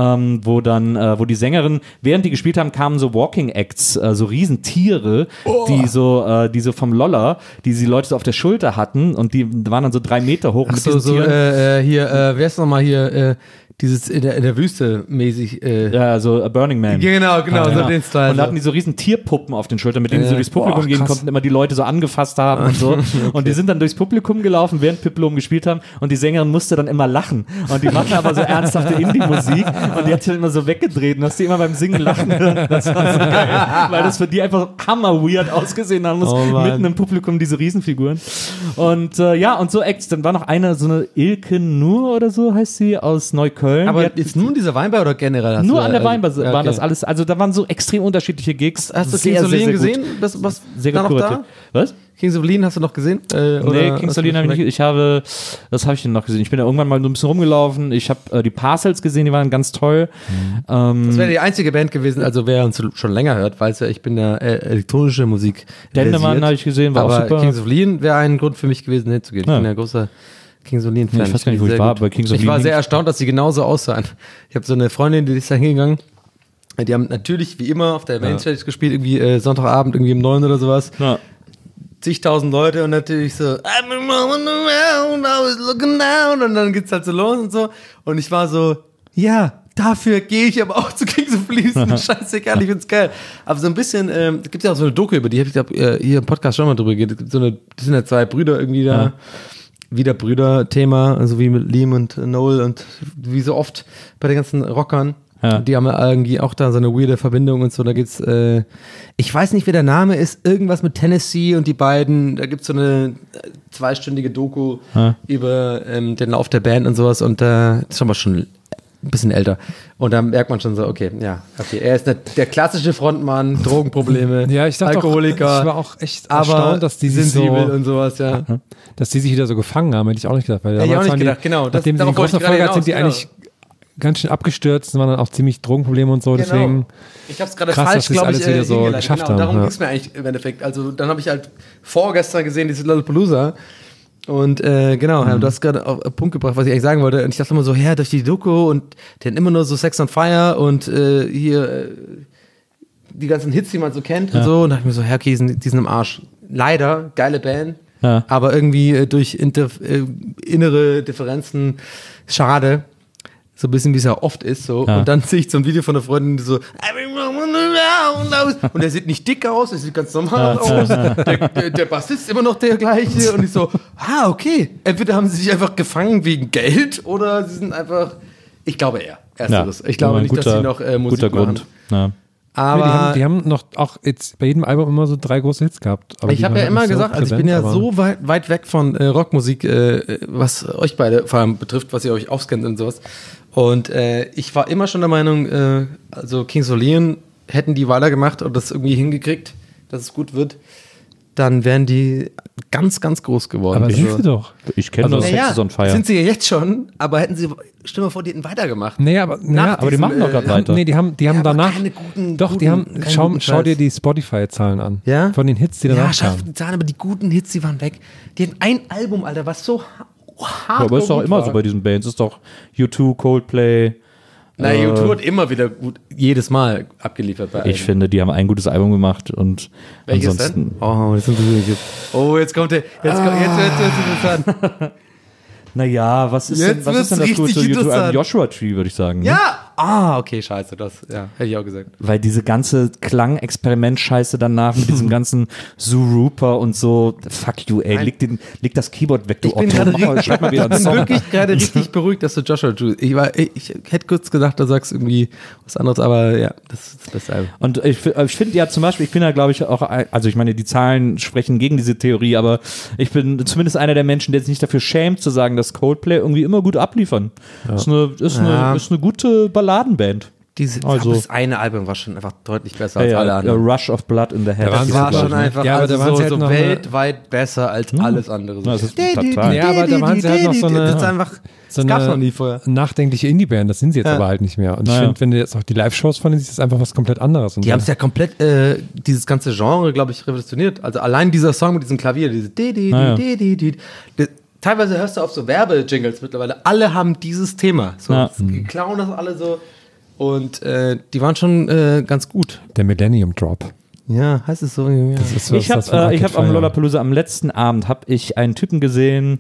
Speaker 2: wo die Sängerin, während die gespielt haben, kamen so Walking Acts, so Riesentiere, die so vom Loller, die Leute so auf der Schulter hatten und die waren dann so 3 Meter hoch.
Speaker 3: Ach so, wer ist nochmal hier, dieses in der Wüste mäßig.
Speaker 2: Ja, so Burning Man.
Speaker 3: Genau, so den Style.
Speaker 2: Und da hatten die so riesen Tierpuppen auf den Schultern, mit denen sie so durchs Publikum gehen konnten, immer die Leute so angefasst haben und so. Okay. Und die sind dann durchs Publikum gelaufen, während Pip Blom gespielt haben und die Sängerin musste dann immer lachen. Und die machen aber so ernsthafte Indie-Musik und die hat sich immer so weggedreht und hast die immer beim Singen lachen hören. Das war so geil, weil das für die einfach hammer-weird ausgesehen haben muss, mitten im Publikum diese Riesenfiguren. Und und so Acts, dann war noch eine, so eine Ilke Nur oder so heißt sie, aus Neukölln.
Speaker 3: Aber jetzt nur in dieser Weinbar oder generell?
Speaker 2: Nur an der Weinbar waren das alles. Also da waren so extrem unterschiedliche Gigs.
Speaker 3: Hast du Kings of Leon gesehen? Was
Speaker 2: sehr
Speaker 3: da
Speaker 2: gut
Speaker 3: noch da?
Speaker 2: Was?
Speaker 3: Kings of Leon hast du noch gesehen?
Speaker 2: Nee, Kings of Leon habe ich nicht. Was habe ich denn noch gesehen? Ich bin da irgendwann mal so ein bisschen rumgelaufen. Ich habe die Parcels gesehen, die waren ganz toll.
Speaker 3: Das wäre die einzige Band gewesen, also wer uns schon länger hört, weiß ja, ich bin ja elektronische Musik.
Speaker 2: Dendemann habe ich gesehen, war
Speaker 3: aber
Speaker 2: auch super.
Speaker 3: Kings of Leon wäre ein Grund für mich gewesen, hinzugehen. Ich bin ja großer Kings of Leon-Fan.
Speaker 2: Ich weiß gar nicht, wo ich war, aber Kings of Leon.
Speaker 3: Ich war sehr erstaunt, dass sie genauso aussahen. Ich habe so eine Freundin, die ist da hingegangen. Die haben natürlich, wie immer, auf der Mainstage gespielt, irgendwie Sonntagabend, irgendwie um 9 oder sowas.
Speaker 2: Ja.
Speaker 3: Zigtausend Leute und natürlich so I've been rolling around, I was looking down und dann geht's halt so los und so. Und ich war so, ja, dafür gehe ich aber auch zu Kings of Leon. Ist mir scheißegal, ich find's geil. Aber so ein bisschen, es gibt ja auch so eine Doku über die, ich glaube, hier im Podcast schon mal drüber geht. Es gibt das sind ja 2 Brüder irgendwie da. Ja. Wieder Brüder-Thema, also wie mit Liam und Noel und wie so oft bei den ganzen Rockern. Ja. Die haben ja irgendwie auch da so eine weirde Verbindung und so. Da gibt's, ich weiß nicht, wer der Name ist, irgendwas mit Tennessee und die beiden. Da gibt's so eine 2-stündige Doku über den Lauf der Band und sowas. Und das ist aber schon ein bisschen älter. Und dann merkt man schon so, okay, er ist der klassische Frontmann, Drogenprobleme,
Speaker 4: Ja, ich dachte
Speaker 3: Alkoholiker.
Speaker 4: ich war auch echt erstaunt, dass die sich
Speaker 3: sensibel
Speaker 4: so,
Speaker 3: und sowas, ja.
Speaker 4: dass die sich wieder so gefangen haben, hätte ich auch nicht gedacht. Weil
Speaker 3: Hätte ich auch
Speaker 4: damals
Speaker 3: nicht
Speaker 4: waren
Speaker 3: gedacht, genau.
Speaker 4: Nachdem sie die
Speaker 3: darauf wollte
Speaker 4: großen
Speaker 3: ich gerade
Speaker 4: Erfolge hatten, sind die
Speaker 3: hinaus,
Speaker 4: eigentlich ganz schön abgestürzt und waren dann auch ziemlich Drogenprobleme und so, deswegen
Speaker 3: Ich habe es gerade
Speaker 4: krass,
Speaker 3: falsch,
Speaker 4: dass sie es
Speaker 3: glaube ich,
Speaker 4: alles wieder so
Speaker 3: hingeleitet.
Speaker 4: geschafft
Speaker 3: Genau,
Speaker 4: haben.
Speaker 3: darum
Speaker 4: Ja.
Speaker 3: ging es mir eigentlich im Endeffekt. Also dann habe ich halt vorgestern gesehen, dieses Lollapalooza. Und du hast gerade auf einen Punkt gebracht, was ich eigentlich sagen wollte. Und ich dachte immer so, durch die Doku und die hatten immer nur so Sex on Fire und die ganzen Hits, die man so kennt und so. Und dachte ich mir so, okay, die sind im Arsch. Leider, geile Band, aber irgendwie durch innere Differenzen schade. So ein bisschen, wie es ja oft ist. So.
Speaker 2: Ja.
Speaker 3: Und dann sehe ich so ein Video von einer Freundin, die so und er sieht nicht dick aus, er sieht ganz normal aus. Der Bassist ist immer noch der gleiche. Und ich so, okay. Entweder haben sie sich einfach gefangen wegen Geld oder sie sind einfach, ich glaube eher. Ersteres. Ich glaube nicht, dass sie noch Musik
Speaker 2: guter
Speaker 3: machen.
Speaker 2: Grund. Ja.
Speaker 3: Aber
Speaker 4: die haben noch auch jetzt bei jedem Album immer so 3 große Hits gehabt. Aber
Speaker 3: ich habe ja immer gesagt, also ich bin ja so weit weg von Rockmusik, was euch beide vor allem betrifft, was ihr euch auskennt und sowas. Und ich war immer schon der Meinung, also Kings of Leon hätten die weitergemacht und das irgendwie hingekriegt, dass es gut wird, dann wären die ganz, ganz groß geworden.
Speaker 4: Aber sind sie doch.
Speaker 2: Ich kenne nur Sex on Fire.
Speaker 3: Sind sie ja jetzt schon, aber hätten sie, stell dir mal vor, die hätten weitergemacht.
Speaker 4: Aber
Speaker 2: die machen doch gerade weiter.
Speaker 4: Nee, die haben danach.
Speaker 3: keine guten,
Speaker 4: doch, die haben. Schau dir die Spotify-Zahlen an.
Speaker 3: Ja?
Speaker 4: Von den Hits, die danach
Speaker 3: schau
Speaker 4: kamen.
Speaker 3: die Zahlen, aber die guten Hits, die waren weg. Die hatten ein Album, Alter, was so hart
Speaker 2: Aber ist doch immer so bei diesen Bands. Ist doch U2, Coldplay.
Speaker 3: Na, U2 hat immer wieder gut, jedes Mal abgeliefert bei
Speaker 2: Ich finde, die haben ein gutes Album gemacht und
Speaker 3: Welches
Speaker 2: ansonsten.
Speaker 3: denn? Jetzt kommt der. Jetzt wird interessant.
Speaker 2: Naja, was ist
Speaker 3: Jetzt
Speaker 2: denn
Speaker 3: wird's
Speaker 2: das
Speaker 3: richtig
Speaker 2: gute YouTube?
Speaker 3: interessant.
Speaker 2: Joshua Tree, würde ich sagen. Ne?
Speaker 3: Ja! Okay, scheiße, hätte ich auch gesagt.
Speaker 2: Weil diese ganze Klangexperiment-Scheiße danach mit diesem ganzen Zooroper und so, fuck you, ey, leg das Keyboard weg, du
Speaker 3: Ich bin
Speaker 2: Otto. Schreib mal wieder einen
Speaker 3: Ich bin
Speaker 2: Song.
Speaker 3: wirklich gerade richtig beruhigt, dass du Joshua Tree. Ich hätte kurz gedacht, du sagst irgendwie was anderes, aber ja, das ist das beste Album.
Speaker 2: Und ich finde ja zum Beispiel, ich bin ja glaube ich auch, also ich meine, die Zahlen sprechen gegen diese Theorie, aber ich bin zumindest einer der Menschen, der sich nicht dafür schämt, zu sagen, dass Coldplay irgendwie immer gut abliefern. Ist eine gute Balladenband.
Speaker 3: Das eine Album war schon einfach deutlich besser als alle anderen.
Speaker 2: Rush of Blood in the Head.
Speaker 4: waren
Speaker 3: Das
Speaker 4: sie
Speaker 3: war
Speaker 4: glaub
Speaker 3: schon
Speaker 4: ich, ne?
Speaker 3: einfach
Speaker 4: Ja, aber da waren sie halt
Speaker 3: so
Speaker 4: noch
Speaker 3: weltweit besser als alles andere.
Speaker 2: Das ist total.
Speaker 4: Ja, aber da waren sie halt noch so eine-
Speaker 3: Das ist einfach,
Speaker 4: So
Speaker 3: das gab's noch nie
Speaker 4: eine
Speaker 3: vorher.
Speaker 4: nachdenkliche Indie-Band, das sind sie jetzt aber halt nicht mehr. Und ich finde, wenn du jetzt auch die Live-Shows von denen siehst, ist das einfach was komplett anderes. Und
Speaker 3: Die haben es ja komplett, dieses ganze Genre, glaube ich, revolutioniert. Also allein dieser Song mit diesem Klavier, diese teilweise hörst du auf so Werbejingles mittlerweile, alle haben dieses Thema. So, die klauen das alle so. Und die waren schon ganz gut.
Speaker 4: der Millennium Drop.
Speaker 3: Ja, heißt es so? Ja.
Speaker 4: Das ist so,
Speaker 2: Ich habe am Lollapalooza am letzten Abend habe ich einen Typen gesehen,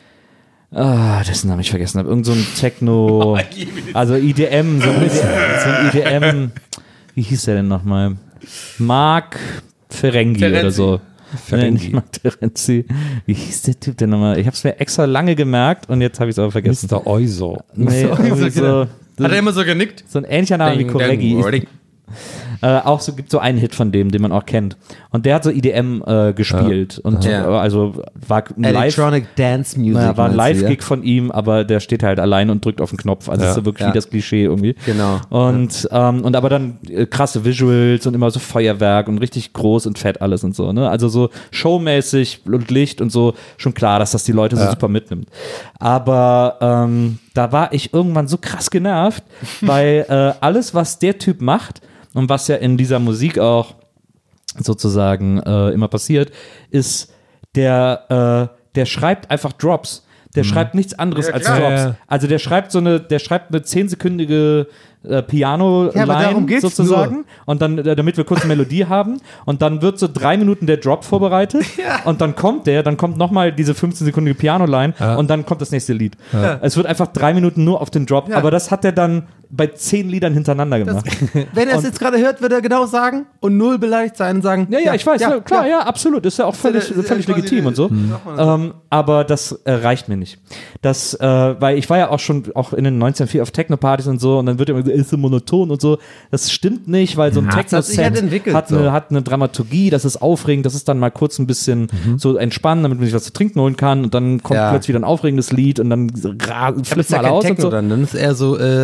Speaker 2: dessen Namen ich vergessen habe, irgend so ein Techno, also IDM, so ein IDM, wie hieß der denn nochmal? Mark Ferengi oder so.
Speaker 4: Ferengi.
Speaker 2: Nicht Mark Terenzi. Wie hieß der Typ denn nochmal? Ich habe es mir extra lange gemerkt und jetzt habe ich es aber vergessen.
Speaker 4: Mr. Oizo.
Speaker 2: Nee, irgendwie so,
Speaker 3: Hat er immer so genickt?
Speaker 2: so ein ähnlicher Name wie Correggi. Auch so gibt so einen Hit von dem, den man auch kennt. Und der hat so IDM gespielt und also war ein
Speaker 3: Electronic Dance Music.
Speaker 2: war ein Live-Gig von ihm, aber der steht halt allein und drückt auf den Knopf. Also ist so wirklich wie das Klischee irgendwie.
Speaker 3: Genau.
Speaker 2: Und aber dann krasse Visuals und immer so Feuerwerk und richtig groß und fett alles und so. Ne? Also so showmäßig und Licht und so. Schon klar, dass das die Leute so super mitnimmt. Aber da war ich irgendwann so krass genervt, weil alles, was der Typ macht und was ja in dieser Musik auch sozusagen immer passiert, ist, der schreibt einfach Drops. Der schreibt nichts anderes als
Speaker 3: klar.
Speaker 2: Drops.
Speaker 4: Ja.
Speaker 2: Also der schreibt eine 10-sekündige Piano-Line
Speaker 3: darum geht's
Speaker 2: sozusagen und dann, damit wir kurz eine Melodie haben und dann wird so 3 Minuten der Drop vorbereitet und dann kommt nochmal diese 15-sekündige Piano-Line und dann kommt das nächste Lied. Es wird einfach 3 Minuten nur auf den Drop, aber das hat er dann bei 10 Liedern hintereinander gemacht.
Speaker 3: Wenn er es jetzt gerade hört, wird er genau sagen und null beleidigt sein und sagen,
Speaker 2: Ja, ich weiß, klar, absolut, ist ja auch völlig legitim und so. Aber das reicht mir nicht. Das, weil ich war ja auch in den 1904 auf Techno-Partys und so und dann wird immer gesagt, ist so monoton und so. Das stimmt nicht, weil so ein Techno-Set hat eine Dramaturgie, das ist aufregend, das ist dann mal kurz ein bisschen so entspannen, damit man sich was zu trinken holen kann und dann kommt plötzlich wieder ein aufregendes Lied und dann flippen alle aus und so.
Speaker 3: Dann ist eher so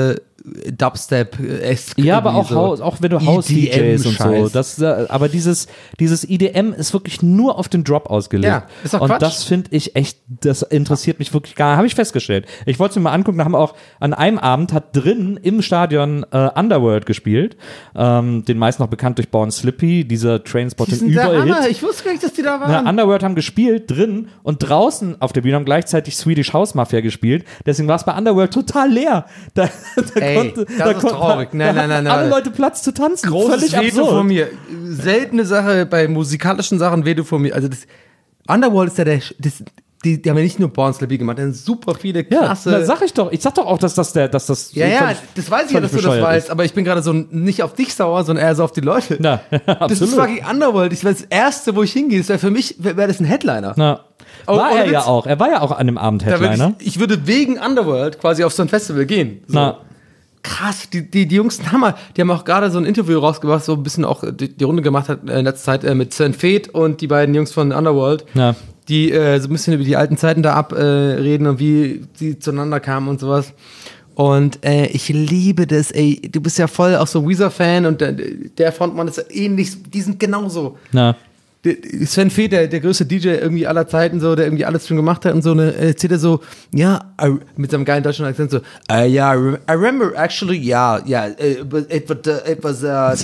Speaker 3: Dubstep-esque.
Speaker 2: Ja, aber auch,
Speaker 3: so
Speaker 2: auch wenn du House-DJs und so.
Speaker 3: Scheiß.
Speaker 2: Aber dieses EDM ist wirklich nur auf den Drop ausgelegt.
Speaker 3: Ja, ist doch
Speaker 2: und
Speaker 3: Quatsch.
Speaker 2: das finde ich echt, das interessiert mich wirklich gar nicht. Habe ich festgestellt. Ich wollte es mir mal angucken, da haben wir auch an einem Abend hat drin im Stadion Underworld gespielt. Den meisten noch bekannt durch Born Slippy, dieser Trainspotting-Überhit.
Speaker 3: Ich wusste gar nicht, dass die da waren.
Speaker 2: Na, Underworld haben gespielt drin und draußen auf der Bühne haben gleichzeitig Swedish House Mafia gespielt. Deswegen war es bei Underworld total leer. Da
Speaker 3: ist traurig. Nein.
Speaker 2: Alle Leute Platz zu tanzen.
Speaker 3: Großes
Speaker 2: Völlig
Speaker 3: Veto
Speaker 2: absurd.
Speaker 3: von mir. Seltene Sache bei musikalischen Sachen, Veto von mir. Also das Underworld ist ja die haben ja nicht nur Born Slippy gemacht, die haben super viele krasse.
Speaker 2: Ja, sag ich doch. Ich sag doch auch, dass das
Speaker 3: Ja, das weiß ich ja, dass du das weißt, aber ich bin gerade so nicht auf dich sauer, sondern eher so auf die Leute.
Speaker 2: Na, absolut.
Speaker 3: Das ist fucking Underworld. Das Erste, wo ich hingehe, das wäre für mich, wäre das ein Headliner.
Speaker 2: Na. War er ja auch. Er war ja auch an dem Abend Headliner.
Speaker 3: Ich würde wegen Underworld quasi auf so ein Festival gehen. So.
Speaker 2: Na.
Speaker 3: Krass, die Jungs sind Hammer. Die haben auch gerade so ein Interview rausgebracht, so ein bisschen auch die Runde gemacht hat in letzter Zeit mit Sven Feth und die beiden Jungs von Underworld.
Speaker 2: Ja.
Speaker 3: Die so ein bisschen über die alten Zeiten da abreden und wie sie zueinander kamen und sowas. Und ich liebe das, ey. Du bist ja voll auch so Weezer-Fan und der Frontmann ist ähnlich, die sind genauso.
Speaker 2: Na.
Speaker 3: Sven Feth, der größte DJ irgendwie aller Zeiten, so, der irgendwie alles schon gemacht hat und so, erzählt er so, ja, mit seinem geilen deutschen Akzent so, yeah, I remember actually, yeah, it was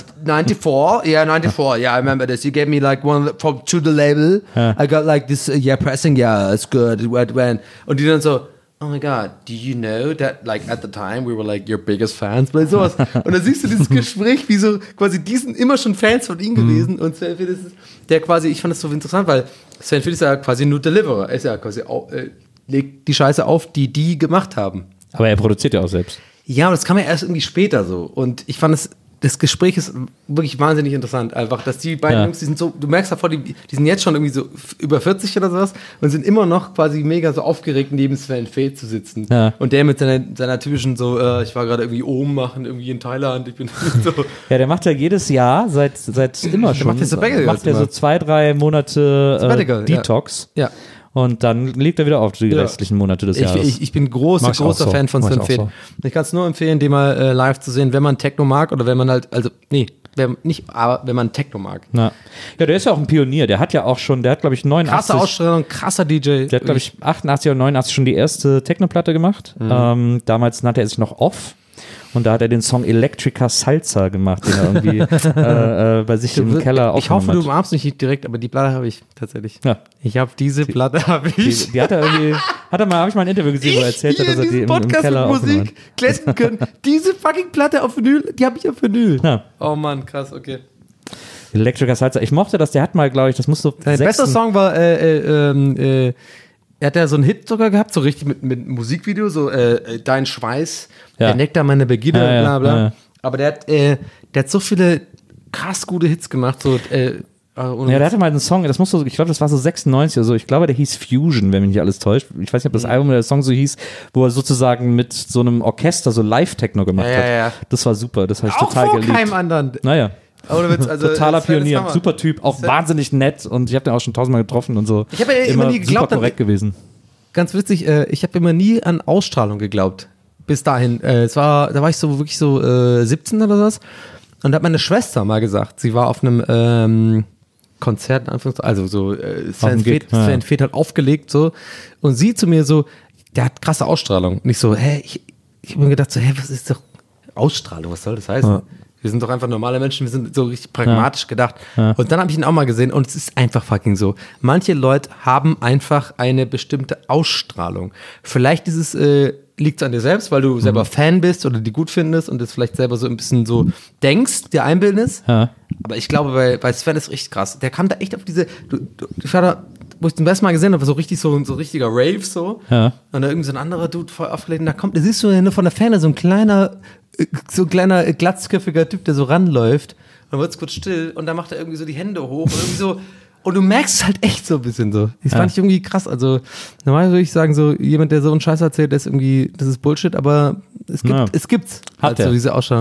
Speaker 3: 94, yeah, 94, yeah, I remember this. You gave me like one to the label, I got like this, pressing, yeah, it's good, when, und die dann so, oh my God, do you know that, like, at the time we were, like, your biggest fans, bei sowas. Und dann siehst du dieses Gespräch, wie so, quasi, die sind immer schon Fans von ihm gewesen und Sven Feth ist der quasi, ich fand das so interessant, weil Sven Feth ist ja quasi nur Deliverer, er ist ja quasi, legt die Scheiße auf, die gemacht haben.
Speaker 2: Aber er produziert ja auch selbst.
Speaker 3: Ja, aber das kam ja erst irgendwie später so und ich fand das Gespräch ist wirklich wahnsinnig interessant. Einfach, dass die beiden Jungs, die sind so, du merkst davor, die sind jetzt schon irgendwie so über 40 oder sowas und sind immer noch quasi mega so aufgeregt, neben Sven Feth zu sitzen. Ja. Und der mit seiner typischen so, ich war gerade irgendwie oben machen, irgendwie in Thailand, ich bin so.
Speaker 2: Ja, der macht ja jedes Jahr, seit immer schon, macht er so 2-3 Monate Detox. Ja. Und dann legt er wieder auf die restlichen Monate des Jahres.
Speaker 3: Ich bin großer Fan von Sven Feth. Ich kann es nur empfehlen, den mal live zu sehen, wenn man Techno mag oder wenn man halt, wenn man Techno mag.
Speaker 2: Ja, der ist ja auch ein Pionier. Der hat glaube ich 89.
Speaker 3: Krasse Ausstellung, krasser DJ.
Speaker 2: Der hat, glaube ich, 88 oder 89 schon die erste Techno-Platte gemacht. Damals nannte er sich noch Off. Und da hat er den Song Electrica Salsa gemacht, den er irgendwie bei sich im Keller aufgenommen hat.
Speaker 3: Ich hoffe, du umarmst mich nicht direkt, aber die Platte habe ich tatsächlich. Ja. Ich habe diese Platte, habe ich.
Speaker 2: Die hat er irgendwie, habe ich mal ein Interview gesehen, wo er erzählt hat, dass er die im Keller aufgenommen hat.
Speaker 3: Musik glänzen können. Diese fucking Platte auf Vinyl, die habe ich auf Vinyl. Ja. Oh Mann, krass, okay.
Speaker 2: Electrica Salsa, ich mochte das, der hat mal, glaube ich, das muss so.
Speaker 3: Sein bester Song war, er hat ja so einen Hit sogar gehabt, so richtig mit Musikvideo, so Dein Schweiß, der Nektar meiner Begierde, bla bla. Ja. Aber der hat so viele krass gute Hits gemacht. So,
Speaker 2: der hatte mal einen Song, das muss so, ich glaube, das war so 96 oder so, ich glaube, der hieß Fusion, wenn mich nicht alles täuscht. Ich weiß nicht, ob das Album oder der Song so hieß, wo er sozusagen mit so einem Orchester so Live-Techno gemacht hat. Ja. Das war super, das habe ich total geliebt. Auch vor
Speaker 3: keinem anderen.
Speaker 2: Naja. Totaler Pionier, super Typ, auch wahnsinnig nett und ich habe den auch schon 1000-mal getroffen und so.
Speaker 3: Ich habe ja immer nie geglaubt,
Speaker 2: super korrekt gewesen.
Speaker 3: Ganz witzig, ich habe immer nie an Ausstrahlung geglaubt. Bis dahin. Da war ich so wirklich so 17 oder was. Und da hat meine Schwester mal gesagt, sie war auf einem Konzert, also so Sven Feth hat aufgelegt so und sie zu mir so, der hat krasse Ausstrahlung. Und ich so, ich habe mir gedacht so, was ist doch Ausstrahlung, was soll das heißen? Ja. Wir sind doch einfach normale Menschen, wir sind so richtig pragmatisch gedacht. Ja. Und dann habe ich ihn auch mal gesehen und es ist einfach fucking so. Manche Leute haben einfach eine bestimmte Ausstrahlung. Vielleicht liegt es an dir selbst, weil du selber Fan bist oder die gut findest und das vielleicht selber so ein bisschen so denkst, dir einbildest. Ja. Aber ich glaube, bei Sven ist richtig krass. Der kam da echt auf diese, ich war da, wo ich den ersten Mal gesehen habe, so richtig so richtiger Rave so. Ja. Und da irgendwie so ein anderer Dude voll aufgelegt und da siehst du ja nur von der Ferne so ein kleiner glatzköpfiger Typ, der so ranläuft und dann wird es kurz still und dann macht er irgendwie so die Hände hoch und irgendwie so und du merkst es halt echt so ein bisschen so. Das fand ich irgendwie krass. Also normal würde ich sagen, so jemand, der so einen Scheiß erzählt, das ist Bullshit, aber es gibt's.
Speaker 2: Hat
Speaker 3: also diese Ausstrahlung.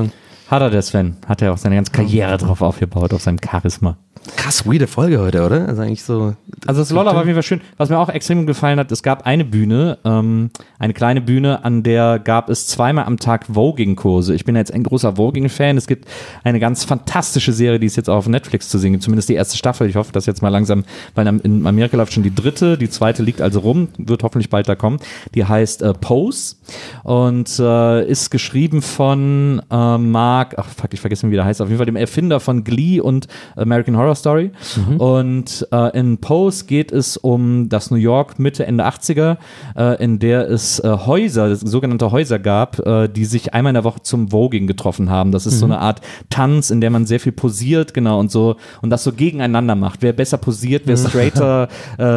Speaker 2: Hat er, der Sven. Hat er auch seine ganze Karriere drauf aufgebaut, auf seinem Charisma.
Speaker 3: Krass, weirde Folge heute, oder? Also eigentlich so.
Speaker 2: Also das Lolla war auf jeden Fall schön. Was mir auch extrem gefallen hat, es gab eine Bühne, eine kleine Bühne, an der gab es zweimal am Tag Voging-Kurse. Ich bin jetzt ein großer Voging-Fan. Es gibt eine ganz fantastische Serie, die ist jetzt auch auf Netflix zu sehen, zumindest die erste Staffel. Ich hoffe, dass jetzt mal langsam, weil in Amerika läuft schon die dritte, die zweite liegt also rum, wird hoffentlich bald da kommen. Die heißt Pose und ist geschrieben von Mark, ich vergesse, wie der heißt, auf jeden Fall dem Erfinder von Glee und American Horror Story. Und in Pose geht es um das New York Mitte, Ende 80er, in der es Häuser, sogenannte Häuser gab, die sich einmal in der Woche zum Voging getroffen haben. Das ist so eine Art Tanz, in der man sehr viel posiert, genau, und so, und das so gegeneinander macht. Wer besser posiert, wer straighter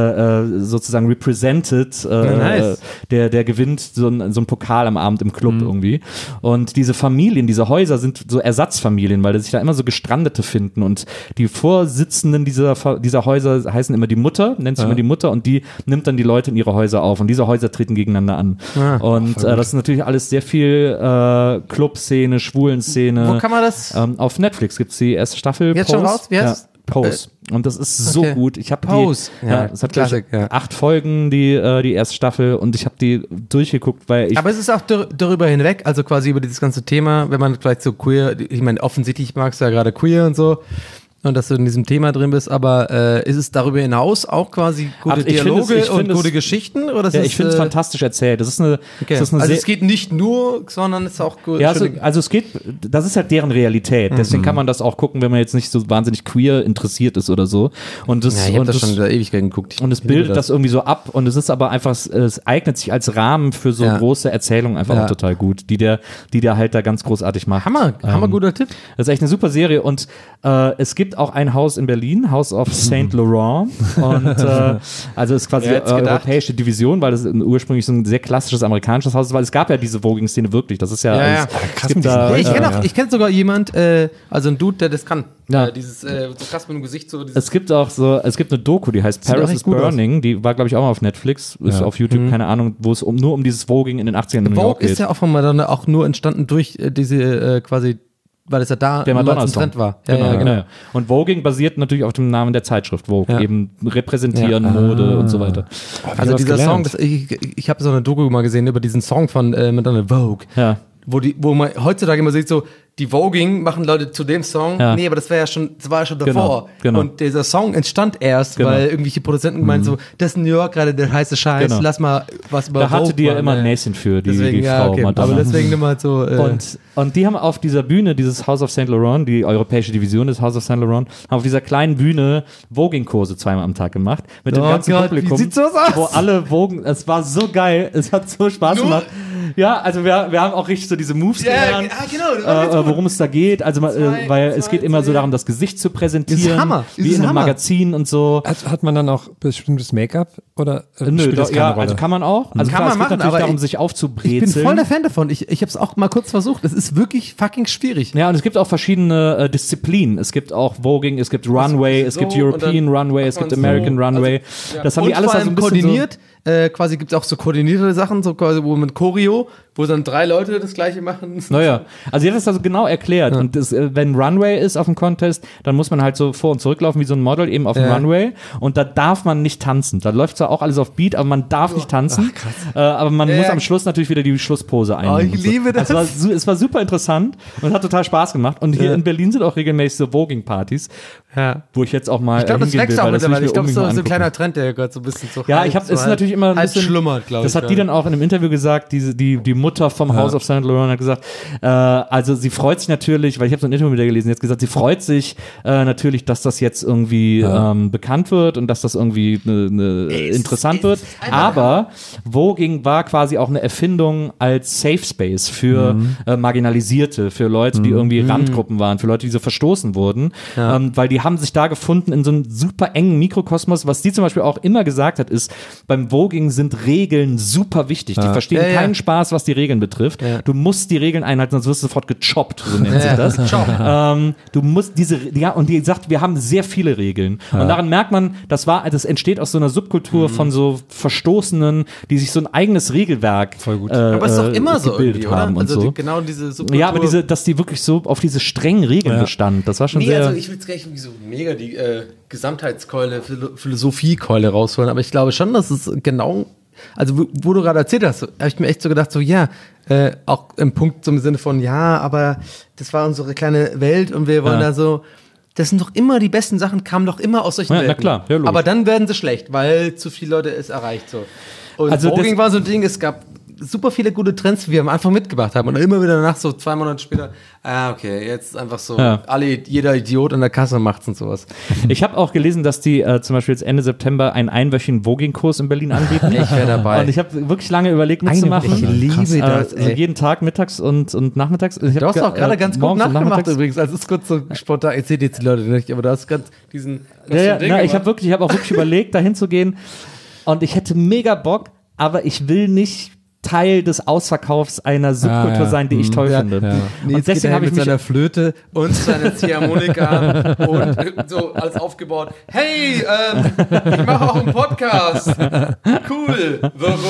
Speaker 2: sozusagen represented,
Speaker 3: nice.
Speaker 2: der gewinnt so ein Pokal am Abend im Club irgendwie. Und diese Familien, diese Häuser sind so Ersatzfamilien, weil sich da immer so Gestrandete finden, und die Vorsitzenden dieser Häuser heißen immer die Mutter, nennt sich immer die Mutter, und die nimmt dann die Leute in ihre Häuser auf, und diese Häuser treten gegeneinander an. Und das ist natürlich alles sehr viel Clubszene, Schwulenszene.
Speaker 3: Wo kann man das?
Speaker 2: Auf Netflix gibt es die erste Staffel.
Speaker 3: Jetzt
Speaker 2: Pose.
Speaker 3: schon raus? Wie heißt
Speaker 2: Pose. Und das ist so gut. Ich habe
Speaker 3: Pose.
Speaker 2: es hat gleich 8 Folgen, die erste Staffel, und ich habe die durchgeguckt, weil ich.
Speaker 3: Aber es ist auch darüber hinweg, also quasi über dieses ganze Thema, wenn man vielleicht so queer, ich meine, offensichtlich magst du ja gerade queer und so, und dass du in diesem Thema drin bist, aber ist es darüber hinaus auch quasi gute Dialoge und gute Geschichten? Oder
Speaker 2: ich finde es fantastisch erzählt. Das ist eine,
Speaker 3: also es geht nicht nur, sondern es ist auch gut.
Speaker 2: Ja, also es geht, das ist halt deren Realität. Deswegen kann man das auch gucken, wenn man jetzt nicht so wahnsinnig queer interessiert ist oder so. Und das,
Speaker 3: ich habe das schon seit Ewigkeiten geguckt.
Speaker 2: Und es bildet das irgendwie so ab, und es ist aber einfach, es eignet sich als Rahmen für so große Erzählungen einfach auch total gut, die der halt da ganz großartig macht.
Speaker 3: Hammer guter Tipp.
Speaker 2: Das ist echt eine super Serie, und es gibt auch ein Haus in Berlin, House of Saint Laurent, und also ist quasi die europäische Division, weil das ursprünglich so ein sehr klassisches amerikanisches Haus ist, weil es gab ja diese Voging-Szene wirklich, das ist ja
Speaker 3: krass. Ich kenne sogar jemand, also ein Dude, der das kann. Dieses so krass mit dem Gesicht so.
Speaker 2: Es gibt eine Doku, die heißt Paris is Burning, die war, glaube ich, auch mal auf Netflix, ist auf YouTube, keine Ahnung, wo es nur um dieses Voging in den 80ern in New York geht.
Speaker 3: Vogue ist ja auch von Madonna auch nur entstanden durch diese quasi, weil es ja da
Speaker 2: der
Speaker 3: Madonna-Trend war.
Speaker 2: Genau. Und Voging basiert natürlich auf dem Namen der Zeitschrift Vogue, eben repräsentieren, Mode und so weiter.
Speaker 3: Also dieser Song, ich habe so eine Doku mal gesehen über diesen Song von Madonna, Vogue, wo man heutzutage immer sieht, so die Voging machen Leute zu dem Song. Nee, aber das war ja schon davor.
Speaker 2: Genau.
Speaker 3: Und dieser Song entstand erst, weil irgendwelche Produzenten gemeint so, das ist New York gerade der heiße Scheiß, lass mal was über
Speaker 2: Da hatte
Speaker 3: Vogue
Speaker 2: die ja immer ein Näschen für, die Frau Madonna.
Speaker 3: Aber deswegen immer so.
Speaker 2: Und die haben auf dieser Bühne, dieses House of Saint Laurent, die europäische Division des House of Saint Laurent, haben auf dieser kleinen Bühne Voging-Kurse zweimal am Tag gemacht. Mit dem ganzen Publikum.
Speaker 3: Wie sieht's so aus?
Speaker 2: Wo alle Vogen, es war so geil, es hat so Spaß gemacht. Ja, also wir haben auch richtig so diese Moves gelernt, worum es da geht. Also weil es geht immer so darum, das Gesicht zu präsentieren,
Speaker 3: das ist Hammer.
Speaker 2: wie in einem Magazin und so.
Speaker 4: Hat man dann auch bestimmtes Make-up oder
Speaker 2: nö, also kann man auch. Also
Speaker 3: kann
Speaker 2: klar,
Speaker 3: man
Speaker 2: es geht natürlich darum, sich aufzubrezeln.
Speaker 3: Ich bin voll der Fan davon. Ich habe es auch mal kurz versucht. Es ist wirklich fucking schwierig.
Speaker 2: Ja, und es gibt auch verschiedene Disziplinen. Es gibt auch Voging, es gibt Runway, es gibt European Runway, es gibt American Runway. Das haben die alles also ein bisschen
Speaker 3: koordiniert. Quasi gibt es auch so koordinierte Sachen, so quasi wo mit Choreo, wo dann 3 Leute das Gleiche machen.
Speaker 2: Naja, also sie hat das also genau erklärt. Und wenn Runway ist auf dem Contest, dann muss man halt so vor- und zurücklaufen wie so ein Model eben auf dem Runway. Und da darf man nicht tanzen. Da läuft zwar auch alles auf Beat, aber man darf nicht tanzen. Ach, krass. Aber man muss am Schluss natürlich wieder die Schlusspose einnehmen.
Speaker 3: Ich liebe das.
Speaker 2: Also es war super interessant und hat total Spaß gemacht. Und hier in Berlin sind auch regelmäßig so Voging-Partys, wo ich jetzt auch mal
Speaker 3: hingehen will. Ich glaube, das wächst auch mittlerweile. Ich glaube, so ein kleiner Trend, der gehört so ein bisschen zu.
Speaker 2: Ja, es ist natürlich immer ein bisschen
Speaker 3: schlummert, glaube ich.
Speaker 2: Das hat die dann auch in einem Interview gesagt, die Mutter vom House of Saint Laurent hat gesagt, also sie freut sich natürlich, weil ich habe so ein Interview mit der gelesen, jetzt gesagt, sie freut sich natürlich, dass das jetzt irgendwie bekannt wird und dass das irgendwie interessant wird, aber Voging war quasi auch eine Erfindung als Safe Space für Marginalisierte, für Leute, die irgendwie Randgruppen waren, für Leute, die so verstoßen wurden, weil die haben sich da gefunden in so einem super engen Mikrokosmos. Was sie zum Beispiel auch immer gesagt hat, ist, beim Voging sind Regeln super wichtig. Die verstehen keinen Spaß, was die Regeln betrifft. Ja. Du musst die Regeln einhalten, sonst wirst du sofort gechoppt, so nennt sich das. Du musst und die sagt, wir haben sehr viele Regeln. Ja. Und daran merkt man, das entsteht aus so einer Subkultur von so Verstoßenen, die sich so ein eigenes Regelwerk
Speaker 3: aber es ist doch immer so irgendwie, oder?
Speaker 2: Also
Speaker 3: so. Genau diese Subkultur.
Speaker 2: Ja, aber dass die wirklich so auf diese strengen Regeln bestand, das war schon sehr...
Speaker 3: Also ich will jetzt gleich irgendwie so mega die Gesamtheitskeule, Philosophiekeule rausholen, aber ich glaube schon, dass es genau, also wo du gerade erzählt hast, habe ich mir echt so gedacht, so auch im Punkt so im Sinne von, aber das war unsere kleine Welt und wir wollen da so, das sind doch immer, die besten Sachen kamen doch immer aus solchen Welten.
Speaker 2: Na klar,
Speaker 3: aber dann werden sie schlecht, weil zu viele Leute es erreicht so. Und
Speaker 2: also
Speaker 3: Voguing war so ein Ding, es gab super viele gute Trends, die wir am Anfang mitgebracht haben und dann immer wieder danach so 2 Monate später, okay, jetzt einfach so, jeder Idiot an der Kasse macht's und sowas.
Speaker 2: Ich habe auch gelesen, dass die zum Beispiel jetzt Ende September einen einwöchigen Voguing-Kurs in Berlin anbieten.
Speaker 3: Ich wäre dabei.
Speaker 2: Und ich habe wirklich lange überlegt mitzumachen.
Speaker 3: Ich liebe das,
Speaker 2: also jeden Tag mittags und nachmittags.
Speaker 3: Du hast auch gerade ganz gut nachgemacht übrigens, also es ist kurz so spontan, ich sehe jetzt die Leute nicht, aber du hast gerade diesen...
Speaker 2: ich habe auch wirklich überlegt, dahin zu gehen und ich hätte mega Bock, aber ich will nicht Teil des Ausverkaufs einer Subkultur sein, die ich toll finde. Ja.
Speaker 3: Nee, und deswegen habe ich mit seiner Flöte und seiner Ziehharmonika und so alles aufgebaut. Hey, ich mache auch einen Podcast. Cool.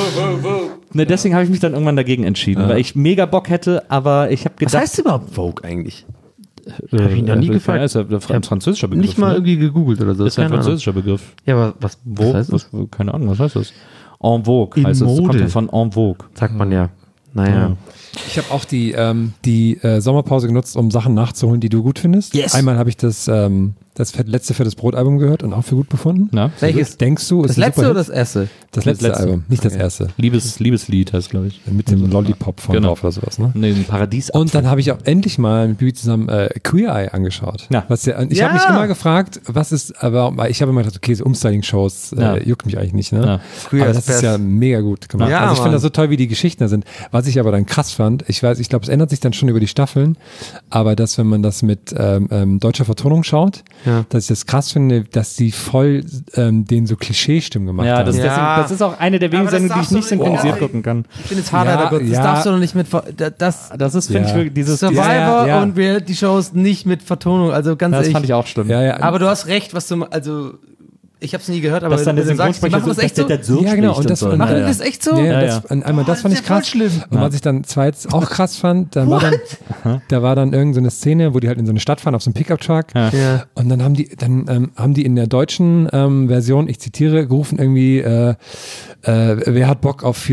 Speaker 2: Ne, deswegen habe ich mich dann irgendwann dagegen entschieden, weil ich mega Bock hätte, aber ich habe gedacht...
Speaker 3: Was heißt überhaupt Vogue eigentlich?
Speaker 2: Habe ich ihn noch nie gefragt. Ist ein französischer Begriff.
Speaker 3: Nicht mal irgendwie gegoogelt oder so.
Speaker 2: Ist ein französischer Begriff.
Speaker 3: Ja, aber was heißt das?
Speaker 2: Keine Ahnung, was heißt das? En vogue heißt es. Das kommt ja von en vogue.
Speaker 3: Sagt man ja. Naja.
Speaker 4: Ich habe auch die Sommerpause genutzt, um Sachen nachzuholen, die du gut findest.
Speaker 3: Yes.
Speaker 4: Einmal habe ich das letzte Fettes Brot-Album gehört und auch für gut befunden.
Speaker 2: Na?
Speaker 4: Welches? Denkst du?
Speaker 3: Das letzte oder das erste?
Speaker 4: Das letzte Album, nicht das erste.
Speaker 2: Liebeslied heißt, glaube ich.
Speaker 4: Mit dem Lollipop von drauf oder sowas, ne?
Speaker 2: Nee, ein Paradies.
Speaker 4: Und dann habe ich auch endlich mal mit Bibi zusammen Queer Eye angeschaut. Ja. Ich habe mich immer gefragt, weil ich habe immer gedacht, okay, so Umstyling-Shows juckt mich eigentlich nicht, ne? Ja. Aber das ist ja mega gut gemacht. Ja, also ich finde das so toll, wie die Geschichten da sind. Was ich aber dann krass fand, ich glaube, es ändert sich dann schon über die Staffeln, aber wenn man das mit deutscher Vertonung schaut, dass ich das krass finde, dass sie voll den so Klischee-Stimmen gemacht haben.
Speaker 2: Das ist auch eine der wenigen Sendungen, die ich nicht synchronisiert gucken kann.
Speaker 3: Ich finde es hart, das darfst du noch nicht mit
Speaker 2: das ist, finde ich, wirklich dieses
Speaker 3: Survivor und Reality-Shows nicht mit Vertonung, also ganz ehrlich.
Speaker 2: Das fand ich auch schlimm.
Speaker 3: Aber du hast recht, ich habe es nie gehört, aber
Speaker 2: dass dann der Synchronsprecher
Speaker 3: das echt so?
Speaker 4: Ja, genau. Und das
Speaker 3: machen die das echt so?
Speaker 4: Einmal das fand ich krass. Und was ich dann zweitens auch krass fand, da war dann irgend so eine Szene, wo die halt in so eine Stadt fahren auf so einem Pickup-Truck. Ja. Und dann haben die in der deutschen Version, ich zitiere, gerufen irgendwie, wer hat Bock auf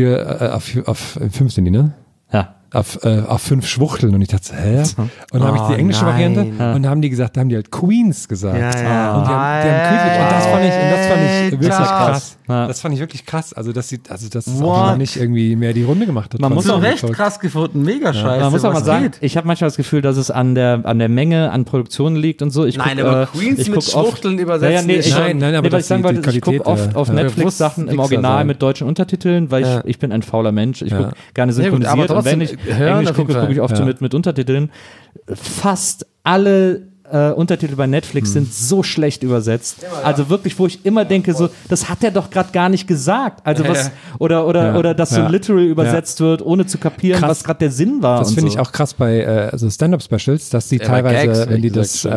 Speaker 4: 5 sind die, ne?
Speaker 2: Ja.
Speaker 4: Auf 5 Schwuchteln und ich dachte, hä? Und dann habe ich die englische Variante und dann haben die halt Queens gesagt.
Speaker 3: Ja.
Speaker 4: Und die haben Queens und das fand ich wirklich krass. Das fand ich wirklich krass. Also dass auch mal nicht irgendwie mehr die Runde gemacht hat.
Speaker 3: Man muss auch recht krass gefunden, mega scheiße.
Speaker 2: Man muss auch mal sagen, ich habe manchmal das Gefühl, dass es an der Menge an Produktionen liegt und so.
Speaker 3: Aber Queens mit Schwuchteln übersetzen.
Speaker 4: Nein, aber
Speaker 2: was ich sagen wollte, ich gucke oft auf Netflix Sachen im Original mit deutschen Untertiteln, weil ich bin ein fauler Mensch. Ich gucke gerne synchronisiert und wenn ich Englisch gucke ich oft so mit Untertiteln. Fast alle Untertitel bei Netflix sind so schlecht übersetzt. Also wirklich, wo ich immer denke, so, das hat er doch gerade gar nicht gesagt. Also was, oder dass so literal übersetzt wird, ohne zu kapieren, was gerade der Sinn war.
Speaker 4: Das finde ich auch krass bei Stand-Up-Specials, dass die teilweise, Gags, wenn die das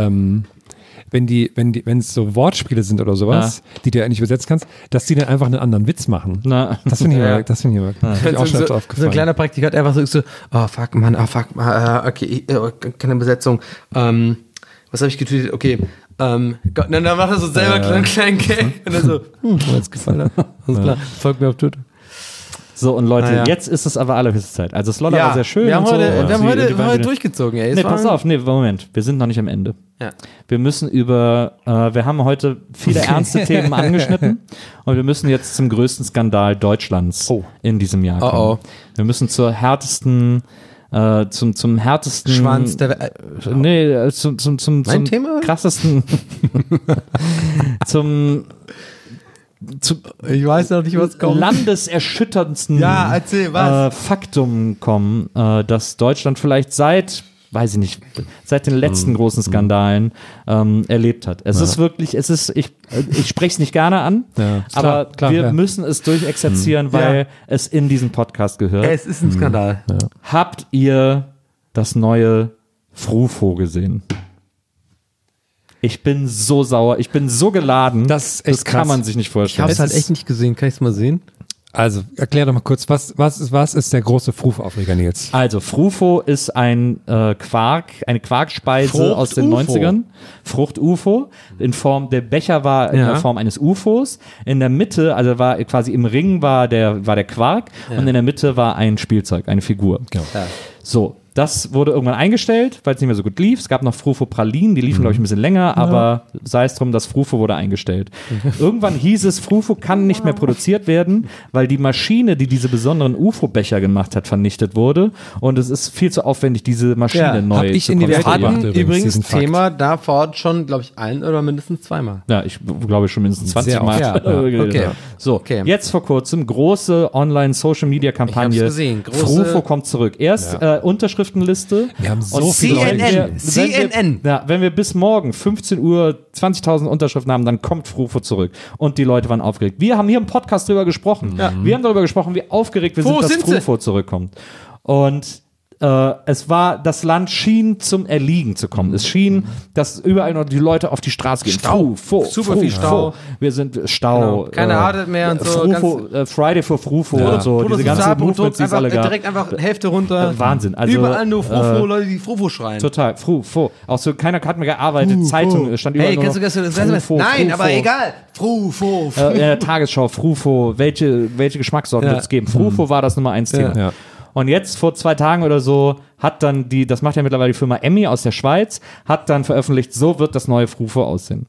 Speaker 4: wenn es so Wortspiele sind oder sowas, die du ja nicht übersetzen kannst, dass die dann einfach einen anderen Witz machen. Das finde ich immer auch schon öfter aufgefallen.
Speaker 3: So ein kleiner Praktikant einfach so, okay, keine Besetzung, was habe ich getweetet? Okay, dann macht er so selber einen kleinen Gag und dann so, jetzt gefallen hat. Alles klar, folgt mir auf Twitter.
Speaker 2: So, und Leute, jetzt ist es aber allerhöchste Zeit. Also Slolla war sehr schön.
Speaker 3: Wir haben heute durchgezogen, ey.
Speaker 2: Pass auf, Moment, wir sind noch nicht am Ende.
Speaker 3: Ja.
Speaker 2: Wir müssen wir haben heute viele ernste Themen angeschnitten und wir müssen jetzt zum größten Skandal Deutschlands in diesem Jahr kommen. Wir müssen zur härtesten zum härtesten
Speaker 3: Schwanz der
Speaker 2: zum
Speaker 3: Thema?
Speaker 2: krassesten
Speaker 3: ich weiß noch nicht, was kommt.
Speaker 2: Landeserschütterndsten
Speaker 3: erzähl, was?
Speaker 2: Faktum kommen, dass Deutschland vielleicht seit weiß ich nicht, seit den letzten großen Skandalen erlebt hat. Es ist wirklich, ich spreche es nicht gerne an, aber wir müssen es durchexerzieren, weil es in diesen Podcast gehört.
Speaker 3: Es ist ein Skandal.
Speaker 2: Habt ihr das neue Frufo gesehen? Ich bin so sauer, ich bin so geladen,
Speaker 4: Das ist echt
Speaker 2: kann
Speaker 4: krass.
Speaker 2: man sich nicht
Speaker 3: Ich
Speaker 2: vorstellen.
Speaker 3: habe es halt echt nicht gesehen. Kann ich es mal sehen?
Speaker 4: Also, erklär doch mal kurz, was ist der große Fruf-Aufreger, Nils?
Speaker 2: Also, Frufo ist eine Quarkspeise aus den
Speaker 3: Frucht-UFO.
Speaker 2: 90ern. Frucht-UFO. Der Becher war in der Form eines UFOs. In der Mitte, also war quasi im Ring war der Quark und in der Mitte war ein Spielzeug, eine Figur.
Speaker 4: Genau.
Speaker 2: So. Das wurde irgendwann eingestellt, weil es nicht mehr so gut lief. Es gab noch Frufo-Pralinen, die liefen, glaube ich, ein bisschen länger, aber sei es drum, das Frufo wurde eingestellt. Irgendwann hieß es, Frufo kann nicht mehr produziert werden, weil die Maschine, die diese besonderen UFO-Becher gemacht hat, vernichtet wurde. Und es ist viel zu aufwendig, diese Maschine neu
Speaker 4: hab ich
Speaker 2: zu
Speaker 4: in die Welt
Speaker 2: konstruieren.
Speaker 4: gebracht.
Speaker 3: Hatten übrigens
Speaker 4: diesen Fakt.
Speaker 3: Thema davor schon, glaube ich, ein oder mindestens zweimal.
Speaker 2: Ja, ich glaube schon mindestens 20
Speaker 4: Sehr
Speaker 2: Mal.
Speaker 4: oft,
Speaker 3: ja.
Speaker 2: geredet.
Speaker 3: Okay.
Speaker 2: So,
Speaker 3: Okay.
Speaker 2: jetzt vor kurzem große Online-Social-Media-Kampagne.
Speaker 3: Ich hab's gesehen. Große-
Speaker 2: Frufo kommt zurück. Erst Unterschriftenliste.
Speaker 4: Wir haben so
Speaker 2: Und
Speaker 4: viele Leute.
Speaker 3: CNN.
Speaker 2: Wenn wir bis morgen 15 Uhr 20.000 Unterschriften haben, dann kommt Frufo zurück. Und die Leute waren aufgeregt. Wir haben hier im Podcast drüber gesprochen. Wir haben darüber gesprochen, wie aufgeregt wir
Speaker 3: Wo
Speaker 2: sind, dass
Speaker 3: sind sie?
Speaker 2: Frufo zurückkommt. Und das Land schien zum Erliegen zu kommen. Es schien, dass überall noch die Leute auf die Straße gehen.
Speaker 3: Stau. Super viel Stau.
Speaker 2: Wir sind Stau.
Speaker 3: Genau. Keiner atmet mehr und so.
Speaker 2: Frufo, Friday for Frufo und so. Diese ganzen Movements, die es alle gab.
Speaker 3: Direkt einfach Hälfte runter.
Speaker 2: Wahnsinn. Also,
Speaker 3: Überall nur Frufo, Leute, die Frufo schreien.
Speaker 2: Total, Frufo. Auch so, keiner hat mehr gearbeitet. Zeitung stand überall
Speaker 3: Hey,
Speaker 2: nur
Speaker 3: kennst du
Speaker 2: noch
Speaker 3: das?
Speaker 2: Frufo,
Speaker 3: Nein,
Speaker 2: Frufo.
Speaker 3: aber egal. Frufo.
Speaker 2: In der Tagesschau, Frufo, welche Geschmackssorten wird es geben? Frufo war das Nummer 1 Thema.
Speaker 4: Ja.
Speaker 2: Und jetzt vor 2 Tagen oder so hat dann das macht ja mittlerweile die Firma Emmy aus der Schweiz, hat dann veröffentlicht, so wird das neue Frufo aussehen.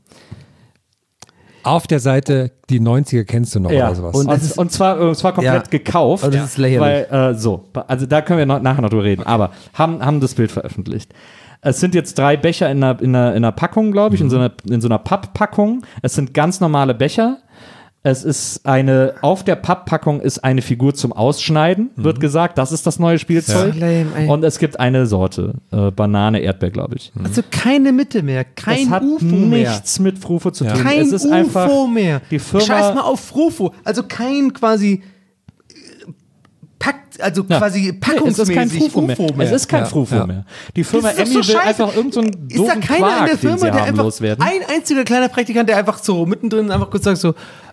Speaker 4: Auf der Seite, die 90er kennst du noch oder sowas.
Speaker 2: Und zwar komplett
Speaker 3: Ja.
Speaker 2: gekauft.
Speaker 3: Aber das ist lächerlich.
Speaker 2: Weil, also da können wir nachher noch drüber reden. Aber haben das Bild veröffentlicht. Es sind jetzt 3 Becher in einer Packung, glaube ich, in so einer Papppackung. Es sind ganz normale Becher. Es ist auf der Papppackung ist eine Figur zum Ausschneiden, wird gesagt. Das ist das neue Spielzeug.
Speaker 3: Ja. Lame, ey.
Speaker 2: Und es gibt eine Sorte, Banane, Erdbeer, glaube ich.
Speaker 3: Also keine Mitte mehr. Kein
Speaker 2: Das hat
Speaker 3: UFO mehr.
Speaker 2: nichts mit Frufo zu tun.
Speaker 3: Kein
Speaker 2: es ist
Speaker 3: UFO
Speaker 2: einfach
Speaker 3: mehr.
Speaker 2: die Firma.
Speaker 3: Scheiß mal auf Frufo. Also kein quasi quasi packungsmäßig
Speaker 2: es ist kein Frufo mehr. Es ist kein
Speaker 4: Ja,
Speaker 2: Frufo
Speaker 4: ja.
Speaker 2: mehr. Die Firma
Speaker 3: Das ist
Speaker 2: Emmy
Speaker 3: doch so
Speaker 2: will
Speaker 3: scheiße.
Speaker 2: einfach irgendeinen so
Speaker 3: Ist da
Speaker 2: doofen
Speaker 3: keiner in
Speaker 2: Quark,
Speaker 3: der
Speaker 2: den
Speaker 3: Firma,
Speaker 2: sie
Speaker 3: der
Speaker 2: haben,
Speaker 3: einfach
Speaker 2: loswerden.
Speaker 3: ein einziger kleiner Praktikant, der einfach so mittendrin einfach kurz sagt so,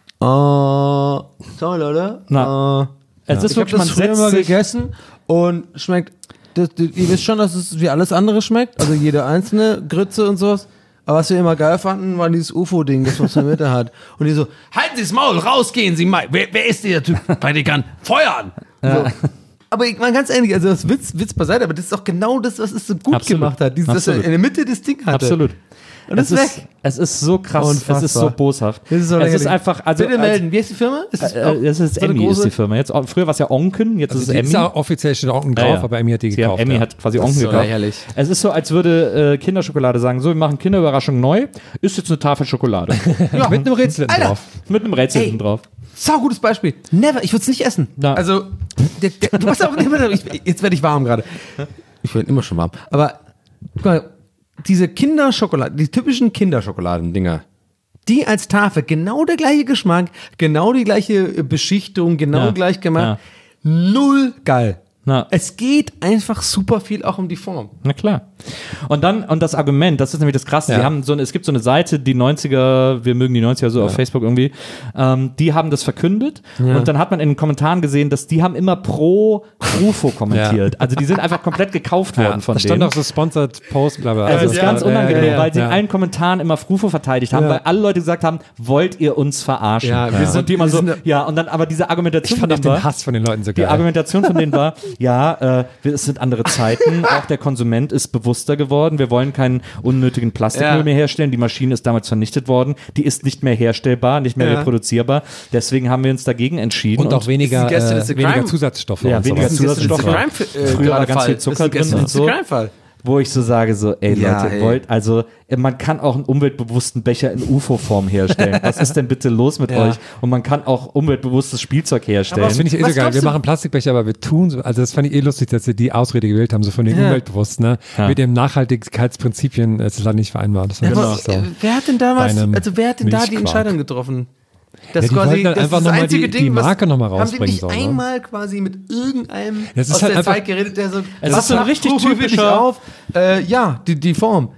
Speaker 3: sorry Leute,
Speaker 2: Es ist
Speaker 3: ich habe
Speaker 2: wirklich, man
Speaker 3: das früher
Speaker 2: setzt
Speaker 3: mal
Speaker 2: sich,
Speaker 3: gegessen und schmeckt, ihr wisst schon, dass es wie alles andere schmeckt, also jede einzelne Grütze und sowas. Aber was wir immer geil fanden, war dieses UFO-Ding, das was in der Mitte hat. Und die so, halten Sie das Maul, rausgehen Sie mal. Wer ist dieser Typ? Praktikant, feuern! So. Aber ich meine ganz ehrlich, also das Witz beiseite, aber das ist doch genau das, was es so gut
Speaker 2: Absolut.
Speaker 3: gemacht hat. Dieses, dass er
Speaker 2: Absolut.
Speaker 3: in der Mitte das Ding hatte.
Speaker 2: absolut.
Speaker 3: Und das ist weg.
Speaker 2: Es ist so krass,
Speaker 3: Unfassbar.
Speaker 2: es ist so boshaft.
Speaker 3: Das ist so
Speaker 2: es ist
Speaker 3: lächerlich.
Speaker 2: einfach, also
Speaker 3: Bitte melden. Wie heißt die Firma? Ist
Speaker 2: es ist
Speaker 3: so eine
Speaker 2: Emmy,
Speaker 3: große-
Speaker 2: ist die Firma. Jetzt, früher war es ja Onken, jetzt ist es
Speaker 4: Die
Speaker 2: Emmy.
Speaker 4: ist auch offiziell steht Onken drauf, aber Emmy hat die gekauft.
Speaker 2: Emmy
Speaker 4: ja.
Speaker 2: hat quasi
Speaker 3: Das
Speaker 2: Onken
Speaker 3: ist so
Speaker 2: gekauft.
Speaker 3: lächerlich.
Speaker 2: Es ist so, als würde Kinderschokolade sagen, so, wir machen Kinderüberraschung neu, ist jetzt eine Tafel Schokolade.
Speaker 3: Ja.
Speaker 4: Mit einem Rätsel
Speaker 3: Alter.
Speaker 4: drauf.
Speaker 2: Mit einem Rätsel
Speaker 3: Hey.
Speaker 2: drauf.
Speaker 3: Sau gutes Beispiel. Never, ich würde es nicht essen.
Speaker 2: Na.
Speaker 3: Also, du machst auch jetzt werde ich warm gerade. Ich werde immer schon warm. Aber guck mal, diese Kinderschokoladen, die typischen Kinderschokoladendinger, die als Tafel genau der gleiche Geschmack, genau die gleiche Beschichtung, genau
Speaker 2: Ja.
Speaker 3: gleich gemacht.
Speaker 2: Ja.
Speaker 3: Null geil.
Speaker 2: Na.
Speaker 3: Es geht einfach super viel auch um die Form.
Speaker 2: Na klar. Und das Argument, das ist nämlich das Krasse,
Speaker 4: Ja.
Speaker 2: die haben es gibt so eine Seite, die 90er, wir mögen die 90er so auf Facebook irgendwie, die haben das verkündet und dann hat man in den Kommentaren gesehen, dass die haben immer pro Frufo kommentiert. Also die sind einfach komplett gekauft worden von
Speaker 4: Da stand
Speaker 2: denen.
Speaker 4: auch so Sponsored Post, bla bla.
Speaker 2: Das ist ganz unangenehm, weil sie in
Speaker 4: ja.
Speaker 2: allen Kommentaren immer Frufo verteidigt haben,
Speaker 4: Ja.
Speaker 2: weil alle Leute gesagt haben, wollt ihr uns verarschen?
Speaker 3: Ja, wir sind-
Speaker 2: und die immer
Speaker 3: wir
Speaker 2: so,
Speaker 3: sind-
Speaker 2: ja, und dann aber diese Argumentation
Speaker 4: Ich fand auch
Speaker 2: von denen
Speaker 4: den Hass von den Leuten so
Speaker 2: die
Speaker 4: geil.
Speaker 2: Argumentation von denen war, ja, es sind andere Zeiten, auch der Konsument ist bewusster geworden, wir wollen keinen unnötigen Plastikmüll
Speaker 3: Ja.
Speaker 2: mehr herstellen, die Maschine ist damals vernichtet worden, die ist nicht mehr herstellbar, nicht mehr
Speaker 3: Ja.
Speaker 2: reproduzierbar, deswegen haben wir uns dagegen entschieden.
Speaker 4: Und auch weniger,
Speaker 3: Ist die
Speaker 4: weniger
Speaker 3: Crime-
Speaker 4: Zusatzstoffe.
Speaker 2: Ja,
Speaker 4: und
Speaker 2: weniger
Speaker 4: sowas.
Speaker 2: Zusatzstoffe. Früher war da ganz viel Zucker drin und so.
Speaker 3: Crime-Fall.
Speaker 2: wo ich so sage, so, ey
Speaker 3: Ja,
Speaker 2: Leute, man kann auch einen umweltbewussten Becher in UFO-Form herstellen. Was ist denn bitte los mit euch? Und man kann auch umweltbewusstes Spielzeug herstellen.
Speaker 4: Das finde ich so geil. Wir machen Plastikbecher, aber wir tun so, also das fand ich lustig, dass sie die Ausrede gewählt haben, so von den Umweltbewussten, ne?
Speaker 2: Ja.
Speaker 4: Mit dem Nachhaltigkeitsprinzipien, das ist leider nicht vereinbart. Das
Speaker 3: Aber
Speaker 4: so.
Speaker 3: wer hat denn damals,
Speaker 4: Bei einem
Speaker 3: wer hat denn da die
Speaker 4: Milchquark.
Speaker 3: Entscheidung getroffen? Das
Speaker 4: Ja, die wollten halt einfach
Speaker 3: das
Speaker 4: nochmal
Speaker 3: einzige
Speaker 4: die
Speaker 3: Ding, was-
Speaker 4: Marke nochmal
Speaker 3: Haben die
Speaker 4: rausbringen
Speaker 3: nicht
Speaker 4: sollen, ne?
Speaker 3: einmal quasi mit irgendeinem
Speaker 4: Das ist
Speaker 3: aus
Speaker 4: halt
Speaker 3: der
Speaker 4: einfach-
Speaker 3: Zeit geredet, der so,
Speaker 2: Es
Speaker 3: was
Speaker 2: ist so ein
Speaker 3: macht
Speaker 2: richtig
Speaker 3: Fufu wirklich
Speaker 2: typischer-
Speaker 3: auf? Ja, die Form.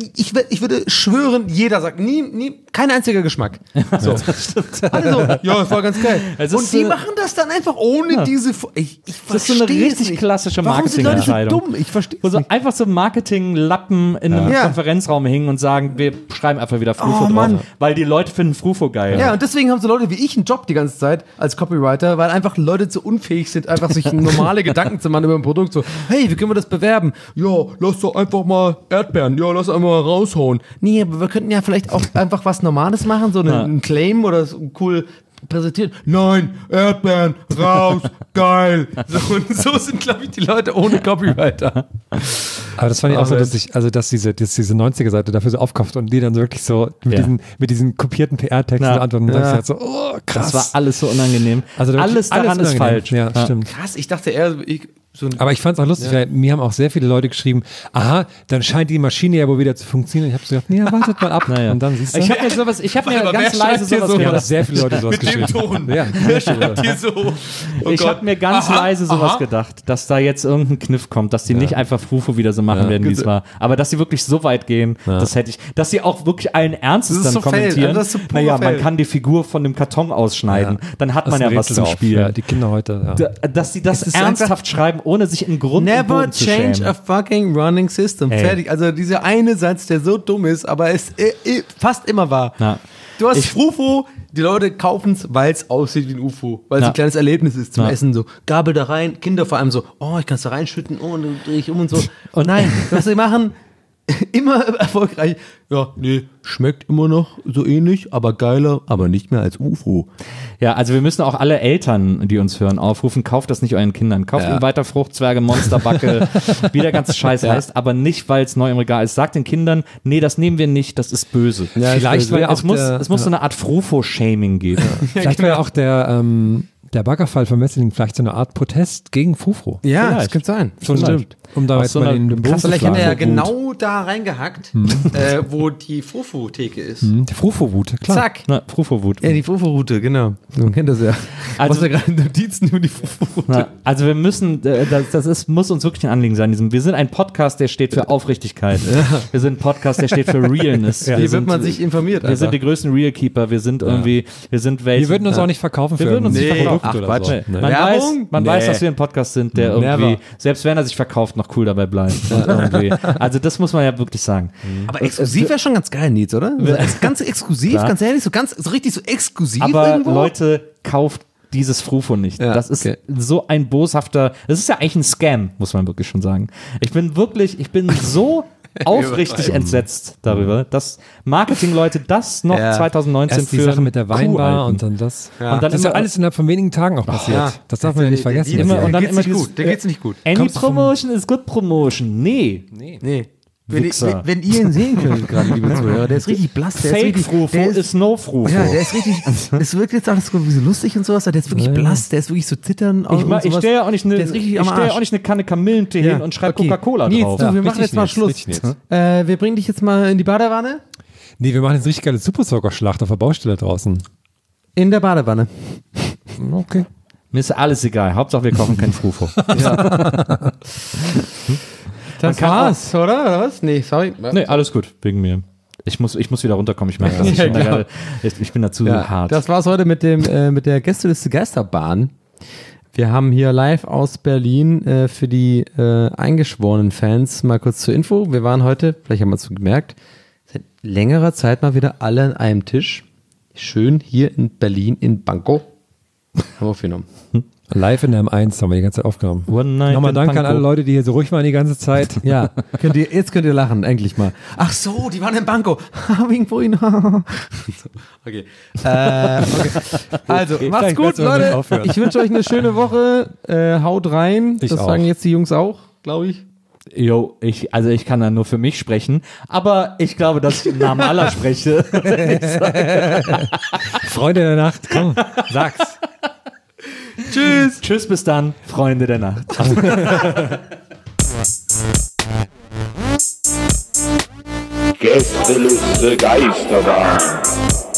Speaker 3: Ich würde schwören, jeder sagt, nie, kein einziger Geschmack. So. Alle so, ja, das war ganz geil.
Speaker 2: Es
Speaker 3: Und
Speaker 2: ist
Speaker 3: die
Speaker 2: so-
Speaker 3: machen das dann einfach ohne diese Ich
Speaker 2: Das ist so eine
Speaker 3: verstehe es
Speaker 2: richtig
Speaker 3: nicht.
Speaker 2: klassische
Speaker 3: Warum sind Leute so
Speaker 2: Marketingentscheidung.
Speaker 3: dumm? Ich verstehe
Speaker 2: Wo
Speaker 3: es
Speaker 2: so
Speaker 3: nicht.
Speaker 2: einfach so Marketinglappen in einem
Speaker 3: Ja.
Speaker 2: Konferenzraum hingen und sagen, wir schreiben einfach wieder Frufo
Speaker 3: Oh,
Speaker 2: drauf,
Speaker 3: Mann.
Speaker 2: weil die Leute finden Frufo geil.
Speaker 3: Ja, und deswegen haben so Leute wie ich einen Job die ganze Zeit als Copywriter, weil einfach Leute zu unfähig sind, einfach sich normale Gedanken zu machen über ein Produkt. So, hey, wie können wir das bewerben? Ja, lass doch einfach mal Erdbeeren. Ja, lass einfach mal raushauen. Nee, aber wir könnten ja vielleicht auch einfach was Normales machen, so einen Claim oder so cool präsentieren. Nein, Erdbeeren, raus, geil. So, und so sind, glaube ich, die Leute ohne Copywriter.
Speaker 4: Aber das fand ich auch so,
Speaker 3: Aber-
Speaker 4: dass diese 90er-Seite dafür so aufkauft und die dann so wirklich so
Speaker 2: Ja.
Speaker 4: mit diesen kopierten PR-Texten
Speaker 2: Ja.
Speaker 4: so antworten. Und
Speaker 3: Ja.
Speaker 4: dann so, oh, krass.
Speaker 2: Das war alles so unangenehm.
Speaker 4: Also wirklich
Speaker 2: alles daran ist
Speaker 4: unangenehm.
Speaker 2: falsch.
Speaker 4: Ja, stimmt.
Speaker 3: Krass, ich dachte eher, so ein
Speaker 4: Aber ich fand es auch lustig, weil mir haben auch sehr viele Leute geschrieben, aha, dann scheint die Maschine ja wohl wieder zu funktionieren. Ich habe so gedacht, nee, wartet mal ab.
Speaker 2: Naja.
Speaker 4: Und dann siehst du.
Speaker 2: Ich habe mir
Speaker 3: Aber
Speaker 2: ganz
Speaker 3: wer
Speaker 2: leise
Speaker 3: schreibt hier
Speaker 2: sowas
Speaker 3: so?
Speaker 4: mir haben
Speaker 2: gedacht.
Speaker 4: sehr viele Leute sowas
Speaker 3: mit dem
Speaker 4: geschrieben.
Speaker 3: Ton.
Speaker 4: Ja,
Speaker 3: Hier so. Oh
Speaker 2: Ich
Speaker 3: Gott.
Speaker 2: habe mir ganz
Speaker 3: Aha,
Speaker 2: leise sowas
Speaker 3: aha.
Speaker 2: gedacht, dass da jetzt irgendein Kniff kommt, dass die nicht einfach Frufo wieder so machen werden, wie es war. Aber dass sie wirklich so weit gehen, das hätte ich, dass sie auch wirklich allen Ernstes
Speaker 3: Das ist
Speaker 2: dann
Speaker 3: so Fail,
Speaker 2: kommentieren.
Speaker 3: das ist so purer
Speaker 2: Naja, man
Speaker 3: Fail.
Speaker 2: kann die Figur von dem Karton ausschneiden, dann hat
Speaker 4: Das
Speaker 2: man
Speaker 4: ist
Speaker 2: ja
Speaker 4: ein
Speaker 2: was
Speaker 4: Rätsel
Speaker 2: zum
Speaker 4: drauf.
Speaker 2: Spielen.
Speaker 4: Ja, die Kinder heute. Ja.
Speaker 2: Dass sie das
Speaker 3: Es ist
Speaker 2: ernsthaft
Speaker 3: einfach-
Speaker 2: schreiben, ohne sich in Grund und
Speaker 3: Never
Speaker 2: Boden zu
Speaker 3: change
Speaker 2: schämen.
Speaker 3: a fucking running system.
Speaker 2: Ey.
Speaker 3: Fertig. Also dieser eine Satz, der so dumm ist, aber es fast immer wahr.
Speaker 2: Ja.
Speaker 3: Du hast
Speaker 2: Ich-
Speaker 3: Frufo, die Leute kaufen es, weil es aussieht wie ein UFO. Weil es
Speaker 2: Ja.
Speaker 3: ein kleines Erlebnis ist zum
Speaker 2: Ja.
Speaker 3: Essen. So, Gabel da rein, Kinder vor allem so, oh, ich kann es da reinschütten, oh, und dann drehe ich um und so. Und nein, was sie machen, immer erfolgreich. Ja, nee, schmeckt immer noch so ähnlich, aber geiler, aber nicht mehr als UFO.
Speaker 2: Ja, also wir müssen auch alle Eltern, die uns hören, aufrufen, kauft das nicht euren Kindern. Kauft ihnen weiter Fruchtzwerge, Monsterbacke, wie der ganze Scheiß heißt, aber nicht, weil es neu im Regal ist. Sagt den Kindern, nee, das nehmen wir nicht, das ist böse.
Speaker 3: Ja,
Speaker 4: Vielleicht war ja auch
Speaker 2: Es muss so eine Art Frufo-Shaming geben.
Speaker 4: Vielleicht war ja auch der Baggerfall von Wesseling vielleicht so eine Art Protest gegen Frufro.
Speaker 3: Ja,
Speaker 2: Vielleicht.
Speaker 3: das kann sein.
Speaker 4: So stimmt. Um da
Speaker 2: Aus
Speaker 4: jetzt
Speaker 2: so
Speaker 4: mal
Speaker 2: einer
Speaker 4: den Bogen zu
Speaker 3: Vielleicht hat er ja
Speaker 4: schlagen.
Speaker 3: genau da reingehackt, wo die Frufo-Theke ist.
Speaker 4: Die Frufo-Wut, klar.
Speaker 3: Zack.
Speaker 2: Na, Frufo-Wut.
Speaker 3: Ja, die Frufo-Route, genau. Man kennt das ja.
Speaker 2: Also-
Speaker 3: Was ja gerade Notizen über die Frufo-Route.
Speaker 2: Na, also wir müssen, muss uns wirklich ein Anliegen sein. Wir sind ein Podcast, der steht für Aufrichtigkeit. Wir sind ein Podcast, der steht für Realness.
Speaker 3: Wie wird man sich informiert?
Speaker 2: Wir sind die größten Realkeeper. Wir sind irgendwie, wir sind welche.
Speaker 4: Wir würden uns auch nicht verkaufen für
Speaker 2: Wir würden uns
Speaker 4: ein
Speaker 2: nicht
Speaker 4: Produkt
Speaker 3: verkaufen.
Speaker 4: oder
Speaker 3: Ach,
Speaker 4: so.
Speaker 3: Quatsch.
Speaker 4: Nee.
Speaker 2: Man
Speaker 3: Werbung?
Speaker 2: weiß,
Speaker 3: Nee.
Speaker 2: dass wir ein Podcast sind, der irgendwie,
Speaker 3: Never.
Speaker 2: selbst wenn er sich verkauft, noch cool dabei bleibt. Und irgendwie, also das muss man ja wirklich sagen.
Speaker 3: Aber exklusiv wäre schon ganz geil, Nils, oder? So ganz exklusiv,
Speaker 2: Klar.
Speaker 3: ganz ehrlich, so richtig so exklusiv
Speaker 2: Aber
Speaker 3: irgendwo.
Speaker 2: Leute, kauft dieses Frufo nicht.
Speaker 3: Ja,
Speaker 2: Das ist
Speaker 3: okay.
Speaker 2: so ein boshafter, das ist ja eigentlich ein Scam, muss man wirklich schon sagen. Ich bin so aufrichtig entsetzt darüber, dass Marketingleute das noch
Speaker 3: Ja.
Speaker 2: 2019
Speaker 4: Erst die
Speaker 2: für
Speaker 4: Sache mit der
Speaker 2: cool
Speaker 4: Weinbar
Speaker 2: halten.
Speaker 4: und dann das.
Speaker 3: Ja.
Speaker 2: Und dann
Speaker 4: Das ist ja
Speaker 2: immer-
Speaker 4: alles innerhalb von wenigen Tagen auch passiert.
Speaker 3: Ja.
Speaker 4: Das darf man ja nicht vergessen.
Speaker 3: Der,
Speaker 2: Immer-
Speaker 3: der,
Speaker 2: und dann
Speaker 3: geht's
Speaker 2: immer
Speaker 3: nicht
Speaker 2: dieses-
Speaker 3: gut. Der geht's nicht gut.
Speaker 2: Any
Speaker 4: Kommst du vom-
Speaker 2: Promotion is good promotion. Nee.
Speaker 3: Nee. Wenn
Speaker 2: Wichser.
Speaker 3: ihr ihn sehen könnt, gerade, liebe Zuhörer, der ist richtig blass. Der ist
Speaker 2: Fake
Speaker 3: richtig,
Speaker 2: Frufo
Speaker 3: der
Speaker 2: ist no Frufo.
Speaker 3: Ja, der ist richtig, es wirkt jetzt alles so lustig und sowas, aber der ist wirklich blass, der ist wirklich so zittern.
Speaker 2: Ich stelle ja auch nicht
Speaker 3: Der ist richtig am Arsch.
Speaker 2: eine Kanne Kamillentee hin und schreibe
Speaker 3: Okay.
Speaker 2: Coca-Cola
Speaker 3: Nils,
Speaker 2: drauf.
Speaker 3: du, wir
Speaker 4: Ja,
Speaker 3: machen jetzt
Speaker 4: richtig,
Speaker 3: mal
Speaker 4: Nils,
Speaker 3: Schluss.
Speaker 4: richtig, Nils.
Speaker 3: Wir bringen dich jetzt mal in die Badewanne.
Speaker 4: Nee, wir machen jetzt richtig geile Supersoccer-Schlacht auf der Baustelle draußen.
Speaker 3: In der Badewanne.
Speaker 4: Okay.
Speaker 2: Mir ist alles egal. Hauptsache wir kochen kein Frufo.
Speaker 3: Das
Speaker 2: kann
Speaker 3: war's, oder was? Nee, sorry.
Speaker 2: Nee, alles gut, wegen mir. Ich muss wieder runterkommen. Ich merke das.
Speaker 3: Ja, klar.
Speaker 2: Ich bin dazu
Speaker 3: Ja,
Speaker 2: hart.
Speaker 3: das war's heute mit der Gästeliste Geisterbahn. Wir haben hier live aus Berlin für die eingeschworenen Fans mal kurz zur Info. Wir waren heute, vielleicht haben wir es gemerkt, seit längerer Zeit mal wieder alle an einem Tisch. Schön hier in Berlin in Pankow. Haben wir aufgenommen.
Speaker 4: Live in der M1 haben wir die ganze Zeit aufgenommen.
Speaker 2: One night
Speaker 4: Nochmal
Speaker 2: in
Speaker 4: Dank an
Speaker 2: Pankow.
Speaker 4: alle Leute, die hier so ruhig waren die ganze Zeit.
Speaker 3: Ja, jetzt könnt ihr lachen, endlich mal. Ach so, die waren in Pankow. Wegen vorhin. Okay. Okay. Also, macht's
Speaker 4: vielleicht
Speaker 3: gut,
Speaker 4: besser, wenn wir
Speaker 3: Leute.
Speaker 4: aufhören.
Speaker 3: Ich wünsche euch eine schöne Woche. Haut rein.
Speaker 4: Ich
Speaker 3: das
Speaker 4: auch.
Speaker 3: sagen jetzt die Jungs auch, glaube ich.
Speaker 2: Jo, ich kann da nur für mich sprechen, aber ich glaube, dass ich im Namen aller spreche.
Speaker 4: Freunde der Nacht, komm, sag's.
Speaker 2: Tschüss. Tschüss, bis dann, Freunde der Nacht.
Speaker 1: Gästeliste Geisterbahn.